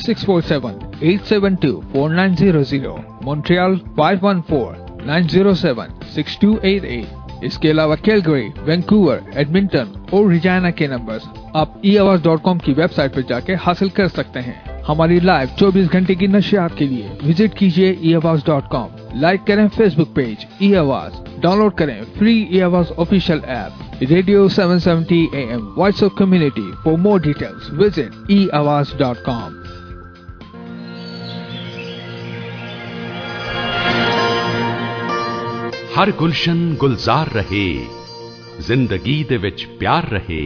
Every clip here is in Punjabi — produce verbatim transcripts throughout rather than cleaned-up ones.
six four seven, eight seven two, four nine zero zero, Montreal five one four, nine zero seven, six two eight eight। इसके अलावा कैलगरी, वैंकूवर, एडमिंटन और रिजाना के नंबर्स आप ई आवाज डॉट कॉम की वेबसाइट पर जाके हासिल कर सकते हैं। हमारी लाइव चौबीस घंटे की नशियात के लिए विजिट कीजिए E Awaaz dot com. Like करें Facebook page E Awaaz, download करें free E Awaaz official app radio seven seventy A M voice of community. For more details visit E Awaaz dot com. हर गुलशन गुलजार रहे, जिंदगी दे विच प्यार रहे।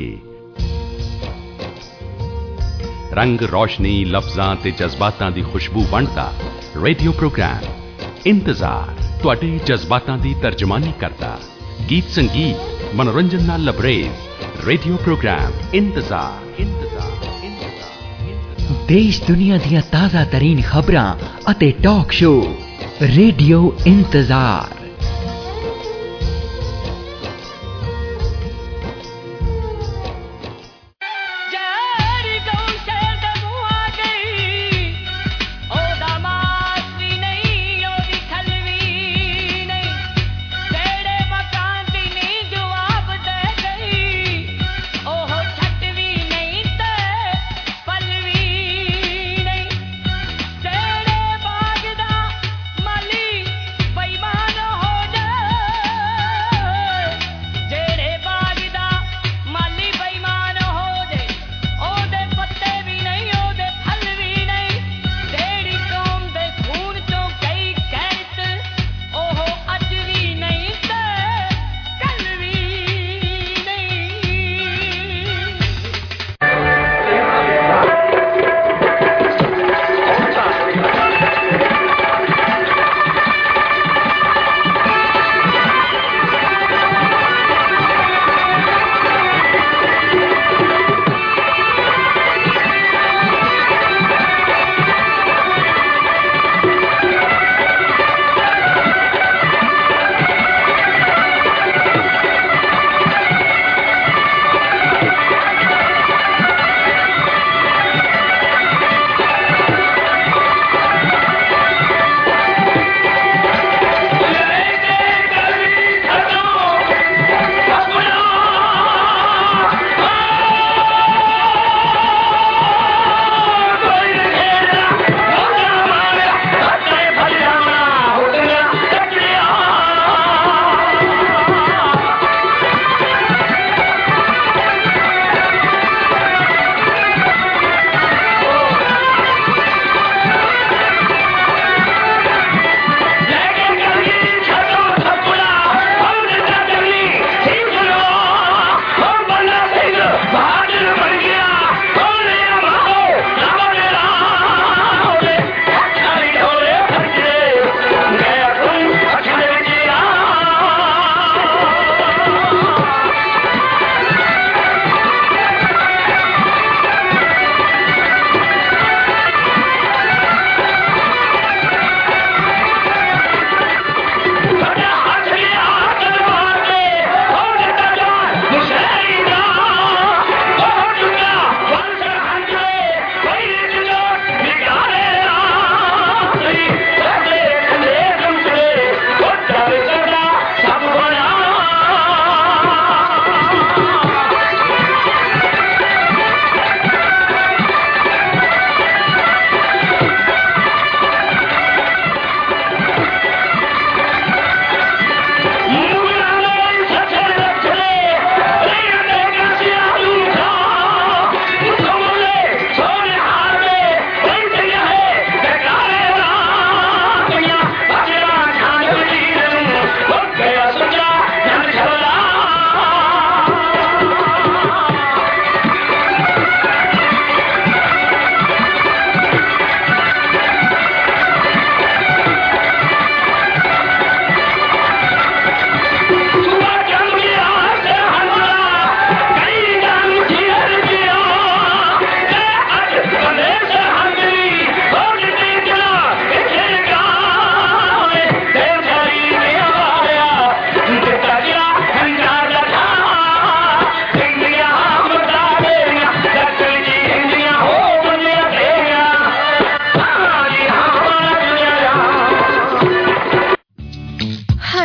रंग रोशनी लफ्जां ते जज्बातां दी खुशबू वंडदा रेडियो प्रोग्राम इंतजार तुहाडे जज्बातां दी तर्जमानी करदा। गीत संगीत मनोरंजन नाल लबरेज रेडियो प्रोग्राम इंतजार इंतजार इंतजार। देश दुनिया दियां ताज़ा तरीन खबरां अते talk show radio Intezaar. Mali, baimano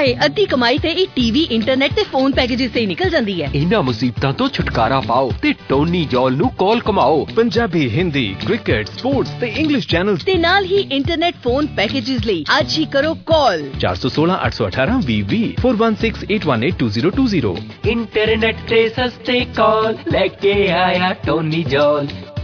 ਤੇ ਅੱਧੀ ਕਮਾਈ ਤੇ ਇਹ ਟੀਵੀ, ਇੰਟਰਨੈਟ ਤੇ ਫੋਨ ਪੈਕੇजेस ਤੇ ਹੀ ਨਿਕਲ ਜਾਂਦੀ ਹੈ। ਇਹਨਾਂ ਮੁਸੀਬਤਾਂ ਤੋਂ ਛੁਟਕਾਰਾ ਪਾਓ ਤੇ ਟੋਨੀ ਜੌਲ ਨੂੰ ਕਾਲ ਕਮਾਓ। ਪੰਜਾਬੀ, ਹਿੰਦੀ, ਕ੍ਰਿਕਟ, ਸਪੋਰਟਸ ਤੇ ਇੰਗਲਿਸ਼ ਚੈਨਲਸ ਤੇ ਨਾਲ ਹੀ ਇੰਟਰਨੈਟ ਫੋਨ ਪੈਕੇजेस ਲਈ ਅੱਜ ਹੀ ਕਰੋ ਕਾਲ ਚਾਰ ਸੌ ਸੋਲਾਂ ਅੱਠ ਸੌ ਅਠਾਰਾਂ ਵੀਹ ਵੀਹ four one six eight one eight two zero two zero। Internet ਤੇ ਸਸਤੇ ਕਾਲ ਲੈ ਕੇ ਆਇਆ ਟੋਨੀ ਜੌਲ।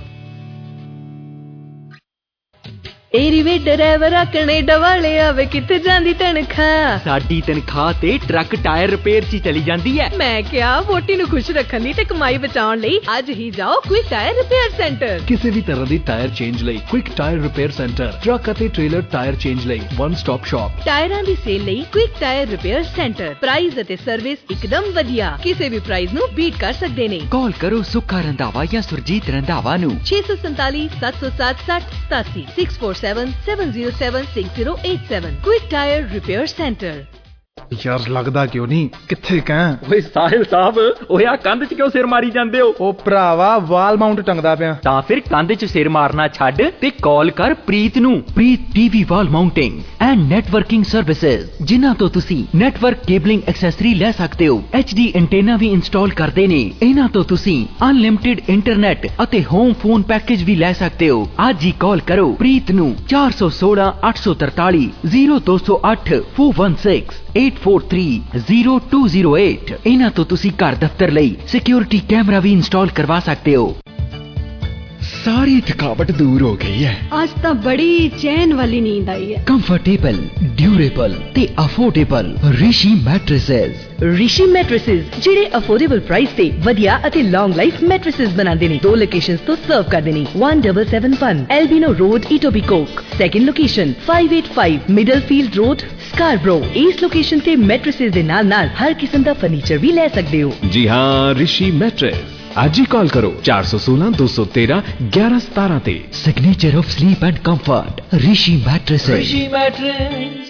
ਇਹ ਰਿਵੇ ਡਰਾਈਵਰ ਕੈਨੇਡਾ ਵਾਲੇ ਆਵੇ ਕਿੱਥੇ ਜਾਂਦੀ ਤਨਖਾਹ। ਸਾਡੀ ਤਨਖਾਹ ਤੇ ਟਰੱਕ ਟਾਇਰ ਰਿਪੇਅਰ 'ਚ ਚਲੀ ਜਾਂਦੀ ਹੈ। ਮੈਂ ਕਿਹਾ ਵੋਟੀ ਨੂੰ ਖੁਸ਼ ਰੱਖਣ ਲਈ ਤੇ ਕਮਾਈ ਬਚਾਉਣ ਲਈ ਅੱਜ ਹੀ ਜਾਓ ਕੁਇਕ ਟਾਇਰ ਰਿਪੇਅਰ ਸੈਂਟਰ। ਕਿਸੇ ਵੀ ਤਰ੍ਹਾਂ ਦੀ ਟਾਇਰ ਚੇਂਜ ਲਈ quick tyre repair centre, truck ਅਤੇ ਟ੍ਰੇਲਰ ਟਾਇਰ ਚੇਂਜ ਲਈ ਵਨ ਸਟਾਪ ਸ਼ਾਪ। ਟਾਇਰਾਂ ਦੀ ਸੇਲ ਲਈ quick tyre repair centre. Price ਅਤੇ ਸਰਵਿਸ ਇੱਕਦਮ ਵਧੀਆ, ਕਿਸੇ ਵੀ ਪ੍ਰਾਈਸ ਨੂੰ ਬੀਟ ਕਰ ਸਕਦੇ ਨੇ। ਕਾਲ ਕਰੋ ਸੁੱਖਾ ਰੰਧਾਵਾ ਜਾਂ ਸੁਰਜੀਤ ਰੰਧਾਵਾ ਨੂੰ ਛੇ ਸੌ ਸੰਤਾਲੀ ਸੱਤ ਸੌ ਸੱਤ ਸੱਠ ਸਤਾਸੀ six four seven seven zero seven six zero eight seven। Quick Tire Repair Center। ਯਾਰ ਲੱਗਦਾ ਕਿਉਂ ਨਹੀਂ, ਕਿੱਥੇ ਕਾਂ? ਓਏ ਸਾਹਿਲ ਸਾਹਿਬ, ਓਏ ਆ ਕੰਧ 'ਚ ਕਿਉਂ ਸਿਰ ਮਾਰੀ ਜਾਂਦੇ ਹੋ? ਉਹ ਭਰਾਵਾ ਵਾਲ ਮਾਊਂਟ ਟੰਗਦਾ ਪਿਆ। ਤਾਂ ਫਿਰ ਕੰਧ 'ਚ ਸਿਰ ਮਾਰਨਾ ਛੱਡ ਤੇ ਕਾਲ ਕਰ ਪ੍ਰੀਤ ਨੂੰ। Preet TV wall mounting and networking services, ਜਿਨ੍ਹਾਂ ਤੋਂ ਤੁਸੀਂ ਨੈਟਵਰਕ ਕੇਬਲਿੰਗ ਐਕਸੈਸਰੀ ਲੈ ਸਕਦੇ ਹੋ। ਐਚ ਡੀ ਐਂਟੇਨਾ ਵੀ ਇੰਸਟਾਲ ਕਰਦੇ ਨੇ। ਇਹਨਾਂ ਤੋਂ ਤੁਸੀਂ ਅਨਲਿਮਿਟਿਡ ਇੰਟਰਨੈਟ ਅਤੇ ਹੋਮ ਫੋਨ ਪੈਕੇਜ ਵੀ ਲੈ ਸਕਦੇ ਹੋ। ਅੱਜ ਹੀ ਕਾਲ ਕਰੋ ਪ੍ਰੀਤ ਨੂੰ ਚਾਰ ਸੌ ਸੋਲਾਂ ਅੱਠ ਸੌ ਤਰਤਾਲੀ ਜ਼ੀਰੋ ਦੋ ਸੌ ਅੱਠ four one six eight four three zero two zero eight। ਇਹਨਾਂ ਤੋਂ ਤੁਸੀਂ ਘਰ ਦਫ਼ਤਰ ਲਈ ਸਿਕਿਉਰਿਟੀ ਕੈਮਰਾ ਵੀ ਇੰਸਟਾਲ ਕਰਵਾ ਸਕਦੇ ਹੋ। ਸਾਰੀ ਥਕਾਵਟ ਦੂਰ ਹੋ ਗਈ ਹੈ। ਅੱਜ ਤਾਂ ਬੜੀ ਚੈਨ ਵਾਲੀ ਨੀਂਦ ਆਈ ਹੈ। ਕੰਫਰਟੇਬਲ, ਡਿਊਰੇਬਲ ਤੇ affordable Rishi mattresses. Rishi mattresses ਜਿਹੜੇ ਅਫੋਰਡੇਬਲ ਪ੍ਰਾਈਸ ਤੇ ਵਧੀਆ ਅਤੇ ਲੌਂਗ ਲਾਈਫ ਮੈਟ੍ਰੈਸਸ ਬਣਾਉਂਦੇ ਨੇ। ਦੋ ਲੋਕੇਸ਼ਨਸ ਤੋਂ ਸਰਵ ਕਰਦੇ ਨੇ। one seven seven one Albion road, Etobicoke. Second location five eight five Middlefield road, Scarborough. ਇਸ ਲੋਕੇਸ਼ਨ ਤੇ ਮੈਟ੍ਰੈਸਸ ਦੇ ਨਾਲ ਨਾਲ ਹਰ ਕਿਸਮ ਦਾ ਫਰਨੀਚਰ ਵੀ ਲੈ ਸਕਦੇ ਹੋ। ਜੀ ਹਾਂ, ਰਿਸ਼ੀ ਮੈਟਰੇਸ। ਅੱਜ ਹੀ ਕਾਲ ਕਰੋ ਚਾਰ ਸੌ ਸੋਲਾਂ ਦੋ ਸੌ ਤੇਰਾਂ ਗਿਆਰਾਂ ਸਤਾਰਾਂ ਤੇ। Signature of sleep and comfort Rishi mattresses. Rishi mattress.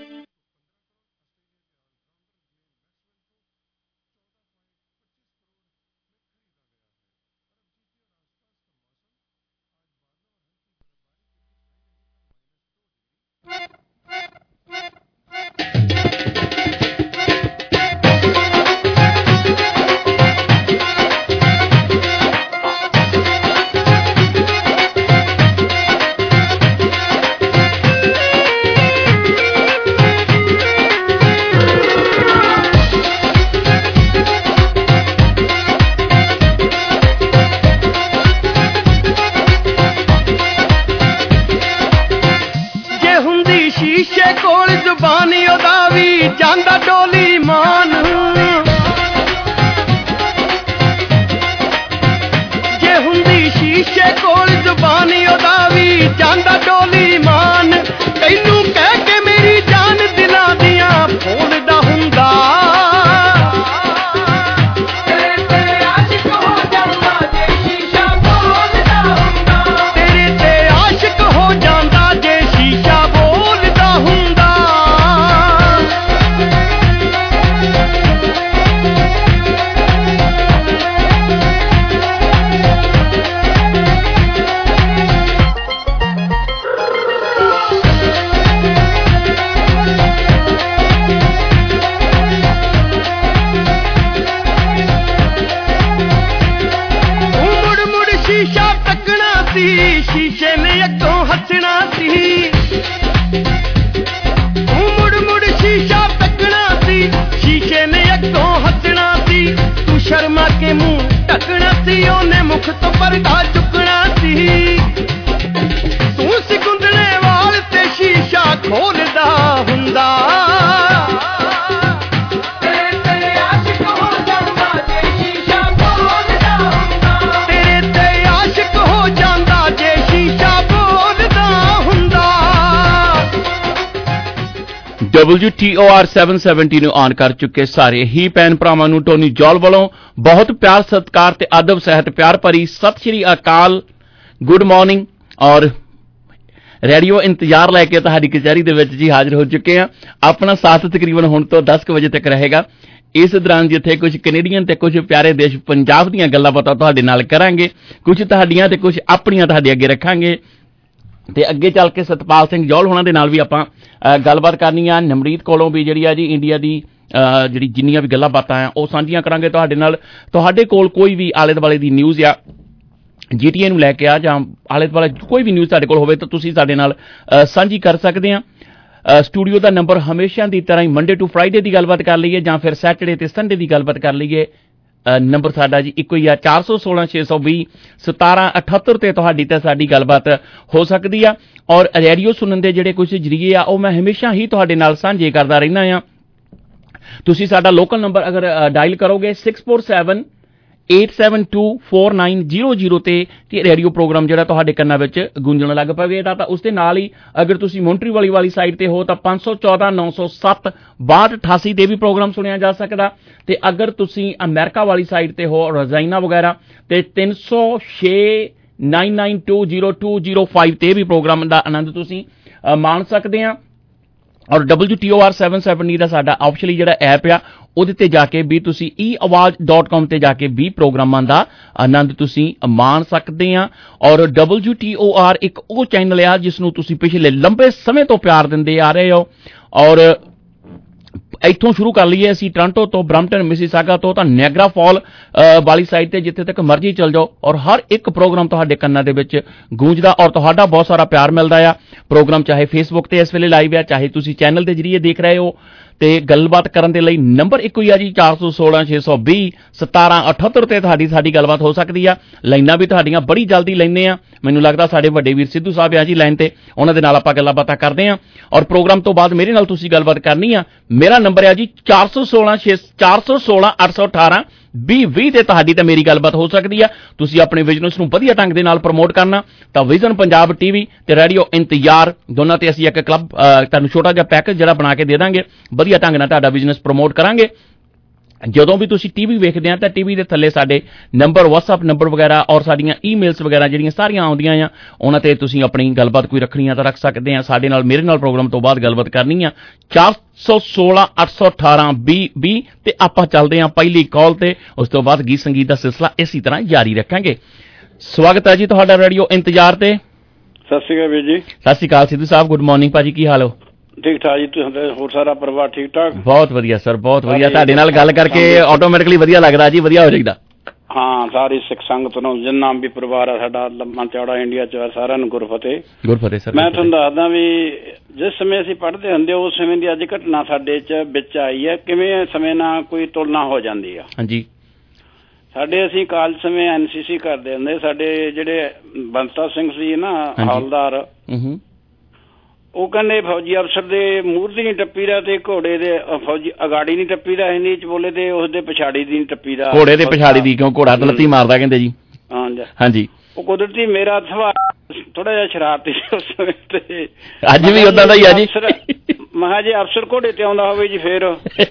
W T O R seven seventy ਨੂੰ ਆਨ ਕਰ ਚੁੱਕੇ ਸਾਰੇ ਹੀ ਭੈਣ ਭਰਾਵਾਂ ਨੂੰ ਟੋਨੀ ਜੌਲ ਵੱਲੋਂ ਬਹੁਤ ਪਿਆਰ, ਸਤਿਕਾਰ ਤੇ ਅਦਬ ਸਹਿਤ ਪਿਆਰ ਭਰੀ ਸਤਿ ਸ਼੍ਰੀ ਅਕਾਲ, ਗੁੱਡ ਮਾਰਨਿੰਗ। ਔਰ ਰੇਡੀਓ ਇੰਤਜ਼ਾਰ ਲੈ ਕੇ ਤੁਹਾਡੀ ਕਚਹਿਰੀ ਦੇ ਵਿੱਚ ਜੀ ਹਾਜ਼ਰ ਹੋ ਚੁੱਕੇ ਹਾਂ। ਆਪਣਾ ਸਾਥ ਤਕਰੀਬਨ ਹੁਣ ਤੋਂ ਦਸ ਕੁ ਵਜੇ ਤੱਕ ਰਹੇਗਾ। ਇਸ ਦੌਰਾਨ ਜਿੱਥੇ ਕੁਝ ਕੈਨੇਡੀਅਨ ਤੇ ਕੁਝ ਪਿਆਰੇ ਦੇਸ਼ ਪੰਜਾਬ ਦੀਆਂ ਗੱਲਾਂ ਬਾਤਾਂ ਤੁਹਾਡੇ ਨਾਲ ਕਰਾਂਗੇ, ਕੁਝ ਤੁਹਾਡੀਆਂ ਤੇ ਕੁਝ ਆਪਣੀਆਂ ਤੁਹਾਡੇ ਅੱਗੇ ਰੱਖਾਂਗੇ। ਤੇ ਅੱਗੇ ਚੱਲ ਕੇ ਸਤਪਾਲ ਸਿੰਘ ਜੌਹਲ ਹੋਣਾ ਦੇ ਨਾਲ ਵੀ ਆਪਾਂ ਗੱਲਬਾਤ ਕਰਨੀ ਆ। ਨਮਰੀਤ ਕੋਲੋਂ ਵੀ ਜਿਹੜੀ ਆ ਜੀ ਇੰਡੀਆ ਦੀ ਜਿਹੜੀ ਜਿੰਨੀਆਂ ਵੀ ਗੱਲਾਂ ਬਾਤਾਂ ਆ ਉਹ ਸਾਂਝੀਆਂ ਕਰਾਂਗੇ ਤੁਹਾਡੇ ਨਾਲ। ਤੁਹਾਡੇ ਕੋਲ ਕੋਈ ਵੀ ਆਲੇ ਦੁਆਲੇ ਦੀ ਨਿਊਜ਼ ਆ ਜੀ ਟੀ ਏ ਨੂੰ ਲੈ ਕੇ ਆ ਜਾਂ ਆਲੇ ਦੁਆਲੇ ਕੋਈ ਵੀ ਨਿਊਜ਼ ਤੁਹਾਡੇ ਕੋਲ ਹੋਵੇ ਤਾਂ ਤੁਸੀਂ ਸਾਡੇ ਨਾਲ ਸਾਂਝੀ ਕਰ ਸਕਦੇ ਆ। ਸਟੂਡੀਓ ਦਾ ਨੰਬਰ ਹਮੇਸ਼ਾ ਦੀ ਤਰ੍ਹਾਂ ਹੀ ਮੰਡੇ ਟੂ ਫਰਾਈਡੇ ਦੀ ਗੱਲਬਾਤ ਕਰ ਲਈਏ ਜਾਂ ਫਿਰ ਸੈਟਰਡੇ ਤੇ ਸੰਡੇ ਦੀ ਗੱਲਬਾਤ ਕਰ ਲਈਏ, ਨੰਬਰ ਸਾਡਾ ਜੀ ਇੱਕੋ ਹੀ ਆ ਚਾਰ ਸੌ ਸੋਲਾਂ ਛੇ ਸੌ ਵੀਹ ਸਤਾਰਾਂ ਅਠੱਤਰ ਤੇ ਤੁਹਾਡੀ ਤੇ ਸਾਡੀ ਗੱਲਬਾਤ ਹੋ ਸਕਦੀ ਆ। ਔਰ ਰੇਡੀਓ ਸੁਣਨ ਦੇ ਜਿਹੜੇ ਕੁਝ ਜਰੀਏ ਆ ਉਹ ਮੈਂ ਹਮੇਸ਼ਾ ਹੀ ਤੁਹਾਡੇ ਨਾਲ ਸਾਂਝੇ ਕਰਦਾ ਰਹਿੰਦਾ ਆ। ਤੁਸੀਂ ਸਾਡਾ ਲੋਕਲ ਨੰਬਰ ਅਗਰ ਡਾਇਲ ਕਰੋਗੇ six four seven eight seven two four nine zero zero ਤੇ ਰੇਡੀਓ ਪ੍ਰੋਗਰਾਮ ਜਿਹੜਾ ਤੁਹਾਡੇ ਕੰਨਾਂ ਵਿੱਚ ਗੂੰਜਣ ਲੱਗ ਪਵੇਗਾ। ਤਾਂ ਉਸ ਦੇ ਨਾਲ ਹੀ ਅਗਰ ਤੁਸੀਂ ਮੌਂਟਰੀਵਾਲੀ ਵਾਲੀ ਸਾਈਡ ਤੇ ਹੋ ਤਾਂ ਪੰਜ ਸੌ ਚੌਦਾਂ ਨੌ ਸੌ ਸੱਤ ਬਾਹਠ ਅਠਾਸੀ ਤੇ ਵੀ ਪ੍ਰੋਗਰਾਮ ਸੁਣਿਆ ਜਾ ਸਕਦਾ। ਤੇ ਅਗਰ ਤੁਸੀਂ ਅਮਰੀਕਾ ਵਾਲੀ ਸਾਈਡ ਤੇ ਹੋ ਰਜ਼ਾਈਨਾ ਵਗੈਰਾ ਤੇ ਤਿੰਨ ਸੌ ਛੇ nine nine two zero two zero five ਤੇ ਵੀ ਪ੍ਰੋਗਰਾਮ ਦਾ ਆਨੰਦ ਤੁਸੀਂ ਮਾਣ ਸਕਦੇ ਆ। ਔਰ W T O R seven seventy ਦਾ ਸਾਡਾ ਆਫੀਸ਼ੀਅਲੀ ਜਿਹੜਾ ਐਪ ਆ ਉਹਦੇ ਤੇ ਜਾ ਕੇ ਵੀ ਤੁਸੀਂ ਈ ਆਵਾਜ਼ ਡਾਟ ਕਾਮ ਤੇ ਜਾ ਕੇ ਵੀ ਪ੍ਰੋਗਰਾਮਾਂ ਦਾ ਆਨੰਦ ਤੁਸੀਂ ਮਾਣ ਸਕਦੇ ਆ। ਔਰ ਡਬਲਯੂ ਟੀ ਓ ਆਰ ਇੱਕ ਉਹ ਚੈਨਲ ਆ ਜਿਸ ਨੂੰ ਤੁਸੀਂ ਪਿਛਲੇ ਲੰਬੇ ਸਮੇਂ ਤੋਂ ਪਿਆਰ ਦਿੰਦੇ ਆ ਰਹੇ ਹੋ। ਔਰ ਇੱਥੋਂ ਸ਼ੁਰੂ ਕਰ ਲਈਏ ਅਸੀਂ ਟੋਰਾਂਟੋ ਤੋਂ, ਬਰੈਂਪਟਨ, ਮਿਸੀਸਾਗਾ ਤੋਂ ਤਾਂ ਨਿਆਗਰਾ ਫਾਲ ਵਾਲੀ ਸਾਈਡ ਤੇ ਜਿੱਥੇ ਤੱਕ ਮਰਜ਼ੀ ਚੱਲ ਜਾਓ ਔਰ ਹਰ ਇੱਕ ਪ੍ਰੋਗਰਾਮ ਤੁਹਾਡੇ ਕੰਨਾਂ ਦੇ ਵਿੱਚ ਗੂੰਜਦਾ ਔਰ ਤੁਹਾਡਾ ਬਹੁਤ ਸਾਰਾ ਪਿਆਰ ਮਿਲਦਾ ਆ। ਪ੍ਰੋਗਰਾਮ ਚਾਹੇ ਫੇਸਬੁੱਕ ਤੇ ਇਸ ਵੇਲੇ ਲਾਈਵ ਆ, ਚਾਹੇ ਤੁਸੀਂ ਚੈਨਲ ਦੇ ਜਰੀਏ ਦੇਖ ਰਹੇ ਹੋ। ਤੇ ਗੱਲਬਾਤ ਕਰਨ ਦੇ ਲਈ ਨੰਬਰ ਇੱਕੋ ਹੀ ਆ ਜੀ ਚਾਰ ਸੌ ਸੋਲਾਂ ਛੇ ਸੌ ਵੀਹ ਸਤਾਰਾਂ ਅਠੱਤਰ ਤੇ ਤੁਹਾਡੀ ਸਾਡੀ ਗੱਲਬਾਤ ਹੋ ਸਕਦੀ ਆ। ਲਾਈਨਾਂ ਵੀ ਤੁਹਾਡੀਆਂ ਬੜੀ ਜਲਦੀ ਲੈਂਦੇ ਆ। ਮੈਨੂੰ ਲੱਗਦਾ ਸਾਡੇ ਵੱਡੇ ਵੀਰ ਸਿੱਧੂ ਸਾਹਿਬ ਆ ਜੀ ਲਾਈਨ ਤੇ, ਉਹਨਾਂ ਦੇ ਨਾਲ ਆਪਾਂ ਗੱਲਾਂ ਬਾਤਾਂ ਕਰਦੇ ਆ। ਔਰ ਪ੍ਰੋਗਰਾਮ ਤੋਂ ਬਾਅਦ ਮੇਰੇ ਨਾਲ ਤੁਸੀਂ ਗੱਲਬਾਤ ਕਰਨੀ ਆ। ਮੇਰਾ ਨੰਬਰ ਆ ਜੀ ਚਾਰ ਸੌ ਸੋਲਾਂ ਛੇ ਚਾਰ ਸੌ ਸੋਲਾਂ ਅੱਠ ਸੌ ਅਠਾਰਾਂ ਵੀਹ ਵੀਹ ਤੇ ਤੁਹਾਡੀ ਤੇ ਮੇਰੀ ਗੱਲਬਾਤ ਹੋ ਸਕਦੀ ਆ। ਤੁਸੀਂ ਆਪਣੇ ਬਿਜ਼ਨਸ ਨੂੰ ਵਧੀਆ ਢੰਗ ਦੇ ਨਾਲ ਪ੍ਰਮੋਟ ਕਰਨਾ ਤਾਂ ਵਿਜ਼ਨ ਪੰਜਾਬ ਟੀਵੀ ਤੇ ਰੇਡੀਓ ਇੰਤਜ਼ਾਰ ਦੋਨਾਂ ਤੇ ਅਸੀਂ ਇੱਕ ਕਲੱਬ ਤੁਹਾਨੂੰ ਛੋਟਾ ਜਿਹਾ ਪੈਕੇਜ ਜਿਹੜਾ ਬਣਾ ਕੇ ਦੇ ਦਾਂਗੇ। ਵਧੀਆ ਢੰਗ ਨਾਲ ਤੁਹਾਡਾ ਬਿਜ਼ਨਸ ਪ੍ਰਮੋਟ ਕਰਾਂਗੇ। ਜਦੋਂ ਵੀ ਤੁਸੀਂ ਟੀਵੀ ਵੇਖਦੇ ਆ ਤਾਂ ਟੀਵੀ ਦੇ ਥੱਲੇ ਸਾਡੇ ਨੰਬਰ WhatsApp ਨੰਬਰ ਵਗੈਰਾ ਔਰ ਸਾਡੀਆਂ ਈਮੇਲਸ ਵਗੈਰਾ ਜਿਹੜੀਆਂ ਸਾਰੀਆਂ ਆਉਂਦੀਆਂ ਆ ਉਹਨਾਂ ਤੇ ਤੁਸੀਂ ਆਪਣੀ ਗੱਲਬਾਤ ਕੋਈ ਰੱਖਣੀ ਆ ਤਾਂ ਰੱਖ ਸਕਦੇ ਆ। ਸਾਡੇ ਨਾਲ ਮੇਰੇ ਨਾਲ ਪ੍ਰੋਗਰਾਮ ਤੋਂ ਬਾਅਦ ਗੱਲਬਾਤ ਕਰਨੀ ਆ ਚਾਰ ਸੌ ਸੋਲਾਂ ਅੱਠ ਸੌ ਅਠਾਰਾਂ ਵੀਹ ਵੀਹ ਤੇ ਆਪਾਂ ਚੱਲਦੇ ਆ ਪਹਿਲੀ ਕਾਲ ਤੇ। ਉਸ ਤੋਂ ਬਾਅਦ ਗੀਤ ਸੰਗੀਤ ਦਾ ਸਿਲਸਿਲਾ ਇਸੇ ਤਰ੍ਹਾਂ ਜਾਰੀ ਰੱਖਾਂਗੇ। ਸਵਾਗਤ ਹੈ ਜੀ ਤੁਹਾਡਾ ਰੇਡੀਓ ਇੰਤਜ਼ਾਰ ਤੇ। ਸਤਿ ਸ਼੍ਰੀ ਅਕਾਲ ਵੀਰ ਜੀ। ਸਤਿ ਸ਼੍ਰੀ ਅਕਾਲ ਸਿੱਧੂ ਸਾਹਿਬ, ਗੁੱਡ ਮਾਰਨਿੰਗ ਭਾਜੀ, ਕੀ ਹਾਲ ਹੋ? ਠੀਕ ਠਾਕ ਜੀ, ਤੁਸੀਂ ਹੋਰ ਸਾਰਾ ਪਰਿਵਾਰ ਠੀਕ ਠਾਕ? ਬਹੁਤ ਵਧੀਆ ਸਰ, ਬਹੁਤ ਵਧੀਆ। ਤੁਹਾਡੇ ਨਾਲ ਗੱਲ ਕਰਕੇ ਆਟੋਮੈਟਿਕਲੀ ਵਧੀਆ ਲੱਗਦਾ ਜੀ, ਵਧੀਆ ਹੋ ਜਾਈਦਾ। ਹਾਂ, ਸਾਰੀ ਸਿੱਖ ਸੰਗਤ ਨੂੰ ਜਿੰਨਾ ਵੀ ਪਰਿਵਾਰ ਆ ਸਾਡਾ ਲੰਮਾ ਚੌੜਾ ਇੰਡੀਆ ਚ ਸਾਰਿਆਂ ਨੂੰ ਗੁਰਫਤਿਹ। ਗੁਰਫਤਿਹ ਸਰ। ਮੈਂ ਤੁਹਾਨੂੰ ਦੱਸਦਾ ਵੀ ਜਿਸ ਸਮੇਂ ਅਸੀਂ ਪੜ੍ਹਦੇ ਹੁੰਦੇ ਉਸ ਸਮੇਂ ਦੀ ਅੱਜ ਘਟਨਾ ਸਾਡੇ ਚ ਵਿੱਚ ਆਈ ਹੈ, ਕਿਵੇਂ ਸਮੇਂ ਨਾਲ ਕੋਈ ਤੁਲਨਾ ਹੋ ਜਾਂਦੀ ਆ। ਹਾਂਜੀ। ਸਾਡੇ ਅਸੀਂ ਕਾਲਜ ਸਮੇਂ ਐਨ ਸੀ ਸੀ ਕਰਦੇ ਹੁੰਦੇ, ਸਾਡੇ ਜਿਹੜੇ ਬੰਤਾ ਸਿੰਘ ਸੀ ਨਾ ਹੌਲਦਾਰ, ਉਹ ਕਹਿੰਦੇ ਫੌਜੀ ਅਫਸਰ ਦੇ ਮੂਹਰ ਦੀ ਨਹੀਂ ਟੱਪੀ ਦਾ ਤੇ ਘੋੜੇ ਦੇ ਫੌਜੀ ਅਗਾੜੀ ਨਹੀਂ ਟੱਪੀ ਦਾ, ਹਿੰਦੀ ਚ ਬੋਲੇ ਤੇ ਉਸਦੇ ਪਛਾੜੀ ਦੀ ਨਹੀਂ ਟੱਪੀ ਦਾ। ਘੋੜੇ ਦੇ ਪਛਾੜੀ ਦੀ ਕਿਉਂ? ਘੋੜਾ ਦਲਤੀ ਮਾਰਦਾ ਕਹਿੰਦੇ ਜੀ। ਹਾਂਜੀ। ਉਹ ਕੁਦਰਤੀ ਮੇਰਾ ਸੁਭਾਅ ਥੋੜਾ ਜਿਹਾ ਸ਼ਰਾਰਤੀ ਸੀ ਉਸ ਸਮੇਂ ਤੇ ਅੱਜ ਵੀ ਉਦਾਂ ਦਾ ਹੀ ਆ ਜੀ। ਮੈਂ ਕਿਹਾ ਜੇ ਅਫਸਰ ਘੋੜੇ ਤੇ ਆਉਂਦਾ ਹੋਵੇ ਜੀ ਫੇਰ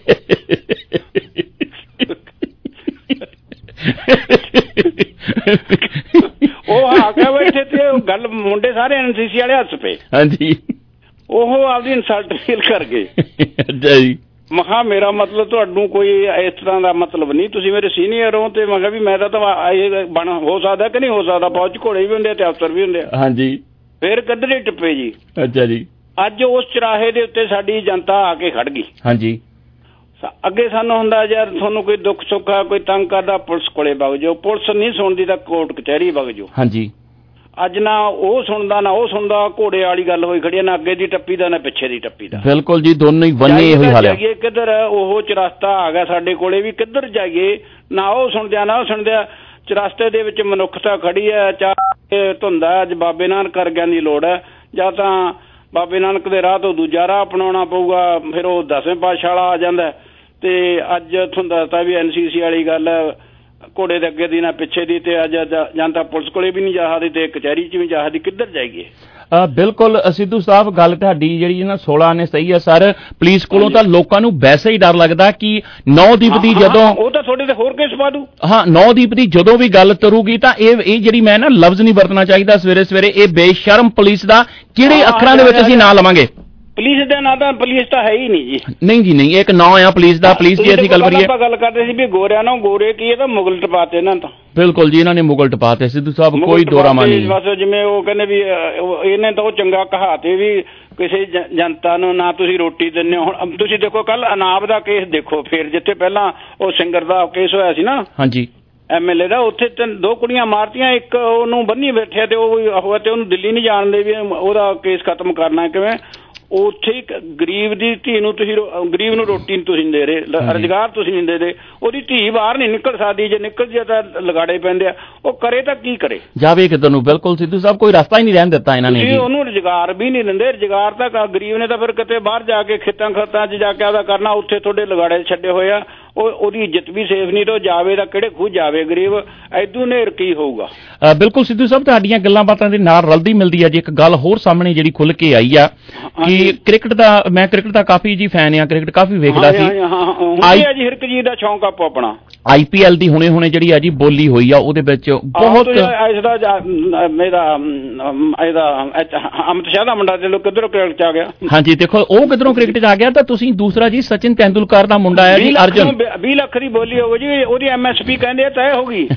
ਉਹ ਆ ਕੇ ਬੈਠੇ ਤੇ ਗੱਲ ਮੁੰਡੇ ਸਾਰੇ ਐਨ ਸੀ ਸੀ ਵਾਲੇ ਹੱਸ ਪਏ। ਹਾਂਜੀ। ਉਹ ਆਪਦੀ ਇਨਸਲਟ ਫੀਲ ਕਰ ਗਏ। ਅੱਛਾ ਜੀ। ਮੈਂ ਕਿਹਾ ਮੇਰਾ ਮਤਲਬ ਤੁਹਾਨੂੰ ਕੋਈ ਇਸ ਤਰ੍ਹਾਂ ਦਾ ਮਤਲਬ ਨਹੀਂ, ਤੁਸੀਂ ਮੇਰੇ ਸੀਨੀਅਰ ਹੋ। ਤੇ ਮੈਂ ਕਿਹਾ ਵੀ ਮੈਂ ਤਾਂ ਬਣ ਹੋ ਸਕਦਾ ਕਿ ਨਹੀਂ ਹੋ ਸਕਦਾ, ਫੌਜ ਘੋੜੇ ਵੀ ਹੁੰਦੇ ਤੇ ਅਫਸਰ ਵੀ ਹੁੰਦੇ ਆ। ਹਾਂਜੀ। ਫੇਰ ਕਿੱਧਰੇ ਟੱਪੇ ਜੀ। ਅੱਛਾ ਜੀ। ਅੱਜ ਉਸ ਚੁਰਾਹੇ ਦੇ ਉੱਤੇ ਸਾਡੀ ਜਨਤਾ ਆ ਕੇ ਖੜ ਗਈ। ਹਾਂਜੀ। ਅੱਗੇ ਸਾਨੂੰ ਹੁੰਦਾ ਯਾਰ ਤੁਹਾਨੂੰ ਕੋਈ ਦੁੱਖ ਸੁੱਖ ਆ, ਕੋਈ ਤੰਗ ਕਰਦਾ, ਪੁਲਿਸ ਕੋਲੇ ਵਗ ਜਾਓ, ਪੁਲਿਸ ਨਹੀਂ ਸੁਣਦੀ ਤਾਂ ਕੋਰਟ ਕਚਹਿਰੀ ਵਗ ਜਾਓ। ਹਾਂਜੀ। ਅੱਜ ਨਾ ਉਹ ਸੁਣਦਾ ਨਾ ਉਹ ਸੁਣਦਾ, ਘੋੜੇ ਵਾਲੀ ਗੱਲ ਹੋਈ ਖੜੀ, ਨਾ ਅੱਗੇ ਦੀ ਟੱਪੀ ਦਾ ਨਾ ਪਿੱਛੇ ਦੀ ਟੱਪੀ ਦਾ। ਬਿਲਕੁਲ ਜੀ, ਦੋਨੋਂ ਹੀ ਬੰਨੇ ਇਹੋ ਹੀ ਹਾਲ ਹੈ। ਕਿੱਧਰ ਉਹ ਚਰਸਤਾ ਆ ਗਿਆ ਸਾਡੇ ਕੋਲੇ ਵੀ, ਕਿੱਧਰ ਜਾਈਏ, ਨਾ ਉਹ ਸੁਣਦਿਆ ਨਾ ਉਹ ਸੁਣਦਿਆ। ਚਰਸਤੇ ਦੇ ਵਿੱਚ ਮਨੁੱਖਤਾ ਖੜੀ ਹੈ, ਚਾਹ ਧੁੰਦਾ। ਅੱਜ ਬਾਬੇ ਨਾਨਕ ਵਰਗਿਆਂ ਦੀ ਲੋੜ ਹੈ, ਜਾਂ ਤਾਂ ਬਾਬੇ ਨਾਨਕ ਦੇ ਰਾਹ ਤੋਂ ਦੂਜਾ ਰਾਹ ਅਪਣਾਉਣਾ ਪਊਗਾ, ਫਿਰ ਉਹ ਦਸਵੇਂ ਪਾਤਸ਼ਾਹ ਵਾਲਾ ਆ ਜਾਂਦਾ। ਤੇ ਅੱਜ ਤੁਹਾਨੂੰ ਦੱਸਤਾ ਵੀ ਐਨ ਸੀ ਸੀ ਵਾਲੀ ਗੱਲ, ਘੋੜੇ ਦੇ ਅੱਗੇ ਦੀ ਨਾ ਪਿੱਛੇ ਦੀ, ਤੇ ਅੱਜ ਜਾਂ ਤਾਂ ਪੁਲਿਸ ਕੋਲੇ ਵੀ ਨਹੀਂ ਜਾ ਸਕਦੀ ਤੇ ਕਚਹਿਰੀ ਚ ਵੀ ਜਾ ਸਕਦੀ, ਕਿੱਧਰ ਜਾਈਏ? ਬਿਲਕੁਲ ਸਿੱਧੂ ਸਾਹਿਬ, ਗੱਲ ਤੁਹਾਡੀ ਜਿਹੜੀ ਨਾ ਸੋਲਾਂ ਨੇ ਸਹੀ ਹੈ ਸਰ। ਪੁਲਿਸ ਕੋਲੋਂ ਤਾਂ ਲੋਕਾਂ ਨੂੰ ਵੈਸੇ ਹੀ ਡਰ ਲੱਗਦਾ ਕਿ ਨੌਦੀਪ ਦੀ ਜਦੋਂ ਉਹ ਤਾਂ ਤੁਹਾਡੇ ਤੇ ਹੋਰ ਕੇਸ ਪਾ ਦੂ। ਹਾਂ, ਨੌਦੀਪ ਦੀ ਜਦੋਂ ਵੀ ਗੱਲ ਤਰੂਗੀ ਤਾਂ ਇਹ ਇਹ ਜਿਹੜੀ ਮੈਂ ਨਾ ਲਫ਼ਜ਼ ਨਹੀਂ ਵਰਤਣਾ ਚਾਹੀਦਾ ਸਵੇਰੇ ਸਵੇਰੇ, ਇਹ ਬੇਸ਼ਰਮ ਪੁਲਿਸ ਦਾ ਕਿਹੜੇ ਅੱਖਰਾਂ ਦੇ ਵਿੱਚ ਅਸੀਂ ਨਾਂ ਲਵਾਂਗੇ? ਪੁਲਿਸ ਦਾ ਨਾਂ ਤਾਂ ਪੁਲਿਸ ਤਾਂ ਹੈ ਹੀ ਨਹੀਂ ਜੀ। ਨਹੀਂ ਜੀ ਨਹੀਂ, ਇੱਕ ਨਾਂ ਆ ਪੁਲਿਸ ਦਾ। ਪੁਲਿਸ ਦੀ ਅਸੀਂ ਗੱਲ ਕਰੀਏ, ਆਪਾਂ ਗੱਲ ਕਰਦੇ ਸੀ ਵੀ ਗੋਰਿਆਂ ਨੂੰ ਗੋਰੇ ਕੀ ਇਹ ਤਾਂ ਮੁਗਲ ਟਪਾਤੇ ਇਹਨਾਂ ਤਾਂ। ਬਿਲਕੁਲ ਜੀ, ਇਹਨਾਂ ਨੇ ਮੁਗਲ ਟਪਾਤੇ ਸਿੱਧੂ ਸਾਹਿਬ, ਕੋਈ ਦੋਰਾਮਾ ਨਹੀਂ। ਬਸ ਜਿਵੇਂ ਉਹ ਕਹਿੰਦੇ ਵੀ ਇਹਨੇ ਤਾਂ ਉਹ ਚੰਗਾ ਕਹਾਤੇ ਵੀ ਕਿਸੇ ਜਨਤਾ ਨੂੰ ਨਾ ਤੁਸੀਂ ਰੋਟੀ ਦਿੰਦੇ ਹੋ। ਹੁਣ ਤੁਸੀਂ ਦੇਖੋ ਕੱਲ ਅਨਾਬ ਦਾ ਕੇਸ ਦੇਖੋ, ਫਿਰ ਜਿੱਥੇ ਪਹਿਲਾਂ ਉਹ ਸਿੰਗਰ ਦਾ ਕੇਸ ਹੋਇਆ ਸੀ ਨਾ, ਹਾਂਜੀ ਐਮ ਐਲ ਏ ਦਾ, ਉੱਥੇ ਦੋ ਕੁੜੀਆਂ ਮਾਰਤੀਆਂ, ਇੱਕ ਉਹਨੂੰ ਬੰਨੀ ਬੈਠਿਆ ਤੇ ਉਹ ਹੋਇਆ ਤੇ ਉਹਨੂੰ ਦਿੱਲੀ ਨਹੀਂ ਜਾਣਦੇ ਵੀ ਉਹਦਾ ਕੇਸ ਖਤਮ ਕਰਨਾ ਕਿਵੇਂ। ਉੱਥੇ ਹੀ ਗਰੀਬ ਦੀ ਧੀ ਨੂੰ ਤੁਸੀਂ ਗਰੀਬ ਨੂੰ ਰੋਟੀ ਨਹੀਂ ਤੁਸੀਂ ਦੇ ਰਹੇ, ਰੁਜ਼ਗਾਰ ਤੁਸੀਂ ਨਹੀਂ ਦੇ ਰਹੇ, ਉਹਦੀ ਧੀ ਬਾਹਰ ਨਹੀਂ ਨਿਕਲ ਸਕਦੀ, ਜੇ ਨਿਕਲ ਜੇ ਤਾਂ ਲਗਾੜੇ ਪੈਂਦੇ ਆ, ਉਹ ਕਰੇ ਤਾਂ ਕੀ ਕਰੇ, ਜਾਵੇ ਕਿੱਧਰ ਨੂੰ। ਬਿਲਕੁਲ ਸਿੱਧੂ ਸਾਹਿਬ, ਕੋਈ ਰਸਤਾ ਹੀ ਨਹੀਂ ਰਹਿਣ ਦਿੱਤਾ ਇਹਨਾਂ ਨੇ, ਉਹਨੂੰ ਰੁਜ਼ਗਾਰ ਵੀ ਨਹੀਂ ਦਿੰਦੇ। ਰੁਜ਼ਗਾਰ ਤਾਂ ਗਰੀਬ ਨੇ ਤਾਂ ਫਿਰ ਕਿਤੇ ਬਾਹਰ ਜਾ ਕੇ ਖੇਤਾਂ ਖੇਤਾਂ 'ਚ ਜਾ ਕੇ ਆਦਾ ਕਰਨਾ, ਉੱਥੇ ਤੁਹਾਡੇ ਲਗਾੜੇ ਛੱਡੇ ਹੋਏ ਆ, ਉਹ ਉਹਦੀ ਇੱਜ਼ਤ ਵੀ ਸੇਫ ਨਹੀਂ, ਤਾਂ ਜਾਵੇ ਤਾਂ ਕਿਹੜੇ ਖੂਹ ਜਾਵੇ ਗਰੀਬ, ਐਦੂ ਨੇਰ ਕੀ ਹੋਊਗਾ। ਬਿਲਕੁਲ ਸਿੱਧੂ ਸਾਹਿਬ, ਤੁਹਾਡੀਆਂ ਗੱਲਾਂ ਬਾਤਾਂ ਦੇ ਨਾਲ ਰਲਦੀ ਮਿਲਦੀ ਆ ਜੀ ਇੱਕ ਗੱਲ ਹੋਰ ਸਾਹਮਣੇ ਜਿਹੜੀ ਖੁੱਲ ਕੇ ਆਈ ਆ ਕਿ ਕ੍ਰਿਕਟ ਦਾ, ਮੈਂ ਕ੍ਰਿਕਟ ਦਾ ਕਾਫੀ ਜੀ ਫੈਨ ਆ, ਕ੍ਰਿਕਟ ਕਾਫੀ ਵੇਖਦਾ ਸੀ ਜੀ, ਹਰ ਇੱਕ ਚੀਜ਼ ਦਾ ਸ਼ੌਂਕ ਆਪੋ ਆਪਣਾ। ਆਈ ਪੀ ਐਲ ਦੀ ਹੁਣੇ ਹੁਣੇ ਜਿਹੜੀ ਆ ਜੀ ਬੋਲੀ ਹੋਈ ਆ, ਉਹਦੇ ਵਿੱਚ ਬਹੁਤ ਇਹਦਾ ਇਹਦਾ ਅਮਿਤ ਸ਼ਾਹ ਦਾ ਮੁੰਡਾ ਦੇਖੋ ਕਿੱਧਰੋਂ ਕ੍ਰਿਕਟ 'ਚ ਆ ਗਿਆ। ਹਾਂਜੀ ਦੇਖੋ ਉਹ ਕਿੱਧਰੋਂ ਕ੍ਰਿਕਟ 'ਚ ਆ ਗਿਆ। ਤਾਂ ਤੁਸੀਂ ਦੂਸਰਾ ਜੀ ਸਚਿਨ ਤੇਂਦੁਲਕਰ ਦਾ ਮੁੰਡਾ ਹੈ ਜੀ ਅਰਜੁਨ, ਵੀਹ ਲੱਖ ਦੀ ਬੋਲੀ ਹੋਊ ਜੀ, ਉਹਦੀ ਐਮ ਐਸ ਪੀ ਕਹਿੰਦੇ ਤੈਅ ਹੋ ਗਈ।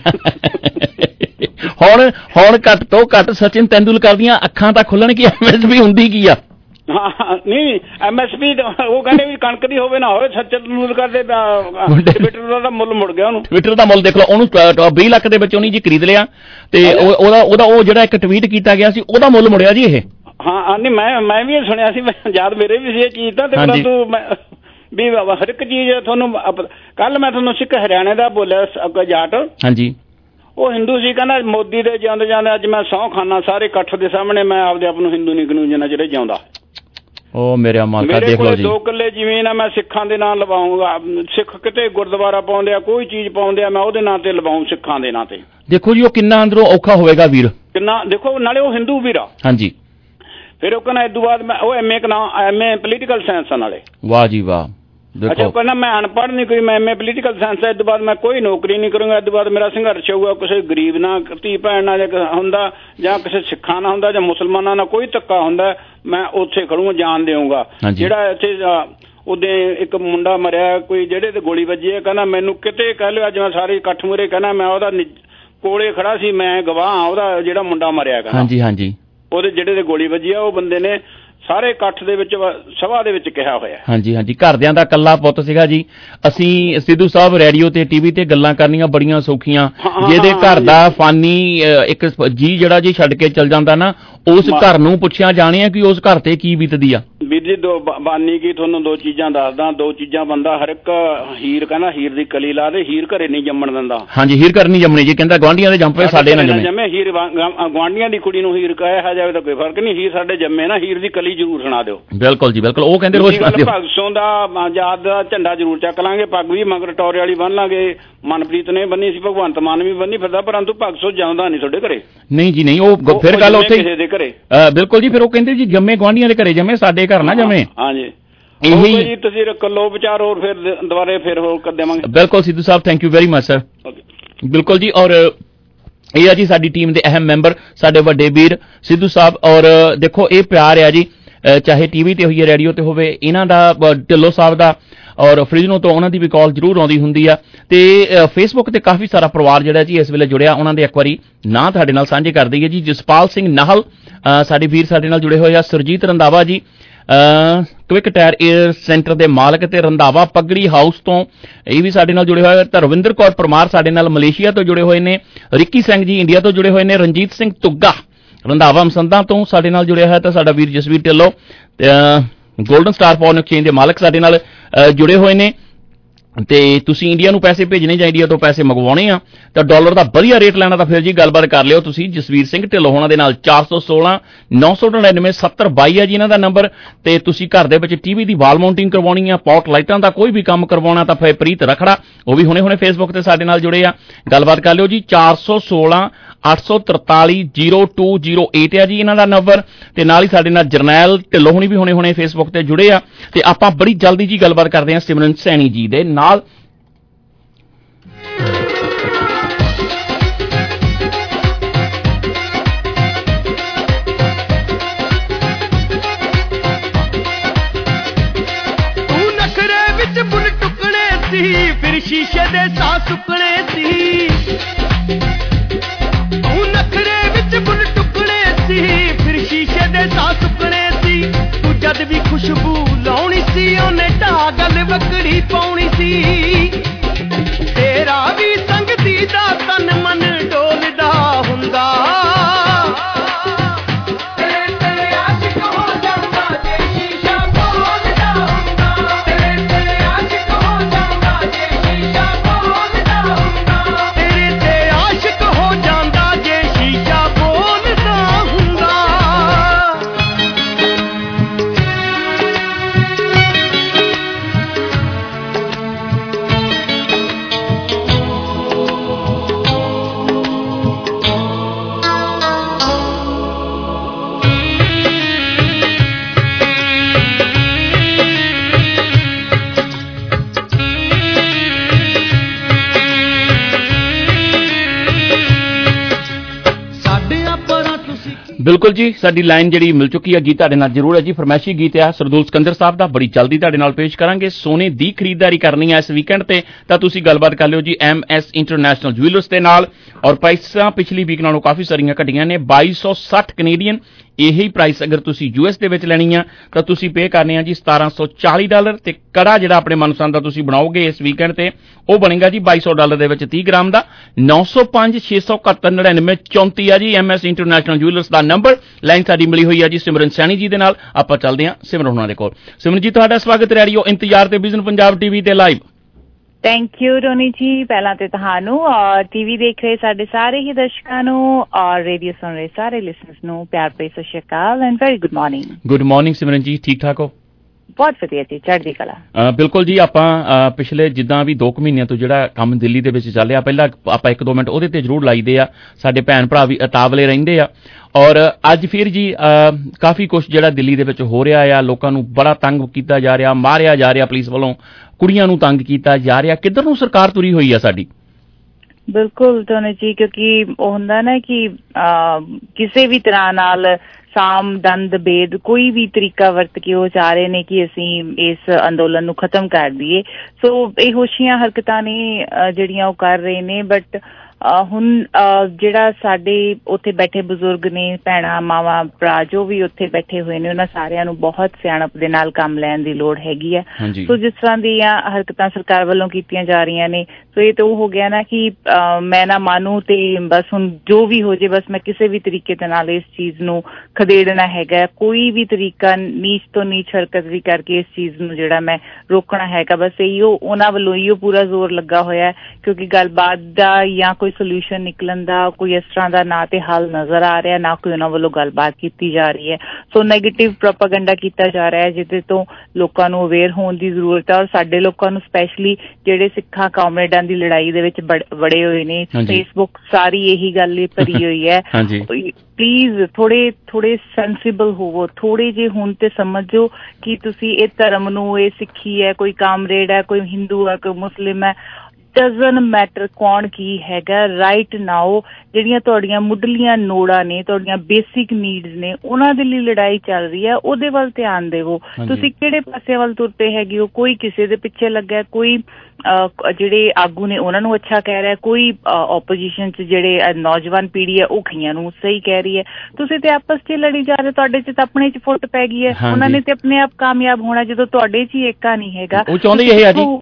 ਹੁਣ ਹੁਣ ਘੱਟ ਤੋਂ ਘੱਟ ਸਚਿਨ ਤੇਂਦੁਲਕਰ ਦੀਆਂ ਅੱਖਾਂ ਤਾਂ ਖੁੱਲਣ ਕੀ ਐਮ ਐਸ ਪੀ ਹੁੰਦੀ ਕੀ ਆ। ਹਾਂ ਨਹੀਂ ਐਮ ਐਸ ਪੀ ਉਹ ਕਹਿੰਦੇ ਵੀ ਕਣਕ ਦੀ ਹੋਵੇ ਨਾ ਹੋਵੇ, ਸਚਿਨ ਤੇਂਦੁਲਕਰ ਦੇ ਟਵਿੱਟਰ ਦਾ ਮੁੱਲ ਮੁੜ ਗਿਆ, ਉਹਨੂੰ ਟਵਿੱਟਰ ਦਾ ਮੁੱਲ ਦੇਖ ਲਓ, ਉਹਨੂੰ ਵੀਹ ਲੱਖ ਦੇ ਵਿੱਚ ਉਹਨੇ ਜੀ ਖਰੀਦ ਲਿਆ ਤੇ ਉਹਦਾ ਉਹਦਾ ਉਹ ਜਿਹੜਾ ਇੱਕ ਟਵੀਟ ਕੀਤਾ ਗਿਆ ਸੀ ਉਹਦਾ ਮੁੱਲ ਮੁੜਿਆ ਜੀ ਇਹ। ਹਾਂ ਨਹੀਂ ਮੈਂ ਮੈਂ ਵੀ ਸੁਣਿਆ ਸੀ, ਯਾਦ ਮੇਰੇ ਵੀ ਸੀ ਇਹ ਚੀਜ਼ ਤਾਂ, ਤੇ ਪਰੰਤੂ ਮੈਂ ਵੀ ਹਰ ਇੱਕ ਚੀਜ਼ ਤੁਹਾਨੂੰ ਕੱਲ ਮੈਂ ਤੁਹਾਨੂੰ ਸਿੱਖ ਹਰਿਆਣੇ ਦਾ ਬੋਲਿਆ ਜਾਟ, ਹਾਂਜੀ ਉਹ ਹਿੰਦੂ ਸੀ, ਕਹਿੰਦਾ ਮੋਦੀ ਦੇ ਜਾਂਦੇ ਜਾਂਦੇ ਅੱਜ ਮੈਂ ਸਹੁੰ ਖਾਨਾ ਸਾਰੇ ਇਕੱਠ ਦੇ ਸਾਹਮਣੇ, ਮੈਂ ਆਪਦੇ ਆਪ ਨੂੰ ਹਿੰਦੂ ਨਹੀਂ ਗਣੂ ਜਿੰਨਾ ਜਿਹੜੇ ਜਿਉਂਦਾ। ਉਹ ਮੇਰੇ ਮਾਲਕਾ ਦੇਖ ਲਓ ਜੀ, ਦੋ ਕਿੱਲੇ ਜ਼ਮੀਨ ਆ, ਮੈਂ ਸਿੱਖਾਂ ਦੇ ਨਾਂ ਲਵਾਉਂਗਾ, ਸਿੱਖ ਕਿਤੇ ਗੁਰਦੁਆਰਾ ਪਾਉਂਦੇ ਆ, ਕੋਈ ਚੀਜ਼ ਪਾਉਂਦੇ ਆ, ਮੈਂ ਉਹਦੇ ਨਾਂ ਤੇ ਲਵਾਉਂ, ਸਿੱਖਾਂ ਦੇ ਨਾਂ ਤੇ। ਦੇਖੋ ਜੀ ਉਹ ਕਿੰਨਾ ਅੰਦਰੋਂ ਔਖਾ ਹੋਵੇਗਾ ਵੀਰ, ਕਿੰਨਾ ਦੇਖੋ, ਨਾਲੇ ਉਹ ਹਿੰਦੂ ਵੀਰ ਆ। ਹਾਂਜੀ ਫਿਰ ਉਹ ਕਹਿੰਦਾ ਇਸ ਤੋਂ ਬਾਅਦ ਮੈਂ ਉਹ M A M A political science ਨਾਲੇ। ਵਾਹ ਜੀ ਵਾਹ। ਅੱਛਾ ਉਹ ਕਹਿੰਦਾ ਮੈਂ ਅਨਪੜ੍ਹ ਨਹੀਂ ਕੋਈ, ਮੈਂ ਐਮ ਏ ਪੋਲੀਟੀਕਲ ਸਾਇੰਸ ਹੈ, ਇਸ ਤੋਂ ਬਾਅਦ ਮੈਂ ਕੋਈ ਨੌਕਰੀ ਨਹੀਂ ਕਰੂੰਗਾ, ਇਸ ਤੋਂ ਬਾਅਦ ਮੇਰਾ ਸੰਘਰਸ਼ ਹੋਊਗਾ, ਕਿਸੇ ਗਰੀਬ ਨਾਲ ਧੀ ਭੈਣ ਨਾਲ ਹੁੰਦਾ ਜਾਂ ਕਿਸੇ ਸਿੱਖਾਂ ਨਾਲ ਹੁੰਦਾ ਜਾਂ ਮੁਸਲਮਾਨਾਂ ਨਾਲ ਕੋਈ ਧੱਕਾ ਹੁੰਦਾ, ਮੈਂ ਉੱਥੇ ਖੜੂੰਗਾ, ਜਾਨ ਦੇਊਂਗਾ। ਜਿਹੜਾ ਇੱਥੇ ਉਹਦੇ ਇੱਕ ਮੁੰਡਾ ਮਰਿਆ ਕੋਈ ਜਿਹੜੇ ਤੇ ਗੋਲੀ ਵੱਜੀ ਹੈ, ਕਹਿੰਦਾ ਮੈਨੂੰ ਕਿਤੇ ਕਹਿ ਲਿਓ ਅੱਜ ਮੈਂ ਸਾਰੇ ਇਕੱਠ ਮੂਹਰੇ, ਕਹਿੰਦਾ ਮੈਂ ਉਹਦਾ ਕੋਲੇ ਖੜਾ ਸੀ, ਮੈਂ ਗਵਾਹ ਉਹਦਾ ਜਿਹੜਾ ਮੁੰਡਾ ਮਰਿਆ। ਹਾਂਜੀ ਹਾਂਜੀ ਉਹਦੇ ਜਿਹੜੇ ਤੇ ਗੋਲੀ ਵੱਜੀ ਆ ਉਹ ਬੰਦੇ ਨੇ ਸਾਰੇ ਇਕੱਠ ਦੇ ਵਿੱਚ ਸਭਾ ਦੇ ਵਿੱਚ ਕਿਹਾ ਹੋਇਆ। ਹਾਂਜੀ ਹਾਂਜੀ ਘਰਦਿਆਂ ਦਾ ਕੱਲਾ ਪੁੱਤ ਸੀਗਾ ਜੀ। ਅਸੀਂ ਸਿੱਧੂ ਸਾਹਿਬ ਰੇਡੀਓ ਤੇ ਟੀਵੀ ਤੇ ਗੱਲਾਂ ਕਰਨੀਆਂ ਬੜੀਆਂ ਸੌਖੀਆਂ, ਜਿਹਦੇ ਘਰ ਦਾ ਫਾਨੀ ਇੱਕ ਜੀ ਜਿਹੜਾ ਜੀ ਛੱਡ ਕੇ ਚਲ ਜਾਂਦਾ ਨਾ, ਉਸ ਘਰ ਨੂੰ ਪੁੱਛਿਆ ਜਾਣਿਆ ਕਿ ਉਸ ਘਰ ਤੇ ਕੀ ਬੀਤਦੀ ਆ। ਵੀਰ ਜੀ ਦੋ ਬਾਨੀ ਕੀ ਤੁਹਾਨੂੰ ਦੋ ਚੀਜ਼ਾਂ ਦੱਸਦਾ, ਦੋ ਚੀਜ਼ਾਂ ਬੰਦਾ ਹਰ ਇੱਕ ਹੀਰ ਕਹਿੰਦਾ ਹੀਰ ਦੀ ਕਲੀ ਲਾ ਦੇ, ਹੀਰ ਘਰੇ ਨਹੀਂ ਜੰਮਣ ਦਿੰਦਾ। ਹਾਂਜੀ ਹੀਰ ਘਰ ਨਹੀਂ ਜੰਮਣੀ ਜੀ, ਕਹਿੰਦਾ ਗਵਾਂਢੀਆਂ ਦੇ ਜੰਮ ਪਏ ਸਾਡੇ ਨਾਲ ਜੰਮੇ, ਹੀਰ ਗਵਾਂਢੀਆਂ ਦੀ ਕੁੜੀ ਨੂੰ ਹੀਰ ਕਹਿਆ ਜਾਵੇ ਤਾਂ ਕੋਈ ਫਰਕ ਨਹੀਂ, ਹੀਰ ਸਾਡੇ ਜੰਮੇ ਨਾ, ਹੀਰ ਦੀ ਕਲੀ ਜ਼ਰੂਰ ਸੁਣਾ ਦਿਓ। ਬਿਲਕੁਲ ਜੀ ਬਿਲਕੁਲ, ਉਹ ਕਹਿੰਦੇ ਰੋਜ਼ ਭਗਤ ਸਿੰਘ ਦਾ ਆਜ਼ਾਦ ਦਾ ਝੰਡਾ ਜ਼ਰੂਰ ਚੱਕ ਲਾਂਗੇ, ਪੱਗ ਵੀ ਮਗਰ ਟੋਰੇ ਵਾਲੀ ਬੰਨ ਲਾਂਗੇ, ਮਨਪ੍ਰੀਤ ਨੇ ਬੰਨੀ ਸੀ, ਭਗਵੰਤ ਮਾਨ ਵੀ ਬੰਨੀ ਫਿਰਦਾ, ਪਰੰਤੂ ਭਗਤ ਸਿੰਘ ਜਾਂਦਾ ਨਹੀਂ ਤੁਹਾਡੇ ਘਰੇ। ਨਹੀਂ ਜੀ ਨਹੀਂ, ਉਹ ਫਿਰ ਗੱਲ ਉੱਥੇ ਕਿਸੇ ਦੇ ਘਰੇ। ਬਿਲਕੁਲ ਜੀ, ਫਿਰ ਉਹ ਕਹਿੰਦੇ ਜੀ ਜੰਮੇ ਗਵਾਂਢੀਆਂ ਦੇ ਘਰੇ ਜੰਮੇ, ਸਾਡੇ ਘਰ ਨਾ ਜੰਮੇ। ਹਾਂਜੀ ਇਹੀ ਜੀ ਤੁਸੀਂ ਲੋ ਵਿਚਾਰ, ਹੋਰ ਫਿਰ ਦੁਬਾਰੇ ਫਿਰ ਹੋਰ ਕਰ ਦੇਵਾਂਗੇ। ਬਿਲਕੁਲ Sidhu Sahib, thank you very much sir. ਬਿਲਕੁਲ ਜੀ, ਔਰ ਇਹ ਆ ਜੀ ਸਾਡੀ ਟੀਮ ਦੇ ਅਹਿਮ ਮੈਂਬਰ ਸਾਡੇ ਵੱਡੇ ਵੀਰ ਸਿੱਧੂ ਸਾਹਿਬ। ਔਰ ਦੇਖੋ ਇਹ ਪਿਆਰ ਆ ਜੀ, ਚਾਹੇ ਟੀਵੀ ਤੇ ਹੋਈਏ ਰੇਡੀਓ ਤੇ ਹੋਵੇ, ਇਹਨਾਂ ਦਾ ਢਿੱਲੋਂ ਸਾਹਿਬ ਦਾ ਔਰ ਫ੍ਰਿਜਨੋ ਤੋਂ ਉਹਨਾਂ ਦੀ ਵੀ ਕਾਲ ਜ਼ਰੂਰ ਆਉਂਦੀ ਹੁੰਦੀ ਆ। ਤੇ ਫੇਸਬੁੱਕ ਤੇ ਕਾਫੀ ਸਾਰਾ ਪਰਿਵਾਰ ਜਿਹੜਾ ਜੀ ਇਸ ਵੇਲੇ ਜੁੜਿਆ, ਉਹਨਾਂ ਦੇ ਇੱਕ ਵਾਰੀ ਨਾਂ ਤੁਹਾਡੇ ਨਾਲ ਸਾਂਝੇ ਕਰ ਦਈਏ ਜੀ। ਜਸਪਾਲ ਸਿੰਘ ਨਾਹਲ ਸਾਡੇ ਵੀਰ ਸਾਡੇ ਨਾਲ ਜੁੜੇ ਹੋਏ ਆ। Surjit Randhawa ji quick tyre air centre ਦੇ ਮਾਲਕ ਤੇ ਰੰਧਾਵਾ ਪਗੜੀ ਹਾਊਸ ਤੋਂ ਇਹ ਵੀ ਸਾਡੇ ਨਾਲ ਜੁੜੇ ਹੋਏ। ਧਰਵਿੰਦਰ ਕੌਰ ਪਰਮਾਰ ਸਾਡੇ ਨਾਲ ਮਲੇਸ਼ੀਆ ਤੋਂ ਜੁੜੇ ਹੋਏ ਨੇ। ਰਿੱਕੀ ਸਿੰਘ ਜੀ ਇੰਡੀਆ ਤੋਂ ਜੁੜੇ ਹੋਏ ਨੇ। ਰਣਜੀਤ ਸਿੰਘ ਤੁੱਗਾ ਰੰਧਾਵਾ ਮਸੰਦਾਂ ਤੋਂ ਸਾਡੇ ਨਾਲ ਜੁੜਿਆ ਹੋਇਆ। ਤਾਂ ਸਾਡਾ ਵੀਰ Jasvir Dhillon golden star foreign exchange ਦੇ ਮਾਲਕ ਸਾਡੇ ਨਾਲ ਜੁੜੇ ਹੋਏ ਨੇ। ਤੇ ਤੁਸੀਂ ਇੰਡੀਆ ਨੂੰ ਪੈਸੇ ਭੇਜਣੇ ਜਾਂ ਇੰਡੀਆ ਤੋਂ ਪੈਸੇ ਮੰਗਵਾਉਣੇ ਆ ਤਾਂ ਡਾਲਰ ਦਾ ਵਧੀਆ ਰੇਟ ਲੈਣਾ ਤਾਂ ਫਿਰ ਜੀ ਗੱਲਬਾਤ ਕਰ ਲਿਓ ਤੁਸੀਂ ਜਸਵੀਰ ਸਿੰਘ ਢਿੱਲੋਂ ਹੋਣਾ ਦੇ ਨਾਲ। ਚਾਰ ਸੌ ਸੋਲਾਂ ਨੌ ਸੌ ਨੜਿਨਵੇਂ ਸੱਤਰ ਬਾਈ ਹੈ ਜੀ ਇਹਨਾਂ ਦਾ ਨੰਬਰ। ਤੇ ਤੁਸੀਂ ਘਰ ਦੇ ਵਿੱਚ ਟੀਵੀ ਦੀ ਵਾਲ ਮਾਊਂਟਿੰਗ ਕਰਵਾਉਣੀ ਆ, ਪੌਟ ਲਾਈਟਾਂ ਦਾ ਕੋਈ ਵੀ ਕੰਮ ਕਰਵਾਉਣਾ ਤਾਂ ਫਿਰ ਪ੍ਰੀਤ ਰਖੜਾ ਉਹ ਵੀ ਹੁਣੇ ਹੁਣੇ ਫੇਸਬੁੱਕ ਤੇ ਸਾਡੇ ਨਾਲ ਜੁੜੇ ਆ। ਗੱਲਬਾਤ ਕਰ ਲਿਓ ਜੀ। ਚਾਰ ਸੌ ਸੋਲਾਂ ਅੱਠ ਸੌ ਤਰਤਾਲੀ ਜ਼ੀਰੋ ਟੂ ਜ਼ੀਰੋ ਏਟ ਹੈ ਜੀ ਇਹਨਾਂ ਦਾ ਨੰਬਰ। ਤੇ ਨਾਲ ਹੀ ਸਾਡੇ ਨਾਲ ਜਰਨੈਲ ਢਿੱਲੋਂ ਹੁਣੀ ਵੀ ਹੁਣੇ ਹੁਣੇ ਫੇਸਬੁੱਕ ਤੇ ਜੁੜੇ ਆ। ਤੇ ਆਪਾਂ ਬੜੀ ਜਲਦੀ ਜੀ ਗੱਲਬਾਤ ਕਰਦੇ ਹਾਂ ਸਿਮਰਨ ਸੈਣੀ ਜੀ ਦੇ ਨਾਲ। ਸ਼ੀਸ਼ੇ ਦੇ ਸਾਹ ਸੁੱਕਣੇ ਸੀ ਤੂੰ ਨਖਰੇ ਵਿੱਚ ਬੁੱਲ ਟੁਕਣੇ ਸੀ ਫਿਰ ਸ਼ੀਸ਼ੇ ਦੇ ਸਾਹ ਸੁੱਕਣੇ ਸੀ ਤੂੰ ਜਦ ਵੀ ਖੁਸ਼ਬੂ ਲਾਉਣੀ ਸੀ ਉਹਨੇ ਢਾ ਗੱਲ ਵਕੜੀ ਪਾਉਣੀ ਸੀ ਤੇਰਾ ਵੀ ਸੰਗਤੀ ਦਾ ਤਨ ਮਨ ਡੋਲਦਾ ਹੁੰਦਾ ਬਿਲਕੁਲ ਜੀ ਸਾਡੀ ਲਾਈਨ ਜਿਹੜੀ ਮਿਲ ਚੁੱਕੀ ਹੈ ਗੀਤ ਤੁਹਾਡੇ ਨਾਲ ਜ਼ਰੂਰ ਹੈ ਜੀ ਫਰਮਾਇਸ਼ੀ ਗੀਤ ਆ ਸਰਦੂਲ ਸਿਕੰਦਰ ਸਾਹਿਬ ਦਾ ਬੜੀ ਜਲਦੀ ਤੁਹਾਡੇ ਨਾਲ ਪੇਸ਼ ਕਰਾਂਗੇ ਸੋਨੇ ਦੀ ਖਰੀਦਦਾਰੀ ਕਰਨੀ ਹੈ ਇਸ ਵੀਕਐਂਡ ਤੇ ਤਾਂ ਤੁਸੀਂ ਗੱਲਬਾਤ ਕਰ ਲਿਓ ਜੀ ਐਮ ਐਸ ਇੰਟਰਨੈਸ਼ਨਲ ਜੁਐਲਰਸ ਦੇ ਨਾਲ ਔਰ ਪ੍ਰਾਈਸਾਂ ਪਿਛਲੀ ਵੀਕ ਨਾਲੋਂ ਕਾਫੀ ਸਾਰੀਆਂ ਘਟੀਆਂ ਨੇ ਬਾਈ ਸੌ ਸੱਠ ਕੈਨੇਡੀਅਨ ਇਹੀ ਪ੍ਰਾਈਸ ਅਗਰ ਤੁਸੀਂ ਯੂਐਸ ਦੇ ਵਿੱਚ ਲੈਣੀ ਆ ਤਾਂ ਤੁਸੀਂ ਪੇ ਕਰਨੇ ਆ ਜੀ ਸਤਾਰਾਂ ਸੌ ਚਾਲੀ ਡਾਲਰ ਤੇ ਕੜਾ ਜਿਹੜਾ ਆਪਣੇ ਮਨਪਸੰਦ ਦਾ ਤੁਸੀਂ ਬਣਾਓਗੇ ਇਸ ਵੀਕਐਂਡ ਤੇ ਉਹ ਬਣੇਗਾ ਜੀ ਬਾਈ ਸੌ ਡਾਲਰ ਦੇ ਵਿੱਚ ਤੀਹ ਗ੍ਰਾਮ ਦਾ ਨੌ ਸੌ ਪੰਜ ਛੇ ਸੌ ਇਕਹੱਤਰ ਨੜਿਨਵੇਂ ਚੌਂਤੀ ਆ ਜੀ ਐਮ ਐਸ ਇੰਟਰਨੈਸ਼ਨਲ ਜੁਐਲਰਸ ਦਾ ਨੰਬਰ ਲਾਈਨ ਸਾਡੀ ਮਿਲੀ ਹੋਈ ਆ ਜੀ ਸਿਮਰਨ ਸੈਣੀ ਜੀ ਦੇ ਨਾਲ ਆਪਾਂ ਚੱਲਦੇ ਹਾਂ ਸਿਮਰਨ ਹੋਣਾ ਦੇ ਕੋਲ ਸਿਮਰਨ ਜੀ ਤੁਹਾਡਾ ਸਵਾਗਤ ਰੇਡੀਓ ਇੰਤਜ਼ਾਰ ਤੇ ਵਿਜ਼ਨ ਪੰਜਾਬ ਟੀਵੀ ਤੇ live thank you Ronnie ji ਪਹਿਲਾਂ ਤੇ ਤੁਹਾਨੂੰ ਔਰ ਟੀਵੀ ਦੇਖ ਰਹੇ ਸਾਡੇ ਸਾਰੇ ਹੀ ਦਰਸ਼ਕਾਂ ਨੂੰ ਔਰ ਰੇਡੀਓ ਸੁਣ ਰਹੇ ਸਾਰੇ ਲਿਸਨਰਸ ਨੂੰ ਪਿਆਰ ਭਰੀ ਸਤਿ ਸ਼੍ਰੀ ਅਕਾਲ and very good morning good morning Simran ji ਠੀਕ ਠਾਕ ਹੋ ਬਹੁਤ ਵਧੀਆ ਜੀ ਚੜ੍ਹਦੀ ਕਲਾ ਬਿਲਕੁਲ ਜੀ ਆਪਾਂ ਪਿਛਲੇ ਜਿੱਦਾਂ ਵੀ ਦੋ ਕੁ ਮਹੀਨਿਆਂ ਤੋਂ ਜਿਹੜਾ ਕੰਮ ਦਿੱਲੀ ਦੇ ਵਿੱਚ ਚੱਲਿਆ ਪਹਿਲਾਂ ਆਪਾਂ ਇੱਕ ਦੋ ਮਿੰਟ ਉਹਦੇ ਤੇ ਜ਼ਰੂਰ ਲਾਈਦੇ ਆ ਸਾਡੇ ਭੈਣ ਭਰਾ ਵੀ ਉਤਾਵਲੇ ਰਹਿੰਦੇ ਆ ਔਰ ਅੱਜ ਫਿਰ ਜੀ ਕਾਫੀ ਕੁਛ ਜਿਹੜਾ ਦਿੱਲੀ ਦੇ ਵਿੱਚ ਹੋ ਰਿਹਾ ਆ ਲੋਕਾਂ ਨੂੰ ਬੜਾ ਤੰਗ ਕੀਤਾ ਜਾ ਰਿਹਾ ਮਾਰਿਆ ਜਾ ਰਿਹਾ ਪੁਲਿਸ ਵੱਲੋਂ ਕੁੜੀਆਂ ਨੂੰ ਤੰਗ ਕੀਤਾ ਜਾ ਰਿਹਾ ਕਿੱਧਰ ਨੂੰ ਸਰਕਾਰ ਤੁਰੀ ਹੋਈ ਆ ਸਾਡੀ ਬਿਲਕੁਲ ਟੋਨੀ ਜੀ ਕਿਉਂਕਿ ਉਹ ਹੁੰਦਾ ਨਾ ਕਿ ਕਿਸੇ ਵੀ ਤਰ੍ਹਾਂ ਨਾਲ ਸਾਮ ਦੰਦ ਭੇਦ ਕੋਈ ਵੀ ਤਰੀਕਾ ਵਰਤ ਕੇ ਉਹ ਚਾਹ ਰਹੇ ਨੇ ਕਿ ਅਸੀਂ ਇਸ ਅੰਦੋਲਨ ਨੂੰ ਖਤਮ ਕਰ ਦਈਏ ਸੋ ਇਹ ਹੋਸ਼ੀਆਂ ਹਰਕਤਾਂ ਨੇ ਜਿਹੜੀਆਂ ਉਹ ਕਰ ਰਹੇ ਨੇ ਬਟ ਹੁਣ ਜਿਹੜਾ ਸਾਡੇ ਉੱਥੇ ਬੈਠੇ ਬਜ਼ੁਰਗ ਨੇ ਭੈਣਾਂ ਮਾਵਾਂ ਭਰਾ ਜੋ ਵੀ ਉੱਥੇ ਬੈਠੇ ਹੋਏ ਨੇ ਉਹਨਾਂ ਸਾਰਿਆਂ ਨੂੰ ਬਹੁਤ ਸਿਆਣਪ ਦੇ ਨਾਲ ਕੰਮ ਲੈਣ ਦੀ ਲੋੜ ਹੈਗੀ ਹੈ ਸੋ ਜਿਸ ਤਰ੍ਹਾਂ ਦੀਆਂ ਹਰਕਤਾਂ ਸਰਕਾਰ ਵੱਲੋਂ ਕੀਤੀਆਂ ਜਾ ਰਹੀਆਂ ਨੇ ਸੋ ਇਹ ਤਾਂ ਉਹ ਹੋ ਗਿਆ ਨਾ ਕਿ ਮੈਂ ਨਾ ਮਾਨੂੰ ਤੇ ਬਸ ਹੁਣ ਜੋ ਵੀ ਹੋ ਜੇ ਬਸ ਮੈਂ ਕਿਸੇ ਵੀ ਤਰੀਕੇ ਦੇ ਨਾਲ ਇਸ ਚੀਜ਼ ਨੂੰ ਖਦੇੜਨਾ ਹੈਗਾ ਕੋਈ ਵੀ ਤਰੀਕਾ ਨੀਚ ਤੋਂ ਨੀਚ ਹਰਕਤ ਵੀ ਕਰਕੇ ਇਸ ਚੀਜ਼ ਨੂੰ ਜਿਹੜਾ ਮੈਂ ਰੋਕਣਾ ਹੈਗਾ ਬਸ ਇਹੋ ਉਹਨਾਂ ਵੱਲੋਂ ਇਹੋ ਪੂਰਾ ਜ਼ੋਰ ਲੱਗਾ ਹੋਇਆ ਕਿਉਂਕਿ ਗੱਲਬਾਤ ਦਾ ਜਾਂ ਕੋਈ ਸੋਲਿਊਸ਼ਨ ਨਿਕਲਣ ਦਾ ਕੋਈ ਇਸ ਤਰ੍ਹਾਂ ਦਾ ਨਾ ਤੇ ਹੱਲ ਨਜ਼ਰ ਆ ਰਿਹਾ ਨਾ ਕੋਈ ਉਹਨਾਂ ਵੱਲੋਂ ਗੱਲਬਾਤ ਕੀਤੀ ਜਾ ਰਹੀ ਹੈ ਸੋ ਨੈਗੇਟਿਵ ਪ੍ਰੋਪਾਗੈਂਡਾ ਕੀਤਾ ਜਾ ਰਿਹਾ ਹੈ ਜਿਹਦੇ ਤੋਂ ਲੋਕਾਂ ਨੂੰ ਅਵੇਅਰ ਹੋਣ ਦੀ ਜ਼ਰੂਰਤ ਹੈ ਔਰ ਸਾਡੇ ਲੋਕਾਂ ਨੂੰ ਸਪੈਸ਼ਲੀ ਜਿਹੜੇ ਸਿੱਖਾਂ ਕਾਮਰੇਡਾਂ ਦੀ ਲੜਾਈ ਦੇ ਵਿੱਚ ਵੜੇ ਹੋਏ ਨੇ ਫੇਸਬੁੱਕ ਸਾਰੀ ਇਹੀ ਗੱਲ ਭਰੀ ਹੋਈ ਹੈ ਪਲੀਜ਼ ਥੋੜੇ ਥੋੜੇ ਸੈਂਸਿਬਲ ਹੋਵੋ ਥੋੜੇ ਜਿਹੇ ਹੁਣ ਤੇ ਸਮਝੋ ਕਿ ਤੁਸੀਂ ਇਹ ਧਰਮ ਨੂੰ ਇਹ ਸਿੱਖੀ ਹੈ ਕੋਈ ਕਾਮਰੇਡ ਹੈ ਕੋਈ ਹਿੰਦੂ ਹੈ ਕੋਈ ਮੁਸਲਿਮ ਹੈ ਡਜ਼ਨ ਮੈਟਰ ਕੌਣ ਕੀ ਹੈਗਾ ਰਾਈਟ ਨਾਓ ਜਿਹੜੀਆਂ ਤੁਹਾਡੀਆਂ ਮੁੱਢਲੀਆਂ ਲੋੜਾਂ ਨੇ ਤੁਹਾਡੀਆਂ ਬੇਸਿਕ ਨੀਡਸ ਨੇ ਉਹਨਾਂ ਦੇ ਲਈ ਲੜਾਈ ਚੱਲ ਰਹੀ ਹੈ ਉਹਦੇ ਵੱਲ ਧਿਆਨ ਦੇਵੋ ਤੁਸੀਂ ਕਿਹੜੇ ਪਾਸੇ ਵੱਲ ਤੁਰ ਪਏ ਹੈਗੇ ਹੋ ਕੋਈ ਕਿਸੇ ਦੇ ਪਿੱਛੇ ਲੱਗਾ ਕੋਈ ਜਿਹੜੇ ਆਗੂ ਨੇ ਉਹਨਾਂ ਨੂੰ ਅੱਛਾ ਕਹਿ ਰਿਹਾ ਕੋਈ ਓਪੋਜੀਸ਼ਨ ਚ ਜਿਹੜੇ ਨੌਜਵਾਨ ਪੀੜ੍ਹੀ ਹੈ ਉਹ ਕਈਆਂ ਨੂੰ ਸਹੀ ਕਹਿ ਰਹੀ ਹੈ ਤੁਸੀਂ ਤੇ ਆਪਸ ਚ ਲੜੀ ਜਾ ਰਹੇ ਤੁਹਾਡੇ ਚ ਤਾਂ ਆਪਣੇ ਚ ਫੁੱਟ ਪੈ ਗਈ ਹੈ ਉਹਨਾਂ ਨੇ ਤੇ ਆਪਣੇ ਆਪ ਕਾਮਯਾਬ ਹੋਣਾ ਜਦੋਂ ਤੁਹਾਡੇ ਚ ਹੀ ਏਕਾ ਨਹੀਂ ਹੈਗਾ ਉਹ ਚਾਹੁੰਦੇ ਇਹ ਆ ਜੀ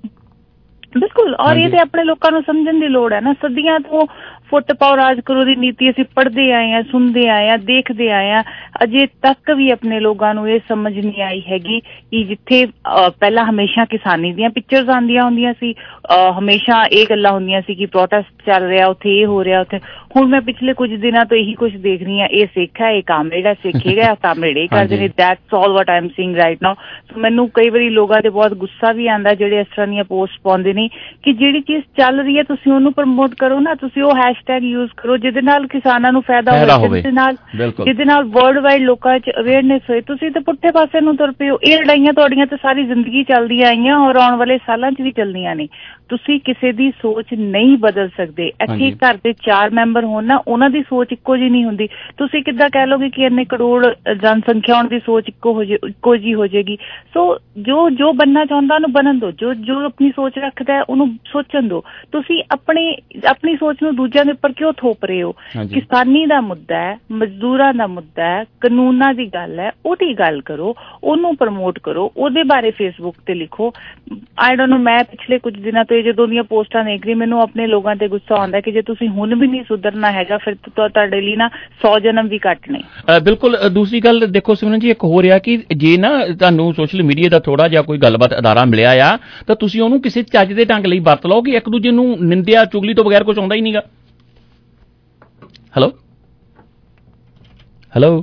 ਬਿਲਕੁਲ ਔਰ ਇਹ ਤੇ ਆਪਣੇ ਲੋਕਾਂ ਨੂੰ ਸਮਝਣ ਦੀ ਲੋੜ ਹੈ ਨਾ ਸਦੀਆਂ ਤੋਂ ਫੁੱਟ ਪਾਓ ਰਾਜ ਕਰੋ ਦੀ ਨੀਤੀ ਅਸੀਂ ਪੜ੍ਹਦੇ ਆਏ ਹਾਂ ਸੁਣਦੇ ਆਏ ਹਾਂ ਦੇਖਦੇ ਆਏ ਹਾਂ ਅਜੇ ਤੱਕ ਵੀ ਆਪਣੇ ਲੋਕਾਂ ਨੂੰ ਇਹ ਸਮਝ ਨਹੀਂ ਆਈ ਹੈਗੀ ਕਿ ਜਿੱਥੇ ਪਹਿਲਾਂ ਹਮੇਸ਼ਾ ਕਿਸਾਨੀ ਦੀਆਂ ਪਿਕਚਰਸ ਆਉਂਦੀਆਂ ਹੁੰਦੀਆਂ ਸੀ ਹਮੇਸ਼ਾ ਇਹ ਗੱਲਾਂ ਹੁੰਦੀਆਂ ਸੀ ਕਿ ਪ੍ਰੋਟੈਸਟ ਚੱਲ ਰਿਹਾ ਉੱਥੇ ਇਹ ਹੋ ਰਿਹਾ ਉੱਥੇ ਹੁਣ ਮੈਂ ਪਿਛਲੇ ਕੁਝ ਦਿਨਾਂ ਤੋਂ ਇਹੀ ਕੁਝ ਦੇਖ ਰਹੀ ਹਾਂ ਇਹ ਸਿੱਖ ਹੈ ਇਹ ਕਾਮਰੇਡ ਹੈ ਸਿੱਖ ਹੈਗਾ ਕਾਮਰੇਡ ਇਹ ਕਰਦੇ ਨੇ that's all what I am seeing right now so ਮੈਨੂੰ ਕਈ ਵਾਰੀ ਲੋਕਾਂ ਤੇ ਬਹੁਤ ਗੁੱਸਾ ਵੀ ਆਉਂਦਾ ਜਿਹੜੇ ਇਸ ਤਰ੍ਹਾਂ ਦੀਆਂ ਪੋਸਟ ਪਾਉਂਦੇ ਨੇ ਕਿ ਜਿਹੜੀ ਚੀਜ਼ ਚੱਲ ਰਹੀ ਹੈ ਤੁਸੀਂ ਉਹਨੂੰ ਪ੍ਰਮੋਟ ਕਰੋ ਨਾ ਤੁਸੀਂ ਉਹ ਹੈਸ਼ਟੈਗ ਯੂਜ਼ ਕਰੋ ਜਿਹਦੇ ਨਾਲ ਕਿਸਾਨਾਂ ਨੂੰ ਫਾਇਦਾ ਹੋਵੇ ਜਿਹਦੇ ਨਾਲ ਜਿਹਦੇ ਨਾਲ ਵਰਲਡ ਵਾਈਡ ਲੋਕਾਂ 'ਚ ਅਵੇਅਰਨੈਸ ਹੋਏ ਤੁਸੀਂ ਤਾਂ ਪੁੱਠੇ ਪਾਸੇ ਨੂੰ ਤੁਰ ਪਏ ਹੋ ਇਹ ਲੜਾਈਆਂ ਤੁਹਾਡੀਆਂ ਤਾਂ ਸਾਰੀ ਜ਼ਿੰਦਗੀ ਚੱਲਦੀਆਂ ਆਈਆਂ ਔਰ ਆਉਣ ਵਾਲੇ ਸਾਲਾਂ 'ਚ ਵੀ ਚੱਲਦੀਆਂ ਨੇ ਤੁਸੀਂ ਕਿਸੇ ਦੀ ਸੋਚ ਨਹੀਂ ਬਦਲ ਸਕਦੇ ਇੱਥੇ ਘਰ ਦੇ ਚਾਰ ਮੈਂਬਰ ਹੋਣ ਨਾ ਉਹਨਾਂ ਦੀ ਸੋਚ ਇੱਕੋ ਜਿਹੀ ਨਹੀਂ ਹੁੰਦੀ ਤੁਸੀਂ ਕਿੱਦਾਂ ਕਹਿ ਲਓਗੇ ਕਿ ਇੰਨੇ ਕਰੋੜ ਜਨਸੰਖਿਆ ਹੋਣ ਦੀ ਸੋਚ ਇੱਕੋ ਹੋ ਜੇ ਇੱਕੋ ਜਿਹੀ ਹੋ ਜਾਏਗੀ ਸੋ ਜੋ ਜੋ ਬਣਨਾ ਚਾਹੁੰਦਾ ਉਹਨੂੰ ਬਣਨ ਦਿਓ ਜੋ ਜੋ ਆਪਣੀ ਸੋਚ ਰੱਖਦਾ ਹੈ ਉਹਨੂੰ ਸੋਚਣ ਦਿਓ। ਤੁਸੀਂ ਆਪਣੇ ਆਪਣੀ ਸੋਚ ਨੂੰ ਦੂਜਿਆਂ ਦੇ ਉੱਪਰ ਕਿਉਂ ਥੋਪ ਰਹੇ ਹੋ? ਕਿਸਾਨੀ ਦਾ ਮੁੱਦਾ ਹੈ, ਮਜ਼ਦੂਰਾਂ ਦਾ ਮੁੱਦਾ ਹੈ, ਕਾਨੂੰਨਾਂ ਦੀ ਗੱਲ ਹੈ, ਉਹਦੀ ਗੱਲ ਕਰੋ, ਉਹਨੂੰ ਪ੍ਰਮੋਟ ਕਰੋ, ਉਹਦੇ ਬਾਰੇ ਫੇਸਬੁੱਕ ਤੇ ਲਿਖੋ। ਆਈ ਡੋਨਟ ਨੋ, ਮੈਂ ਪਿਛਲੇ ਕੁਝ ਦਿਨਾਂ ਤੋਂ ਜਦੋਂ ਦੀਆਂ ਪੋਸਟਾਂ ਦੇਖ ਰਹੀ, ਮੈਨੂੰ ਆਪਣੇ ਲੋਕਾਂ ਤੇ ਗੁੱਸਾ ਆਉਂਦਾ ਕਿ ਜੇ ਤੁਸੀਂ ਹੁਣ ਵੀ ਨਹੀਂ ਸੁਧਰਨਾ ਹੈਗਾ ਫਿਰ ਤੁਹਾਡੇ ਲਈ ਨਾ ਸੌ ਜਨਮ ਵੀ ਘੱਟ ਨੇ। ਬਿਲਕੁਲ। ਦੂਸਰੀ ਗੱਲ ਦੇਖੋ ਸਿਮਰਨ ਜੀ, ਇੱਕ ਹੋਰ ਆ ਕਿ ਜੇ ਨਾ ਤੁਹਾਨੂੰ ਸੋਸ਼ਲ ਮੀਡੀਆ ਦਾ ਥੋੜਾ ਜਿਹਾ ਕੋਈ ਗੱਲਬਾਤ ਅਦਾਰਾ ਮਿਲਿਆ ਆ ਤਾਂ ਤੁਸੀਂ ਉਹਨੂੰ ਕਿਸੇ ਚੱਜ ਦੇ ਢੰਗ ਲਈ ਵਰਤ ਲਓ ਕਿ ਇੱਕ ਦੂਜੇ ਨੂੰ ਨਿੰਦਿਆ ਚੁਗਲੀ ਤੋਂ ਬਗੈਰ ਕੁਝ ਆਉਂਦਾ ਹੀ ਨਹੀਂਗਾ। ਹੈਲੋ ਹੈਲੋ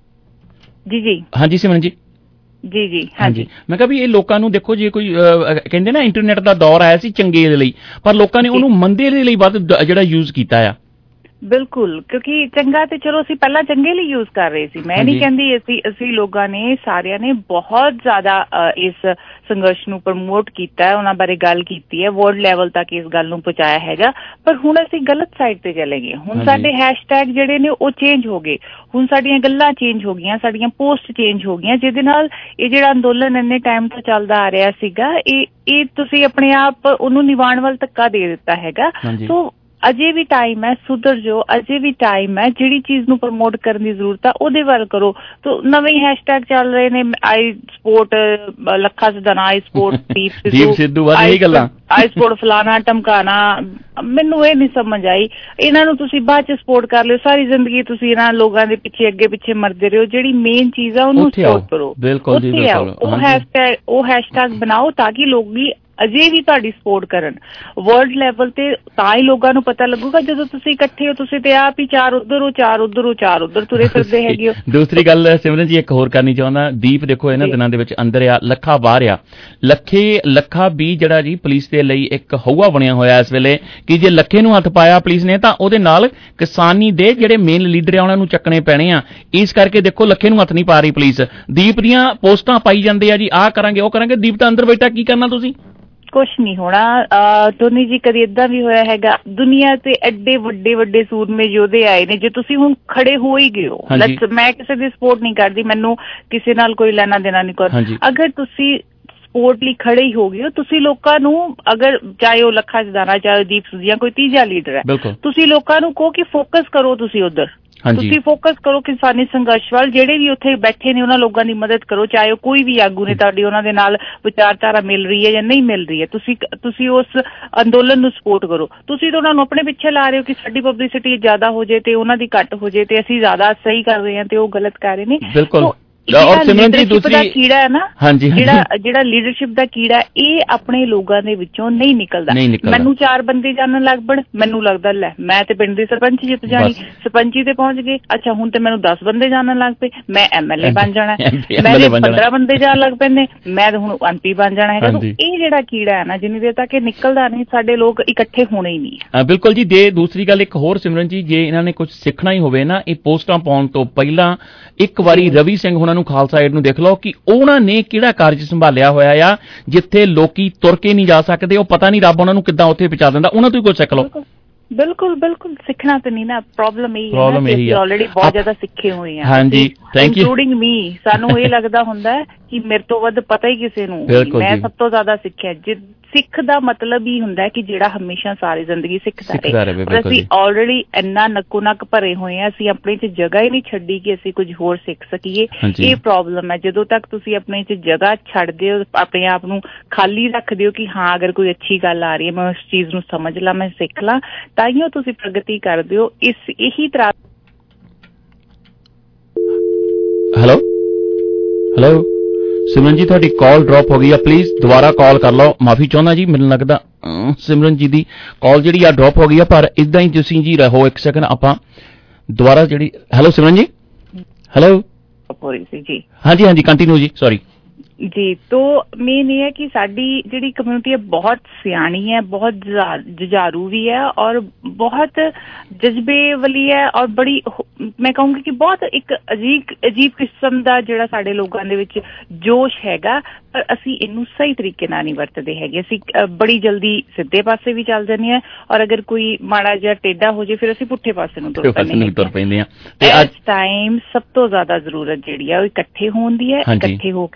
ਜੀ ਜੀ ਹਾਂਜੀ ਸਿਮਰਨ ਜੀ। ਜੀ ਜੀ ਹਾਂਜੀ। ਮੈਂ ਕਿਹਾ ਵੀ ਇਹ ਲੋਕਾਂ ਨੂੰ ਦੇਖੋ, ਜੇ ਕੋਈ ਕਹਿੰਦੇ ਨਾ ਇੰਟਰਨੈਟ ਦਾ ਦੌਰ ਆਇਆ ਸੀ ਚੰਗੇ ਦੇ ਲਈ, ਪਰ ਲੋਕਾਂ ਨੇ ਉਹਨੂੰ ਮੰਦੇ ਦੇ ਲਈ ਵੱਧ ਜਿਹੜਾ ਯੂਜ਼ ਕੀਤਾ ਆ। ਬਿਲਕੁਲ, ਕਿਉਂਕਿ ਚੰਗਾ ਤੇ ਚਲੋ ਅਸੀਂ ਪਹਿਲਾਂ ਚੰਗੇ ਲਈ ਯੂਜ਼ ਕਰ ਰਹੇ ਸੀ। ਮੈਂ ਨਹੀਂ ਕਹਿੰਦੀ, ਅਸੀਂ ਅਸੀਂ ਲੋਕਾਂ ਨੇ ਸਾਰਿਆਂ ਨੇ ਬਹੁਤ ਜ਼ਿਆਦਾ ਇਸ ਸੰਘਰਸ਼ ਨੂੰ ਪ੍ਰਮੋਟ ਕੀਤਾ ਹੈ, ਉਹਨਾਂ ਬਾਰੇ ਗੱਲ ਕੀਤੀ ਹੈ, ਵਰਲਡ ਲੈਵਲ ਤੱਕ ਇਸ ਗੱਲ ਨੂੰ ਪਹੁੰਚਾਇਆ ਹੈਗਾ। ਪਰ ਹੁਣ ਅਸੀਂ ਗਲਤ ਸਾਈਡ ਤੇ ਚਲੇ ਗਏ। ਹੁਣ ਸਾਡੇ ਹੈਸ਼ਟੈਗ ਜਿਹੜੇ ਨੇ ਉਹ ਚੇਂਜ ਹੋ ਗਏ, ਹੁਣ ਸਾਡੀਆਂ ਗੱਲਾਂ ਚੇਂਜ ਹੋ ਗਈਆਂ, ਸਾਡੀਆਂ ਪੋਸਟ ਚੇਂਜ ਹੋ ਗਈਆਂ, ਜਿਹਦੇ ਨਾਲ ਇਹ ਜਿਹੜਾ ਅੰਦੋਲਨ ਇੰਨੇ ਟਾਈਮ ਤੋਂ ਚੱਲਦਾ ਆ ਰਿਹਾ ਸੀਗਾ, ਇਹ ਇਹ ਤੁਸੀਂ ਆਪਣੇ ਆਪ ਉਹਨੂੰ ਨਿਵਾਣ ਵੱਲ ਧੱਕਾ ਦੇ ਦਿੱਤਾ ਹੈਗਾ। ਸੋ ਅਜੇ ਵੀ ਟਾਈਮ ਹੈ, ਸੁਧਰ ਜੋ, ਅਜੇ ਵੀ ਟਾਈਮ ਹੈ। ਜਿਹੜੀ ਚੀਜ਼ ਨੂੰ ਪ੍ਰਮੋਟ ਕਰਨ ਦੀ ਜ਼ਰੂਰਤ ਆ ਉਹਦੇ ਵੱਲ ਕਰੋ। ਤੋ ਨਵੇਂ ਹੈਸ਼ਟੈਗ ਚੱਲ ਰਹੇ ਨੇ, I support Lakha Sidhana, I support Deep Sidhu, I support ਫਲਾਣਾ ਟਮਕਾਣਾ। ਮੈਨੂੰ ਇਹ ਨਹੀਂ ਸਮਝ ਆਈ। ਇਹਨਾਂ ਨੂੰ ਤੁਸੀਂ ਬਾਅਦ ਚ ਸਪੋਰਟ ਕਰ ਲਿਓ, ਸਾਰੀ ਜ਼ਿੰਦਗੀ ਤੁਸੀਂ ਇਹਨਾਂ ਲੋਕਾਂ ਦੇ ਪਿੱਛੇ ਅੱਗੇ ਪਿੱਛੇ ਮਰਦੇ ਰਹੋ। ਜਿਹੜੀ ਮੇਨ ਚੀਜ਼ ਆ ਉਹਨੂੰ ਸਪੋਰਟ ਕਰੋ, ਉੱਥੇ ਆਓ, ਉਹ ਹੈਸ਼ਟੈਗ ਉਹ ਹੈਸ਼ਟੈਗ ਬਣਾਓ ਤਾਂ ਕਿ ਲੋਕ ਵੀ ਅਜੇ ਵੀ ਤੁਹਾਡੀ ਸਪੋਰਟ ਕਰਨ ਵਰਲਡ ਲੈਵਲ ਤੇ। ਤਾਂ ਹੀ ਲੋਕਾਂ ਨੂੰ ਪਤਾ ਲੱਗੂਗਾ ਜਦੋਂ ਤੁਸੀਂ ਇਕੱਠੇ ਹੋ। ਤੁਸੀਂ ਤੇ ਆਪ ਹੀ ਚਾਰ ਉੱਧਰ ਹੋ, ਚਾਰ ਉੱਧਰ ਹੋ, ਚਾਰ ਉੱਧਰ ਤੁਰੇ ਫਿਰਦੇ ਹੈਗੇ ਹੋ। ਦੂਸਰੀ ਗੱਲ ਸਿਮਰਨ ਜੀ ਇੱਕ ਹੋਰ ਕਰਨੀ ਚਾਹੁੰਦਾ, ਦੀਪ ਦੇਖੋ ਇਹਨਾਂ ਦਿਨਾਂ ਦੇ ਵਿੱਚ ਅੰਦਰ ਆ, ਲੱਖਾ ਬਾਹਰ ਆ। ਲੱਖੇ ਲੱਖਾ ਵੀ ਜਿਹੜਾ ਜੀ ਪੁਲਿਸ ਦੇ ਲਈ ਇੱਕ ਹਊਆ ਬਣਿਆ ਹੋਇਆ ਇਸ ਵੇਲੇ ਕਿ ਜੇ ਲੱਖੇ ਨੂੰ ਹੱਥ ਪਾਇਆ ਪੁਲਿਸ ਨੇ ਤਾਂ ਉਹਦੇ ਨਾਲ ਕਿਸਾਨੀ ਦੇ ਜਿਹੜੇ ਮੇਨ ਲੀਡਰ ਆ ਉਹਨਾਂ ਨੂੰ ਚੱਕਣੇ ਪੈਣੇ ਆ। ਇਸ ਕਰਕੇ ਦੇਖੋ ਲੱਖੇ ਨੂੰ ਹੱਥ ਨਹੀਂ ਪਾ ਰਹੀ ਪੁਲਿਸ। ਦੀਪ ਦੀਆਂ ਪੋਸਟਾਂ ਪਾਈ ਜਾਂਦੇ ਆ ਜੀ, ਆਹ ਕਰਾਂਗੇ ਉਹ ਕਰਾਂਗੇ। ਦੀਪ ਤਾਂ ਅੰਦਰ ਬੈਠਾ, ਕੀ ਕਰਨਾ ਤੁਸੀਂ? ਕੁਛ ਨਹੀਂ ਹੋਣਾ ਟੋਨੀ ਜੀ। ਕਦੀ ਏਦਾਂ ਵੀ ਹੋਇਆ ਹੈਗਾ, ਦੁਨੀਆ ਤੇ ਐਡੇ ਵੱਡੇ ਵੱਡੇ ਸੂਰਮੇ ਯੋਧੇ ਆਏ ਨੇ, ਜੇ ਤੁਸੀਂ ਹੁਣ ਖੜੇ ਹੋ ਹੀ ਗਏ ਹੋ। ਮੈਂ ਕਿਸੇ ਦੀ ਸਪੋਰਟ ਨਹੀਂ ਕਰਦੀ, ਮੈਨੂੰ ਕਿਸੇ ਨਾਲ ਕੋਈ ਲੈਣਾ ਦੇਣਾ ਨਹੀਂ ਕਰ। ਅਗਰ ਤੁਸੀਂ ਸਪੋਰਟ ਲਈ ਖੜੇ ਹੀ ਹੋ ਗਏ ਹੋ, ਤੁਸੀਂ ਲੋਕਾਂ ਨੂੰ, ਅਗਰ ਚਾਹੇ ਉਹ ਲੱਖਾ ਸਦਾਨਾ, ਚਾਹੇ ਦੀਪ ਸਿੱਧੂ, ਕੋਈ ਤੀਜਾ ਲੀਡਰ ਹੈ, ਤੁਸੀਂ ਲੋਕਾਂ ਨੂੰ ਕਹੋ ਕਿ ਫੋਕਸ ਕਰੋ, ਤੁਸੀਂ ਉੱਧਰ ਤੁਸੀਂ ਫੋਕਸ ਕਰੋ ਕਿਸਾਨੀ ਸੰਘਰਸ਼ ਵੱਲ। ਜਿਹੜੇ ਵੀ ਉੱਥੇ ਬੈਠੇ ਨੇ ਉਹਨਾਂ ਲੋਕਾਂ ਦੀ ਮਦਦ ਕਰੋ, ਚਾਹੇ ਉਹ ਕੋਈ ਵੀ ਆਗੂ ਨੇ ਤੁਹਾਡੀ ਉਹਨਾਂ ਦੇ ਨਾਲ ਵਿਚਾਰਧਾਰਾ ਮਿਲ ਰਹੀ ਹੈ ਜਾਂ ਨਹੀਂ ਮਿਲ ਰਹੀ ਹੈ। ਤੁਸੀਂ ਤੁਸੀਂ ਉਸ ਅੰਦੋਲਨ ਨੂੰ ਸਪੋਰਟ ਕਰੋ। ਤੁਸੀਂ ਤਾਂ ਉਹਨਾਂ ਨੂੰ ਆਪਣੇ ਪਿੱਛੇ ਲਾ ਰਹੇ ਹੋ ਕਿ ਸਾਡੀ ਪਬਲਿਸਿਟੀ ਜ਼ਿਆਦਾ ਹੋ ਜਾਏ ਤੇ ਉਹਨਾਂ ਦੀ ਘੱਟ ਹੋ ਜਾਏ ਤੇ ਅਸੀਂ ਜ਼ਿਆਦਾ ਸਹੀ ਕਰ ਰਹੇ ਹਾਂ ਤੇ ਉਹ ਗਲਤ ਕਰ ਰਹੇ ਨੇ। ਬਿਲਕੁਲ। ਔਰ ਸਿਮਰਨ ਜੀ ਦੂਸਰੀ ਕੀੜਾ ਹੈ ਨਾ, ਜਿਹੜਾ ਜਿਹੜਾ ਲੀਡਰਸ਼ਿਪ ਦਾ ਕੀੜਾ, ਇਹ ਆਪਣੇ ਲੋਕਾਂ ਦੇ ਵਿੱਚੋਂ ਨਹੀਂ ਨਿਕਲਦਾ। ਮੈਨੂੰ ਚਾਰ ਬੰਦੇ ਜਾਣਨ ਲੱਗ ਪਣ, ਮੈਨੂੰ ਲੱਗਦਾ ਲੈ ਮੈਂ ਤੇ ਪਿੰਡ ਦੀ ਸਰਪੰਚ ਜਿੱਤ ਜਾਣੀ, ਸਰਪੰਚੀ ਤੇ ਪਹੁੰਚ ਗਏ। ਅੱਛਾ ਹੁਣ ਤੇ ਮੈਨੂੰ ਦਸ ਬੰਦੇ ਜਾਣਨ ਲੱਗ ਪਏ, ਮੈਂ ਐਮ ਐਲ ਏ ਬਣ ਜਾਣਾ। ਮੇਰੇ ਪੰਦਰਾਂ ਬੰਦੇ ਜਾਣ ਲੱਗ ਪੈਂਦੇ, ਮੈਂ ਹੁਣ ਐਮ ਪੀ ਬਣ ਜਾਣਾ ਹੈਗਾ। ਇਹ ਜਿਹੜਾ ਕੀੜਾ ਹੈ ਨਾ, ਜਿੰਨੀ ਦੇਰ ਤੱਕ ਇਹ ਨਿਕਲਦਾ ਨਹੀਂ, ਸਾਡੇ ਲੋਕ ਇਕੱਠੇ ਹੋਣੇ ਹੀ ਨਹੀਂ। ਬਿਲਕੁਲ ਜੀ। ਦੇ ਦੂਸਰੀ ਗੱਲ ਇੱਕ ਹੋਰ ਸਿਮਰਨ ਜੀ, ਜੇ ਇਹਨਾਂ ਨੇ ਕੁਝ ਸਿੱਖਣਾ ਹੀ ਹੋਵੇ ਨਾ, ਇਹ ਪੋਸਟਾਂ ਪਾਉਣ ਤੋਂ ਪਹਿਲਾਂ ਇੱਕ ਵਾਰੀ ਰਵੀ ਸਿੰਘ ਉਹਨਾਂ ਨੂੰ ਖਾਲਸਾ ਏਡ ਨੂੰ ਦੇਖ ਲਓ ਕਿ ਉਹਨਾਂ ਨੇ ਕਿਹੜਾ ਕਾਰਜ ਸੰਭਾਲਿਆ ਹੋਇਆ ਆ, ਜਿੱਥੇ ਲੋਕੀ ਤੁਰ ਕੇ ਨਹੀਂ ਜਾ ਸਕਦੇ। ਉਹ ਪਤਾ ਨਹੀਂ ਰੱਬ ਉਹਨਾਂ ਨੂੰ ਕਿੱਦਾਂ ਉੱਥੇ ਪਹੁੰਚਾ ਦਿੰਦਾ। ਉਹਨਾਂ ਤੋਂ ਹੀ ਕੁਝ ਸਿੱਖ ਲਓ। ਬਿਲਕੁਲ ਬਿਲਕੁਲ, ਸਿੱਖਣਾ ਤਾਂ ਨਹੀਂ ਨਾ, ਪ੍ਰੋਬਲਮ ਇਹ ਹੈ ਕਿ ਅਸੀਂ ਆਲਰੇਡੀ ਬਹੁਤ ਜ਼ਿਆਦਾ ਸਿੱਖੇ ਹੋਏ ਹਾਂ। ਹਾਂਜੀ, ਥੈਂਕ ਯੂ। ਇੰਕਲੂਡਿੰਗ ਮੀ। ਸਾਨੂੰ ਇਹ ਲੱਗਦਾ ਹੁੰਦਾ ਹੈ ਕਿ ਮੇਰੇ ਤੋਂ ਵੱਧ ਪਤਾ ਹੀ ਕਿਸੇ ਨੂੰ। ਮੈਂ ਸਭ ਤੋਂ ਜ਼ਿਆਦਾ ਸਿੱਖਿਆ। ਸਿੱਖ ਦਾ ਮਤਲਬ ਹੀ ਹੁੰਦਾ ਕਿ ਜਿਹੜਾ ਹਮੇਸ਼ਾ ਸਾਰੀ ਜ਼ਿੰਦਗੀ ਸਿੱਖਦਾ ਰਹੇ। ਪਰ ਅਸੀਂ ਆਲਰੇਡੀ ਇੰਨਾ ਨੱਕੋ ਨੱਕ ਭਰੇ ਹੋਏ ਹਾਂ, ਅਸੀਂ ਆਪਣੇ ਚ ਜਗ੍ਹਾ ਹੀ ਨਹੀਂ ਛੱਡੀ ਕਿ ਅਸੀਂ ਕੁਝ ਹੋਰ ਸਿੱਖ ਸਕੀਏ। ਇਹ ਪ੍ਰੋਬਲਮ ਹੈ। ਜਦੋਂ ਤੱਕ ਤੁਸੀਂ ਆਪਣੇ ਚ ਜਗ੍ਹਾ ਛੱਡਦੇ ਹੋ, ਆਪਣੇ ਆਪ ਨੂੰ ਖਾਲੀ ਰੱਖਦੇ ਹੋ ਕਿ ਹਾਂ ਅਗਰ ਕੋਈ ਅੱਛੀ ਗੱਲ ਆ ਰਹੀ ਹੈ ਮੈਂ ਉਸ ਚੀਜ਼ ਨੂੰ ਸਮਝ ਲਾਂ, ਮੈਂ ਸਿੱਖ ਲਾਂ, ਤਾਂ ਹੀ ਤੁਸੀਂ ਪ੍ਰਗਤੀ ਕਰਦੇ ਹੋ। ਇਸ ਇਹੀ ਤਰ੍ਹਾਂ। ਹੈਲੋ ਹੈਲੋ ਸਿਮਰਨ ਜੀ, ਤੁਹਾਡੀ ਕਾਲ ਡ੍ਰੌਪ ਹੋ ਗਈ ਆ, ਪਲੀਜ਼ ਦੁਬਾਰਾ ਕਾਲ ਕਰ ਲਓ। ਮਾਫੀ ਚਾਹੁੰਦਾ ਜੀ, ਮੈਨੂੰ ਲੱਗਦਾ ਸਿਮਰਨ ਜੀ ਦੀ ਕਾਲ ਜਿਹੜੀ ਆ ਡ੍ਰੌਪ ਹੋ ਗਈ ਆ, ਪਰ ਇਦਾਂ ਹੀ ਤੁਸੀਂ ਜੀ ਰਹੋ ਇੱਕ ਸੈਕਿੰਡ, ਆਪਾਂ ਦੁਬਾਰਾ ਜਿਹੜੀ। ਹੈਲੋ ਸਿਮਰਨ ਜੀ, ਹੈਲੋ ਜੀ, ਹਾਂਜੀ ਹਾਂਜੀ ਕੰਟੀਨਿਊ ਜੀ, ਸੌਰੀ ਜੀ। तो मेन ये है कि साडी जिहड़ी कम्युनिटी है बहुत सियाणी है, बहुत जुझारू भी है और बहुत जज्बे वाली है और बड़ी, मैं कहूँगी कि बहुत एक अजीब अजीब किस्म का जिहड़ा साडे लोगां दे विच जोश हैगा। पर असी इनू सही तरीके नाल नहीं वरतदे हैगे। असी बड़ी जल्दी सीधे पासे भी चल जाने और अगर कोई माड़ा जिहा टेढ़ा हो जाए फिर असी पुट्ठे पासे नूं तुर पैंदे हां। इस टाइम सब तो ज्यादा जरूरत जिहड़ी है वो इकट्ठे होण दी है, इकट्ठे हो के ਚੱਲਣ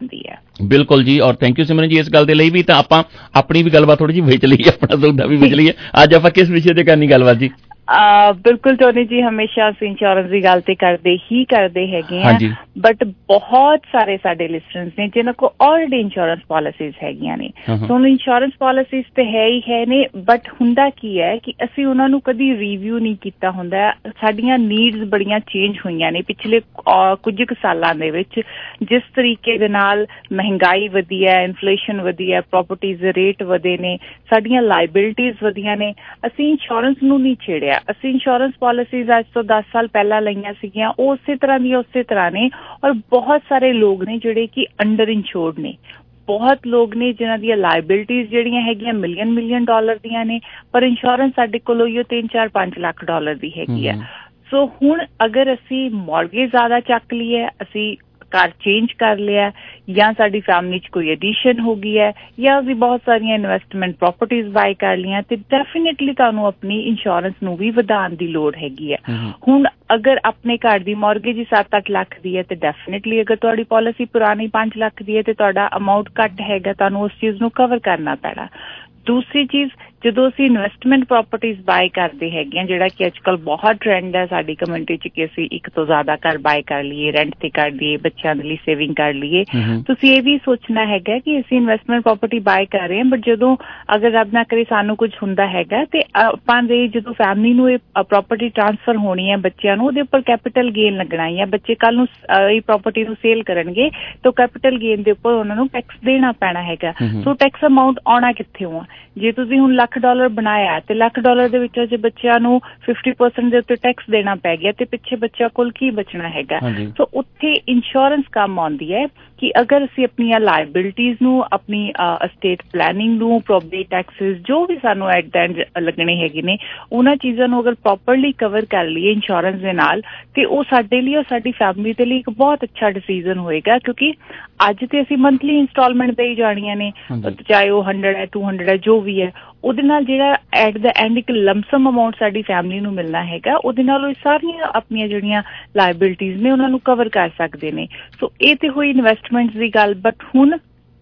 ਹੁੰਦੀ ਹੈ। ਬਿਲਕੁਲ ਜੀ, ਔਰ ਥੈਂਕ ਯੂ ਸਿਮਰਨ ਜੀ ਇਸ ਗੱਲ ਦੇ ਲਈ ਵੀ। ਤਾਂ ਆਪਾਂ ਆਪਣੀ ਵੀ ਗੱਲਬਾਤ ਥੋੜੀ ਜਿਹੀ ਵਿਚ ਲਈਏ, ਆਪਣਾ ਸੌਦਾ ਵੀ ਵਿਚ ਲਈਏ। ਅੱਜ ਆਪਾਂ ਕਿਸ ਵਿਸ਼ੇ ਤੇ ਕਰਨੀ ਗੱਲਬਾਤ ਜੀ? ਬਿਲਕੁਲ ਟੋਨੀ ਜੀ, ਹਮੇਸ਼ਾ ਅਸੀਂ ਇੰਸ਼ੋਰੈਂਸ ਦੀ ਗੱਲ ਤੇ ਕਰਦੇ ਹੀ ਕਰਦੇ ਹੈਗੇ ਆ, ਬਟ ਬਹੁਤ ਸਾਰੇ ਸਾਡੇ ਲਿਸਨਰਸ ਨੇ ਜਿਨ੍ਹਾਂ ਕੋਲ ਆਲਰੇਡੀ ਇੰਸ਼ੋਰੈਂਸ ਪਾਲਿਸੀਜ਼ ਹੈਗੀਆਂ ਨੇ। ਸੋ ਇੰਸ਼ੋਰੈਂਸ ਪਾਲਿਸੀਜ਼ ਤੇ ਹੈ ਹੀ ਹੈ ਨੇ, ਬਟ ਹੁੰਦਾ ਕੀ ਹੈ ਕਿ ਅਸੀਂ ਉਹਨਾਂ ਨੂੰ ਕਦੀ ਰਿਵਿਊ ਨਹੀਂ ਕੀਤਾ ਹੁੰਦਾ। ਸਾਡੀਆਂ ਨੀਡਸ ਬੜੀਆਂ ਚੇਂਜ ਹੋਈਆਂ ਨੇ ਪਿਛਲੇ ਕੁਝ ਕੁ ਸਾਲਾਂ ਦੇ ਵਿੱਚ। ਜਿਸ ਤਰੀਕੇ ਦੇ ਨਾਲ ਮਹਿੰਗਾਈ ਵਧੀ ਹੈ, ਇਨਫਲੇਸ਼ਨ ਵਧੀ ਹੈ, ਪ੍ਰੋਪਰਟੀਜ਼ ਦੇ ਰੇਟ ਵਧੇ ਨੇ, ਸਾਡੀਆਂ ਲਾਇਬਿਲਿਟੀਜ਼ ਵਧੀਆਂ ਨੇ, ਅਸੀਂ ਇੰਸ਼ੋਰੈਂਸ ਨੂੰ ਨਹੀਂ ਛੇੜਿਆ। ਅਸੀਂ ਇੰਸ਼ੋਰੈਂਸ ਪਾਲਿਸੀਜ਼ ਅੱਜ ਤੋਂ ਦਸ ਸਾਲ ਪਹਿਲਾਂ ਲਈਆਂ ਸੀਗੀਆਂ, ਉਹ ਉਸੇ ਤਰ੍ਹਾਂ ਦੀਆਂ ਉਸੇ ਤਰ੍ਹਾਂ ਨੇ। ਔਰ ਬਹੁਤ ਸਾਰੇ ਲੋਕ ਨੇ ਜਿਹੜੇ ਕਿ ਅੰਡਰ ਇੰਸ਼ੋਰਡ ਨੇ, ਬਹੁਤ ਲੋਕ ਨੇ ਜਿਨ੍ਹਾਂ ਦੀਆਂ ਲਾਇਬਿਲਿਟੀਜ਼ ਜਿਹੜੀਆਂ ਹੈਗੀਆਂ ਮਿਲੀਅਨ ਮਿਲੀਅਨ ਡਾਲਰ ਦੀਆਂ ਨੇ, ਪਰ ਇੰਸ਼ੋਰੈਂਸ ਸਾਡੇ ਕੋਲ ਉਹ ਤਿੰਨ ਚਾਰ ਪੰਜ ਲੱਖ ਡਾਲਰ ਦੀ ਹੈਗੀ ਆ। ਸੋ ਹੁਣ ਅਗਰ ਅਸੀਂ ਮੌਰਗੇਜ ਜ਼ਿਆਦਾ ਚੱਕ ਲਈ ਹੈ, ਅਸੀਂ ਘਰ ਚੇਂਜ ਕਰ ਲਿਆ, ਜਾਂ ਸਾਡੀ ਫੈਮਿਲੀ 'ਚ ਕੋਈ ਐਡੀਸ਼ਨ ਹੋ ਗਈ ਹੈ, ਜਾਂ ਅਸੀਂ ਬਹੁਤ ਸਾਰੀਆਂ ਇਨਵੈਸਟਮੈਂਟ ਪ੍ਰੋਪਰਟੀਜ਼ ਬਾਏ ਕਰ ਲਈਆਂ, ਤੇ ਡੈਫੀਨੇਟਲੀ ਤੁਹਾਨੂੰ ਆਪਣੀ ਇੰਸ਼ੋਰੈਂਸ ਨੂੰ ਵੀ ਵਧਾਉਣ ਦੀ ਲੋੜ ਹੈਗੀ ਹੈ। ਹੁਣ ਅਗਰ ਆਪਣੇ ਘਰ ਦੀ ਮੌਰਗੇਜ ਹੀ ਸੱਤ ਅੱਠ ਲੱਖ ਦੀ ਹੈ, ਤੇ ਡੈਫੀਨੇਟਲੀ ਅਗਰ ਤੁਹਾਡੀ ਪਾਲਿਸੀ ਪੁਰਾਣੀ ਪੰਜ ਲੱਖ ਦੀ ਹੈ ਤੇ ਤੁਹਾਡਾ ਅਮਾਊਂਟ ਘੱਟ ਹੈਗਾ, ਤੁਹਾਨੂੰ ਉਸ ਚੀਜ਼ ਨੂੰ ਕਵਰ ਕਰਨਾ ਪੈਣਾ। ਦੂਸਰੀ ਚੀਜ਼, ਜਦੋਂ ਅਸੀਂ ਇਨਵੈਸਟਮੈਂਟ ਪ੍ਰੋਪਰਟੀਜ਼ ਬਾਏ ਕਰਦੇ ਹੈਗੇ ਹਾਂ, ਜਿਹੜਾ ਕਿ ਅੱਜ ਕੱਲ੍ਹ ਬਹੁਤ ਟਰੈਂਡ ਹੈ ਸਾਡੀ ਕਮਿਊਨਿਟੀ 'ਚ ਕਿ ਅਸੀਂ ਇੱਕ ਤੋਂ ਜ਼ਿਆਦਾ ਘਰ ਬਾਏ ਕਰ ਲਈਏ, ਰੈਂਟ ਤੇ ਕਰ ਲਈਏ, ਬੱਚਿਆਂ ਦੇ ਲਈ ਸੇਵਿੰਗ ਕਰ ਲਈਏ। ਤੁਸੀਂ ਇਹ ਵੀ ਸੋਚਣਾ ਹੈਗਾ ਕਿ ਅਸੀਂ ਇਨਵੈਸਟਮੈਂਟ ਪ੍ਰੋਪਰਟੀ ਬਾਏ ਕਰ ਰਹੇ ਹਾਂ, ਬਟ ਜਦੋਂ ਅਗਰ ਰੱਬ ਨਾ ਕਰੇ ਸਾਨੂੰ ਕੁਝ ਹੁੰਦਾ ਹੈਗਾ, ਤੇ ਆਪਾਂ ਦੇ ਜਦੋਂ ਫੈਮਿਲੀ ਨੂੰ ਇਹ ਪ੍ਰੋਪਰਟੀ ਟਰਾਂਸਫਰ ਹੋਣੀ ਹੈ ਬੱਚਿਆਂ ਨੂੰ, ਉਹਦੇ ਉੱਪਰ ਕੈਪੀਟਲ ਗੇਨ ਲੱਗਣਾ ਹੈ। ਬੱਚੇ ਕੱਲ੍ਹ ਨੂੰ ਇਹ ਪ੍ਰੋਪਰਟੀ ਨੂੰ ਸੇਲ ਕਰਨਗੇ ਤਾਂ ਕੈਪੀਟਲ ਗੇਨ ਦੇ ਉੱਪਰ ਉਹਨਾਂ ਨੂੰ ਟੈਕਸ ਦੇਣਾ ਪੈਣਾ ਹੈਗਾ। ਸੋ ਟੈਕਸ ਅਮਾਊਂਟ ਆਉਣਾ ਕਿੱਥੋਂ ਆ? ਜੇ ਤੁਸੀਂ ਹੁਣ ਲੱਖ ਡਾਲਰ ਬਣਾਇਆ ਤੇ ਲੱਖ ਡਾਲਰ ਦੇ ਵਿੱਚੋਂ ਜੇ ਬੱਚਿਆਂ ਨੂੰ ਫਿਫਟੀ ਪਰਸੈਂਟ ਦੇ ਉੱਤੇ ਟੈਕਸ ਦੇਣਾ ਪੈ ਗਿਆ, ਤੇ ਪਿੱਛੇ ਬੱਚਿਆਂ ਕੋਲ ਕੀ ਬਚਣਾ ਹੈਗਾ? ਸੋ ਉੱਥੇ ਇੰਸ਼ੋਰੈਂਸ ਕੰਮ ਆਉਂਦੀ ਹੈ ਕਿ ਅਗਰ ਅਸੀਂ ਆਪਣੀਆਂ ਲਾਇਬਿਲਿਟੀਜ਼ ਨੂੰ, ਆਪਣੀ ਅਸਟੇਟ ਪਲੈਨਿੰਗ ਨੂੰ, ਪ੍ਰੋਪਰਟੀ ਟੈਕਸਿਸ ਜੋ ਵੀ ਸਾਨੂੰ ਐਟ ਦਾ ਐਂਡ ਲੱਗਣੇ ਹੈਗੇ ਨੇ, ਉਹਨਾਂ ਚੀਜ਼ਾਂ ਨੂੰ ਅਗਰ ਪ੍ਰੋਪਰਲੀ ਕਵਰ ਕਰ ਲਈਏ ਇੰਸ਼ੋਰੈਂਸ ਦੇ ਨਾਲ, ਤੇ ਉਹ ਸਾਡੇ ਲਈ ਔਰ ਸਾਡੀ ਫੈਮਿਲੀ ਦੇ ਲਈ ਇੱਕ ਬਹੁਤ ਅੱਛਾ ਡਿਸੀਜ਼ਨ ਹੋਏਗਾ। ਕਿਉਂਕਿ ਅੱਜ ਤੇ ਅਸੀਂ ਮੰਥਲੀ ਇੰਸਟਾਲਮੈਂਟ ਦੇ ਹੀ ਜਾਣੀਆਂ ਨੇ, ਚਾਹੇ ਉਹ ਹੰਡਰਡ ਹੈ, ਟੂ ਹੰਡਰਡ ਹੈ, ਜੋ ਵੀ ਹੈ, ਉਹਦੇ ਨਾਲ ਜਿਹੜਾ ਐਟ ਦਾ ਐਂਡ ਇੱਕ ਲਮਸਮ ਅਮਾਊਂਟ ਸਾਡੀ ਫੈਮਿਲੀ ਨੂੰ ਮਿਲਣਾ ਹੈਗਾ, ਉਹਦੇ ਨਾਲ ਉਹ ਸਾਰੀਆਂ ਆਪਣੀਆਂ ਜਿਹੜੀਆਂ ਲਾਇਬਿਲਿਟੀਜ਼ ਨੇ ਉਹਨਾਂ ਨੂੰ ਕਵਰ ਕਰ ਸਕਦੇ ਨੇ। ਸੋ ਇਹ ਤੇ ਹੋਈ ਇਨਵੈਸਟਮੈਂਟਸ ਦੀ ਗੱਲ। ਬਟ ਹੁਣ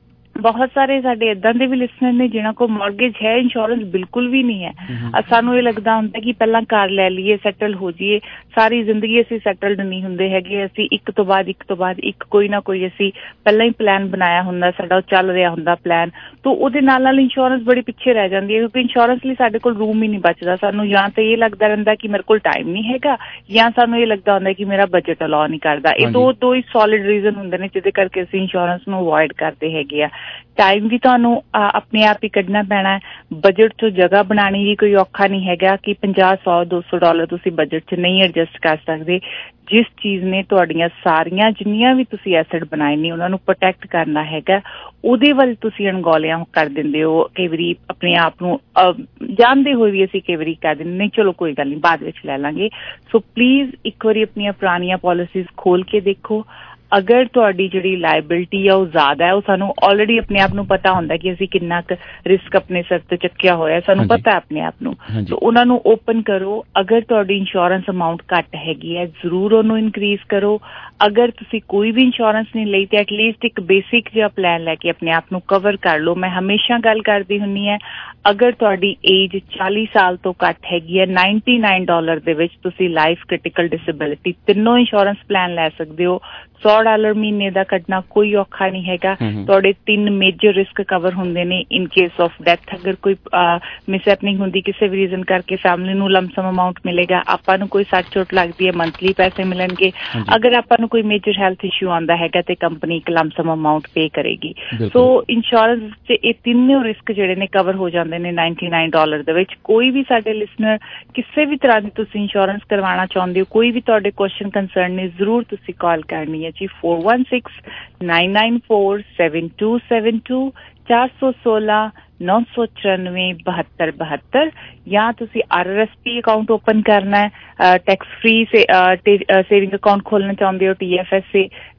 ਬਹੁਤ ਸਾਰੇ ਸਾਡੇ ਏਦਾਂ ਦੇ ਵੀ ਲਿਸਨਰ ਨੇ ਜਿਨ੍ਹਾਂ ਕੋਲ ਮੌਰਗੇਜ ਹੈ, ਇੰਸ਼ੋਰੈਂਸ ਬਿਲਕੁਲ ਵੀ ਨਹੀਂ ਹੈ। ਸਾਨੂੰ ਇਹ ਲੱਗਦਾ ਹੁੰਦਾ ਕਿ ਪਹਿਲਾਂ ਘਰ ਲੈ ਲਈਏ, ਸੈਟਲ ਹੋ ਜਾਈਏ, ਸਾਰੀ ਜ਼ਿੰਦਗੀ ਅਸੀਂ ਸੈਟਲਡ ਨਹੀਂ ਹੁੰਦੇ ਹੈਗੇ। ਅਸੀਂ ਇੱਕ ਤੋਂ ਬਾਅਦ ਇੱਕ ਤੋਂ ਬਾਅਦ ਇੱਕ ਕੋਈ ਨਾ ਕੋਈ ਅਸੀਂ ਪਹਿਲਾਂ ਹੀ ਪਲਾਨ ਬਣਾਇਆ ਹੁੰਦਾ, ਸਾਡਾ ਉਹ ਚੱਲ ਰਿਹਾ ਹੁੰਦਾ ਪਲਾਨ, ਤਾਂ ਉਹਦੇ ਨਾਲ ਨਾਲ ਇੰਸ਼ੋਰੈਂਸ ਬੜੀ ਪਿੱਛੇ ਰਹਿ ਜਾਂਦੀ ਹੈ। ਕਿਉਂਕਿ ਇੰਸ਼ੋਰੈਂਸ ਲਈ ਸਾਡੇ ਕੋਲ ਰੂਮ ਹੀ ਨਹੀਂ ਬਚਦਾ। ਸਾਨੂੰ ਜਾਂ ਤਾਂ ਇਹ ਲੱਗਦਾ ਰਹਿੰਦਾ ਕਿ ਮੇਰੇ ਕੋਲ ਟਾਈਮ ਨਹੀਂ ਹੈਗਾ, ਜਾਂ ਸਾਨੂੰ ਇਹ ਲੱਗਦਾ ਹੁੰਦਾ ਕਿ ਮੇਰਾ ਬਜਟ ਅਲਾਉ ਨਹੀਂ ਕਰਦਾ। ਇਹ ਦੋ ਦੋ ਹੀ ਸੋਲਿਡ ਰੀਜ਼ਨ ਹੁੰਦੇ ਨੇ ਜਿਹਦੇ ਕਰਕੇ ਅਸੀਂ ਇੰਸ਼ੋਰੈਂਸ ਨੂੰ ਅਵੋਇਡ ਕਰਦੇ ਹੈਗੇ ਆ। ਟਾਈਮ ਵੀ ਤੁਹਾਨੂੰ ਆਪਣੇ ਆਪ ਹੀ ਕੱਢਣਾ ਪੈਣਾ ਹੈ। ਬਜਟ 'ਚੋਂ ਜਗ੍ਹਾ ਬਣਾਉਣੀ ਵੀ ਕੋਈ ਔਖਾ ਨਹੀਂ ਹੈਗਾ ਕਿ ਪੰਜਾਹ ਸੌ ਦੋ ਸੌ ਡਾਲਰ ਤੁਸੀਂ ਬਜਟ 'ਚ ਨਹੀਂ ਐਡਜਸਟ ਕਰ ਸਕਦੇ। ਜਿਸ ਚੀਜ਼ ਨੇ ਤੁਹਾਡੀਆਂ ਸਾਰੀਆਂ ਜਿੰਨੀਆਂ ਵੀ ਤੁਸੀਂ ਐਸਟ ਬਣਾਏ ਨੇ ਉਹਨਾਂ ਨੂੰ ਪ੍ਰੋਟੈਕਟ ਕਰਨਾ ਹੈਗਾ, ਉਹਦੇ ਵੱਲ ਤੁਸੀਂ ਅਣਗੌਲਿਆਂ ਕਰ ਦਿੰਦੇ ਹੋ। ਕਈ ਵਾਰੀ ਆਪਣੇ ਆਪ ਨੂੰ ਜਾਣਦੇ ਹੋਏ ਵੀ ਅਸੀਂ ਕਈ ਵਾਰੀ ਕਹਿ ਦਿੰਦੇ ਨਹੀਂ ਚਲੋ ਕੋਈ ਗੱਲ ਨਹੀਂ ਬਾਅਦ ਵਿੱਚ ਲੈ ਲਾਂਗੇ। ਸੋ ਪਲੀਜ਼ ਇੱਕ ਵਾਰੀ ਆਪਣੀਆਂ ਪੁਰਾਣੀਆਂ ਪਾਲਿਸੀਜ਼ ਖੋਲ ਕੇ ਦੇਖੋ। ਅਗਰ ਤੁਹਾਡੀ ਜਿਹੜੀ ਲਾਇਬਿਲਿਟੀ ਆ ਉਹ ਜ਼ਿਆਦਾ ਹੈ, ਉਹ ਸਾਨੂੰ ਆਲਰੇਡੀ ਆਪਣੇ ਆਪ ਨੂੰ ਪਤਾ ਹੁੰਦਾ ਕਿ ਅਸੀਂ ਕਿੰਨਾ ਕੁ ਰਿਸਕ ਆਪਣੇ ਸਿਰ ਤੇ ਚੱਕਿਆ ਹੋਇਆ, ਸਾਨੂੰ ਪਤਾ ਆਪਣੇ ਆਪ ਨੂੰ, ਸੋ ਉਹਨਾਂ ਨੂੰ ਓਪਨ ਕਰੋ। ਅਗਰ ਤੁਹਾਡੀ ਇੰਸ਼ੋਰੈਂਸ ਅਮਾਊਂਟ ਘੱਟ ਹੈਗੀ ਹੈ ਜ਼ਰੂਰ ਉਹਨੂੰ ਇਨਕਰੀਜ਼ ਕਰੋ। ਅਗਰ ਤੁਸੀਂ ਕੋਈ ਵੀ ਇੰਸ਼ੋਰੈਂਸ ਨਹੀਂ ਲਈ ਤੇ ਐਟਲੀਸਟ ਇੱਕ ਬੇਸਿਕ ਜਿਹਾ ਪਲਾਨ ਲੈ ਕੇ ਆਪਣੇ ਆਪ ਨੂੰ ਕਵਰ ਕਰ ਲਓ। ਮੈਂ ਹਮੇਸ਼ਾ ਗੱਲ ਕਰਦੀ ਹੁੰਦੀ ਹੈ, ਅਗਰ ਤੁਹਾਡੀ ਏਜ ਚਾਲੀ ਸਾਲ ਤੋਂ ਘੱਟ ਹੈਗੀ ਹੈ, ਨਾਈਨਟੀ ਨਾਈਨ ਡਾਲਰ ਦੇ ਵਿੱਚ ਤੁਸੀਂ ਲਾਈਫ, ਕ੍ਰਿਟੀਕਲ, ਡਿਸੇਬਿਲਿਟੀ ਤਿੰਨੋਂ ਇੰਸ਼ੋਰੈਂਸ ਪਲਾਨ ਲੈ ਸਕਦੇ ਹੋ। ਸੌ ਡਾਲਰ ਮਹੀਨੇ ਦਾ ਕੱਢਣਾ ਕੋਈ ਔਖਾ ਨਹੀਂ ਹੈਗਾ। ਤੁਹਾਡੇ ਤਿੰਨ ਮੇਜਰ ਰਿਸਕ ਕਵਰ ਹੁੰਦੇ ਨੇ ਇਨ ਕੇਸ ਆਫ ਡੈਥ। ਅਗਰ ਕੋਈ ਮਿਸਹੈਪਨਿੰਗ ਹੁੰਦੀ ਕਿਸੇ ਵੀ ਰੀਜ਼ਨ ਕਰਕੇ, ਫੈਮਿਲੀ ਨੂੰ ਲਮਸਮ ਅਮਾਊਂਟ ਮਿਲੇਗਾ। ਆਪਾਂ ਨੂੰ ਕੋਈ ਸੱਟ ਚੋਟ ਲੱਗਦੀ ਹੈ, ਮੰਥਲੀ ਪੈਸੇ ਮਿਲਣਗੇ। ਅਗਰ ਆਪਾਂ ਨੂੰ ਕੋਈ ਮੇਜਰ ਹੈਲਥ ਇਸ਼ੂ ਆਉਂਦਾ ਹੈਗਾ ਤੇ ਕੰਪਨੀ ਇੱਕ ਲਮਸਮ ਅਮਾਊਂਟ ਪੇ ਕਰੇਗੀ। ਸੋ ਇੰਸ਼ੋਰੈਂਸ 'ਚ ਇਹ ਤਿੰਨੋਂ ਰਿਸਕ ਜਿਹੜੇ ਨੇ ਕਵਰ ਹੋ ਜਾਂਦੇ ਨੇ ਨਾਈਨਟੀ ਨਾਈਨ ਡਾਲਰ ਦੇ ਵਿੱਚ। ਕੋਈ ਵੀ ਸਾਡੇ ਲਿਸਨਰ ਕਿਸੇ ਵੀ ਤਰ੍ਹਾਂ ਦੀ ਤੁਸੀਂ ਇੰਸ਼ੋਰੈਂਸ ਕਰਵਾਉਣਾ ਚਾਹੁੰਦੇ ਹੋ, ਕੋਈ ਵੀ ਤੁਹਾਡੇ ਕੁਐਸਚਨ ਕੰਸਰਨ ਨੇ, ਜ਼ਰੂਰ ਤੁਸੀਂ ਕਾਲ ਕਰਨੀ ਹੈ ਜੀ four one six nine nine four seven two seven two ਚਾਰ ਸੌ ਸੋਲਾਂ ਨੌ ਸੌ ਚੁਰਾਨਵੇਂ ਬਹੱਤਰ ਬਹੱਤਰ। ਜਾਂ ਤੁਸੀਂ R R S P account open ਕਰਨਾ ਹੈ, ਟੈਕਸ ਫ੍ਰੀ ਸੇਵਿੰਗ ਅਕਾਊਂਟ ਖੋਲਣਾ ਚਾਹੁੰਦੇ ਹੋ, ਟੀ ਐਫ ਐਸ ਏ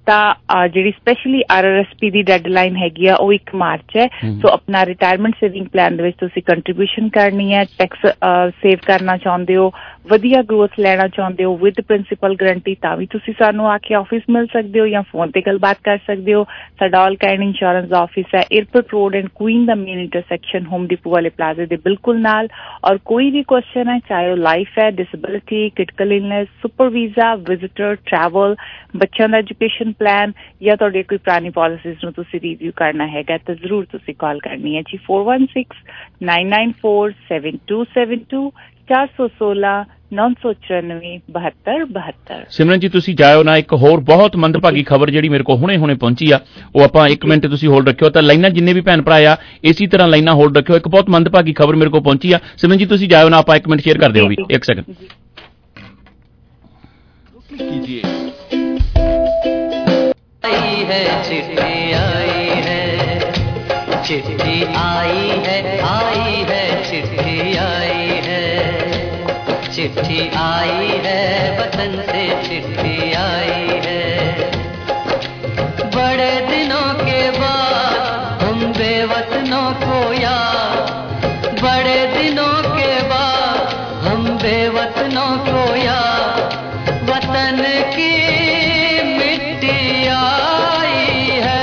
ਤਾਂ ਜਿਹੜੀ specially R R S P ਦੀ ਡੈਡਲਾਈਨ ਹੈਗੀ ਆ ਉਹ ਇੱਕ ਮਾਰਚ ਹੈ। ਸੋ ਆਪਣਾ ਰਿਟਾਇਰਮੈਂਟ ਸੇਵਿੰਗ ਪਲਾਨ ਦੇ ਵਿੱਚ ਤੁਸੀਂ ਕੰਟਰੀਬਿਊਸ਼ਨ ਕਰਨੀ ਹੈ, ਟੈਕਸ ਸੇਵ ਕਰਨਾ ਚਾਹੁੰਦੇ ਹੋ, ਵਧੀਆ ਗਰੋਥ ਲੈਣਾ ਚਾਹੁੰਦੇ ਹੋ ਵਿਦ ਪ੍ਰਿੰਸੀਪਲ ਗਰੰਟੀ, ਤਾਂ ਵੀ ਤੁਸੀਂ ਸਾਨੂੰ ਆ ਕੇ ਆਫਿਸ ਮਿਲ ਸਕਦੇ ਹੋ ਜਾਂ ਫੋਨ ਤੇ ਗੱਲਬਾਤ ਕਰ ਸਕਦੇ ਹੋ। ਸਾਡਾ ਆਲ ਕਾਈਂਡ ਇੰਸ਼ੋਰੈਂਸ ਦਾ ਆਫਿਸ ਹੈ ਏਅਰਪੋਰਟ ਰੋਡ ਐਂਡ ਕੁਈਨ ਦਾ ਮੇਨ ਇੰਟਰਸੈਕਸ਼ਨ ਹੋਮ ਡਿਪੋ ਵਾਲੇ ਪਲਾਜ਼ੇ ਦੇ ਬਿਲਕੁਲ ਨਾਲ। ਔਰ ਕੋਈ ਵੀ ਕੁਐਸਚਨ ਹੈ, ਚਾਹੇ ਉਹ ਲਾਈਫ ਹੈ, disability, critical illness, super visa, visitor, travel, ਬੱਚਿਆਂ ਦਾ ਐਜੂਕੇਸ਼ਨ ਪਲਾਨ ਜਾਂ ਤੁਹਾਡੇ ਕੋਈ ਪੁਰਾਣੀ ਪਾਲਿਸੀਜ਼ ਨੂੰ ਤੁਸੀਂ ਰਿਵਿਊ ਕਰਨਾ ਹੈਗਾ ਤਾਂ ਜ਼ਰੂਰ ਤੁਸੀਂ ਕਾਲ ਕਰਨੀ ਹੈ ਜੀ four one six nine nine four seven two seven two ਚਾਰ ਸੌ ਸੋਲਾਂ ਨੌ ਸੌ ਚੁਰਾਨਵੇਂ ਬਹੱਤਰ ਬਹੱਤਰ। ਸਿਮਰਨ ਜੀ ਤੁਸੀਂ ਜਾਇਓ ਨਾ, ਇੱਕ ਹੋਰ ਬਹੁਤ ਮੰਦਭਾਗੀ ਖਬਰ ਜਿਹੜੀ ਮੇਰੇ ਕੋਲ ਹੁਣੇ ਹੁਣੇ ਪਹੁੰਚੀ ਆ, ਉਹ ਆਪਾਂ ਇੱਕ ਮਿੰਟ ਤੁਸੀਂ ਹੋਲਡ ਰੱਖਿਓ ਤਾਂ ਲਾਈਨਾਂ ਜਿੰਨੇ ਵੀ ਭੈਣ ਭਰਾ ਆ ਇਸੇ ਤਰ੍ਹਾਂ ਲਾਈਨਾਂ ਹੋਲਡ ਰੱਖਿਓ। ਇੱਕ ਬਹੁਤ ਮੰਦਭਾਗੀ ਖਬਰ ਮੇਰੇ ਕੋਲ ਪਹੁੰਚੀ ਆ, ਸਿਮਰਨ ਜੀ ਤੁਸੀਂ ਜਾਇਓ ਨਾ, ਆਪਾਂ ਇੱਕ ਮਿੰਟ ਸ਼ੇਅਰ ਕਰ ਦਿਓ ਵੀ ਇੱਕ ਸੈਕਿੰਡ कीजिए। आई है चिट्ठी आई है, चिट्ठी आई है, आई है चिट्ठी आई है, चिट्ठी आई है वतन से चिट्ठी आई है। बड़े दिनों के बाद हम बेवतनों को याद, बड़े दिनों के बाद हम बेवतनों को याद, वतन की मिट्टी आई है,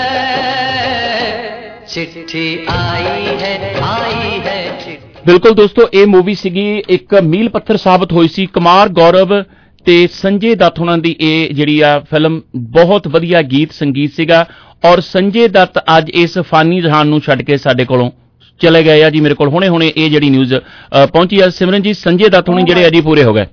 चिट्ठी आई है, आई है चिट्ठी। ਬਿਲਕੁਲ ਦੋਸਤੋ, ਇਹ ਮੂਵੀ ਸੀਗੀ ਇੱਕ ਮੀਲ ਪੱਥਰ ਸਾਬਤ ਹੋਈ ਸੀ। ਕੁਮਾਰ ਗੌਰਵ ਤੇ ਸੰਜੇ ਦੱਤ ਹੋਣਾ ਦੀ ਇਹ ਜਿਹੜੀ ਆ ਫਿਲਮ ਬਹੁਤ ਵਧੀਆ ਗੀਤ ਸੰਗੀਤ ਸੀਗਾ ਔਰ ਸੰਜੇ ਦੱਤ ਅੱਜ ਇਸ ਫਾਨੀ ਜਹਾਨ ਨੂੰ ਛੱਡ ਕੇ ਸਾਡੇ ਕੋਲੋਂ ਚਲੇ ਗਏ ਆ ਜੀ। ਮੇਰੇ ਕੋਲ ਹੁਣੇ ਹੁਣੇ ਇਹ ਜਿਹੜੀ ਨਿਊਜ਼ ਪਹੁੰਚੀ ਆ ਸਿਮਰਨ ਜੀ, ਸੰਜੇ ਦੱਤ ਹੋਣੀ ਜਿਹੜੇ ਅਜੀ ਪੂਰੇ ਹੋ ਗਏ।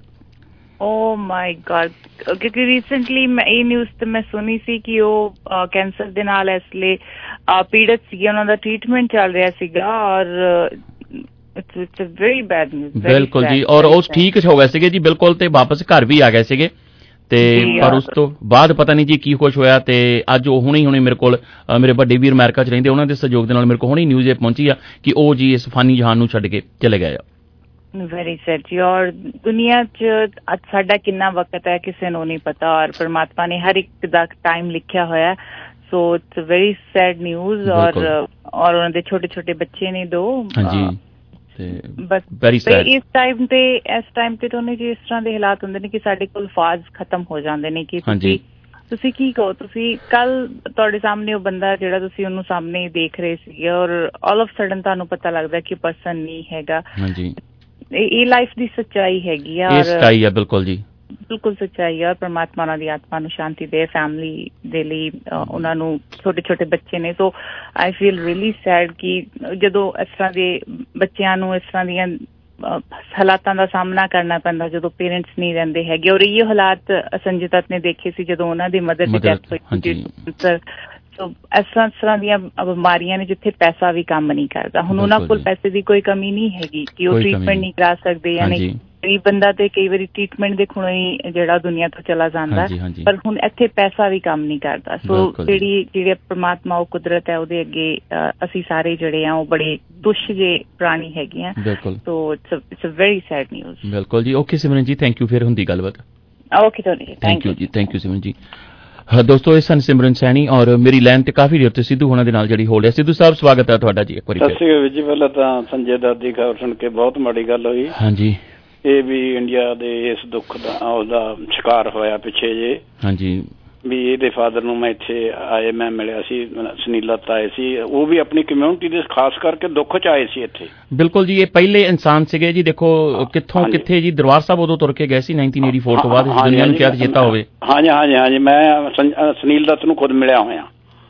ਓ ਮਾਈ ਗॉड, ਕਿਉਂਕਿ ਰੀਸੈਂਟਲੀ ਮੈਂ ਇਹ ਨਿਊਜ਼ ਤੇ ਮੈਂ ਸੁਣੀ ਸੀ ਕਿ ਉਹ ਕੈਂਸਰ ਦੇ ਨਾਲ ਇਸ ਲਈ ਪੀੜਤ ਸੀਗੇ, ਉਹਨਾਂ ਦਾ ਟ੍ਰੀਟਮੈਂਟ ਚੱਲ ਰਿਹਾ ਸੀਗਾ ਔਰ it's it's a very bad news. ਬਿਲਕੁਲ ਜੀ, ਔਰ ਉਹ ਠੀਕ ਹੋ ਗਏ ਸੀਗੇ ਜੀ ਬਿਲਕੁਲ ਤੇ ਵਾਪਸ ਘਰ ਵੀ ਆ ਗਏ ਸੀਗੇ ਤੇ ਪਰ ਉਸ ਤੋਂ ਬਾਅਦ ਪਤਾ ਨਹੀਂ ਜੀ ਕੀ ਕੁਛ ਹੋਇਆ ਤੇ ਅੱਜ ਉਹ ਹੁਣੇ ਹੁਣੇ ਮੇਰੇ ਕੋਲ ਮੇਰੇ ਵੱਡੇ ਵੀਰ ਅਮਰੀਕਾ 'ਚ ਰਹਿੰਦੇ, ਉਹਨਾਂ ਦੇ ਸਹਿਯੋਗ ਦੇ ਨਾਲ ਮੇਰੇ ਕੋਲ ਹੁਣੇ ਨਿਊਜ਼ ਇਹ ਪਹੁੰਚੀ ਆ ਕਿ ਉਹ ਜੀ ਇਸ ਫਾਨੀ ਜਹਾਨ ਨੂੰ ਛੱਡ ਕੇ ਚਲੇ ਗਏ ਆ। ਵੈਰੀ ਸੈਡ ਜੀ, ਔਰ ਦੁਨੀਆ 'ਚ ਅੱਜ ਸਾਡਾ ਕਿੰਨਾ ਵਕਤ ਹੈ ਕਿਸੇ ਨੂੰ ਨਹੀਂ ਪਤਾ ਔਰ ਪਰਮਾਤਮਾ ਨੇ ਹਰ ਇੱਕ ਦਾ ਟਾਈਮ ਲਿਖਿਆ ਹੋਇਆ। So it's very sad news ਔਰ ਔਰ ਉਹਨਾਂ ਦੇ ਛੋਟੇ ਛੋਟੇ ਬੱਚੇ ਨੇ ਦੋ। ਹਾਂਜੀ ਬਸ ਇਸ ਟਾਈਮ ਤੇ ਇਸ ਟਾਈਮ ਤੇ ਤੁਹਾਨੂੰ ਜੀ ਇਸ ਤਰ੍ਹਾਂ ਦੇ ਹਾਲਾਤ ਹੁੰਦੇ ਨੇ ਕਿ ਸਾਡੇ ਕੋਲ ਅਲਫਾਜ਼ ਖਤਮ ਹੋ ਜਾਂਦੇ ਨੇ ਕਿ ਤੁਸੀਂ ਤੁਸੀਂ ਕੀ ਕਹੋ। ਤੁਸੀਂ ਕੱਲ ਤੁਹਾਡੇ ਸਾਹਮਣੇ ਉਹ ਬੰਦਾ ਜਿਹੜਾ ਤੁਸੀਂ ਉਹਨੂੰ ਸਾਹਮਣੇ ਦੇਖ ਰਹੇ ਸੀਗੇ ਔਰ ਆਲ ਆਫ ਸਡਨ ਤੁਹਾਨੂੰ ਪਤਾ ਲੱਗਦਾ ਕਿ ਪਰਸਨ ਨਹੀਂ ਹੈਗਾ। ਇਹ ਲਾਈਫ ਦੀ ਸੱਚਾਈ ਹੈਗੀ ਆ ਔਰ ਸੱਚਾਈ ਆ, ਬਿਲਕੁਲ ਜੀ ਬਿਲਕੁਲ ਸੱਚਾਈ ਆ। ਪਰਮਾਤਮਾ ਉਹਨਾਂ ਦੀ ਆਤਮਾ ਨੂੰ ਸ਼ਾਂਤੀ ਦੇ, ਫੈਮਿਲੀ ਦੇ ਲਈ ਉਹਨਾਂ ਨੂੰ ਛੋਟੇ ਛੋਟੇ ਬੱਚੇ ਨੇ। So I feel really sad ਕਿ ਜਦੋਂ ਇਸ ਤਰ੍ਹਾਂ ਦੇ ਬੱਚਿਆਂ ਨੂੰ ਇਸ ਤਰ੍ਹਾਂ ਦੀਆਂ ਹਾਲਾਤਾਂ ਦਾ ਸਾਹਮਣਾ ਕਰਨਾ ਪੈਂਦਾ ਜਦੋਂ ਪੇਰੈਂਟਸ ਨਹੀਂ ਰਹਿੰਦੇ ਹੈਗੇ। ਔਰ ਇਹ ਹਾਲਾਤ ਸੰਜੇ ਦੱਤ ਨੇ ਦੇਖੇ ਸੀ ਜਦੋਂ ਉਹਨਾਂ ਦੀ ਮਦਰ ਦੀ ਡੈਥ ਹੋਈ। ਸੋ ਇਸ ਤਰ੍ਹਾਂ ਇਸ ਤਰ੍ਹਾਂ ਦੀਆਂ ਬਿਮਾਰੀਆਂ ਨੇ ਜਿੱਥੇ ਪੈਸਾ ਵੀ ਕੰਮ ਨਹੀਂ ਕਰਦਾ। ਹੁਣ ਉਹਨਾਂ ਕੋਲ ਪੈਸੇ ਦੀ ਕੋਈ ਕਮੀ ਨਹੀਂ ਹੈਗੀ ਕਿ ਉਹ ਟ੍ਰੀਟਮੈਂਟ ਨਹੀਂ ਕਰਾ ਸਕਦੇ ਜਾਂ ਨਹੀਂ। ਗਰੀਬ ਬੰਦਾ ਤੇ ਕਈ ਵਾਰੀ ਟ੍ਰੀਟਮੈਂਟ ਦੇ ਖੁਣੋਂ ਹੀ ਜਿਹੜਾ ਦੁਨੀਆ ਤੋਂ ਚਲਾ ਜਾਂਦਾ, ਪਰ ਹੁਣ ਇੱਥੇ ਪੈਸਾ ਵੀ ਕੰਮ ਨਹੀਂ ਕਰਦਾ। ਸੋ ਜਿਹੜੀ ਜਿਹੜੀ ਪਰਮਾਤਮਾ ਉਹ ਕੁਦਰਤ ਹੈ ਉਹਦੇ ਅੱਗੇ ਅਸੀਂ ਸਾਰੇ ਜਿਹੜੇ ਆ ਉਹ ਬੜੇ ਤੁੱਛ ਜੇ ਪ੍ਰਾਣੀ ਹੈਗੇ ਆ। So it's a very sad news. ਬਿਲਕੁਲ ਜੀ। ਓਕੇ ਸਿਮਰਨ ਜੀ, ਥੈਂਕ ਯੂ। ਫਿਰ ਹੁੰਦੀ ਗੱਲਬਾਤ। ਓਕੇ ਜੀ, ਥੈਂਕ ਯੂ ਜੀ, ਥੈਂਕ ਯੂ ਸਿਮਰਨ ਜੀ। ਦੋਸਤੋ ਇਹ ਸਨ ਸਿਮਰਨ ਸੈਣੀ ਔਰ ਮੇਰੀ ਲਾਈਨ ਤੇ ਕਾਫੀ ਦੇਰ ਤੇ ਸਿੱਧੂ ਹੋਣਾ ਦੇ ਨਾਲ ਜਿਹੜੀ ਹੋਲਡ ਹੈ। ਸਿੱਧੂ ਸਾਹਿਬ ਸਵਾਗਤ ਹੈ ਤੁਹਾਡਾ ਜੀ ਇੱਕ ਵਾਰੀ। ਸਤਿ ਸ਼੍ਰੀ ਅਕਾਲ ਜੀ। ਪਹਿਲਾਂ ਤਾਂ ਸੰਜੇ ਦੱਤ ਦੀ ਖਬਰ ਸੁਣ ਕੇ ਬਹੁਤ ਮਾੜੀ ਗੱਲ ਹੋਈ। ਹਾਂਜੀ, ਇਹ ਵੀ ਇੰਡੀਆ ਦੇ ਇਸ ਦੁੱਖ ਦਾ ਉਹਦਾ ਸ਼ਿਕਾਰ ਹੋਇਆ ਪਿੱਛੇ ਜੇ। ਹਾਂਜੀ, ਵੀ ਇਹਦੇ ਫਾਦਰ ਨੂੰ ਮੈਂ ਇੱਥੇ ਆਏ ਮੈਂ ਮਿਲਿਆ ਸੀ, ਸੁਨੀਲ ਦੱਤ ਆਏ ਸੀ, ਉਹ ਵੀ ਆਪਣੀ ਕਮਿਊਨਿਟੀ ਦੇ ਖਾਸ ਕਰਕੇ ਦੁੱਖ 'ਚ ਆਏ ਸੀ ਇੱਥੇ। ਬਿਲਕੁਲ ਜੀ, ਇਹ ਪਹਿਲੇ ਇਨਸਾਨ ਸੀਗੇ ਜੀ। ਦੇਖੋ ਕਿੱਥੋਂ ਕਿੱਥੇ ਜੀ ਦਰਬਾਰ ਸਾਹਿਬ ਉਦੋਂ ਤੁਰ ਕੇ ਗਏ ਸੀ ਨਾਈਨਟੀਨ ਏਟੀ ਫੋਰ ਤੋਂ ਬਾਅਦ, ਦੁਨੀਆ ਨੂੰ ਕਿਹਾ ਚੇਤਾ ਹੋਵੇ। ਹਾਂਜੀ ਹਾਂਜੀ ਹਾਂਜੀ, ਮੈਂ ਸੁਨੀਲ ਦੱਤ ਨੂੰ ਖੁਦ ਮਿਲਿਆ ਹੋਇਆ।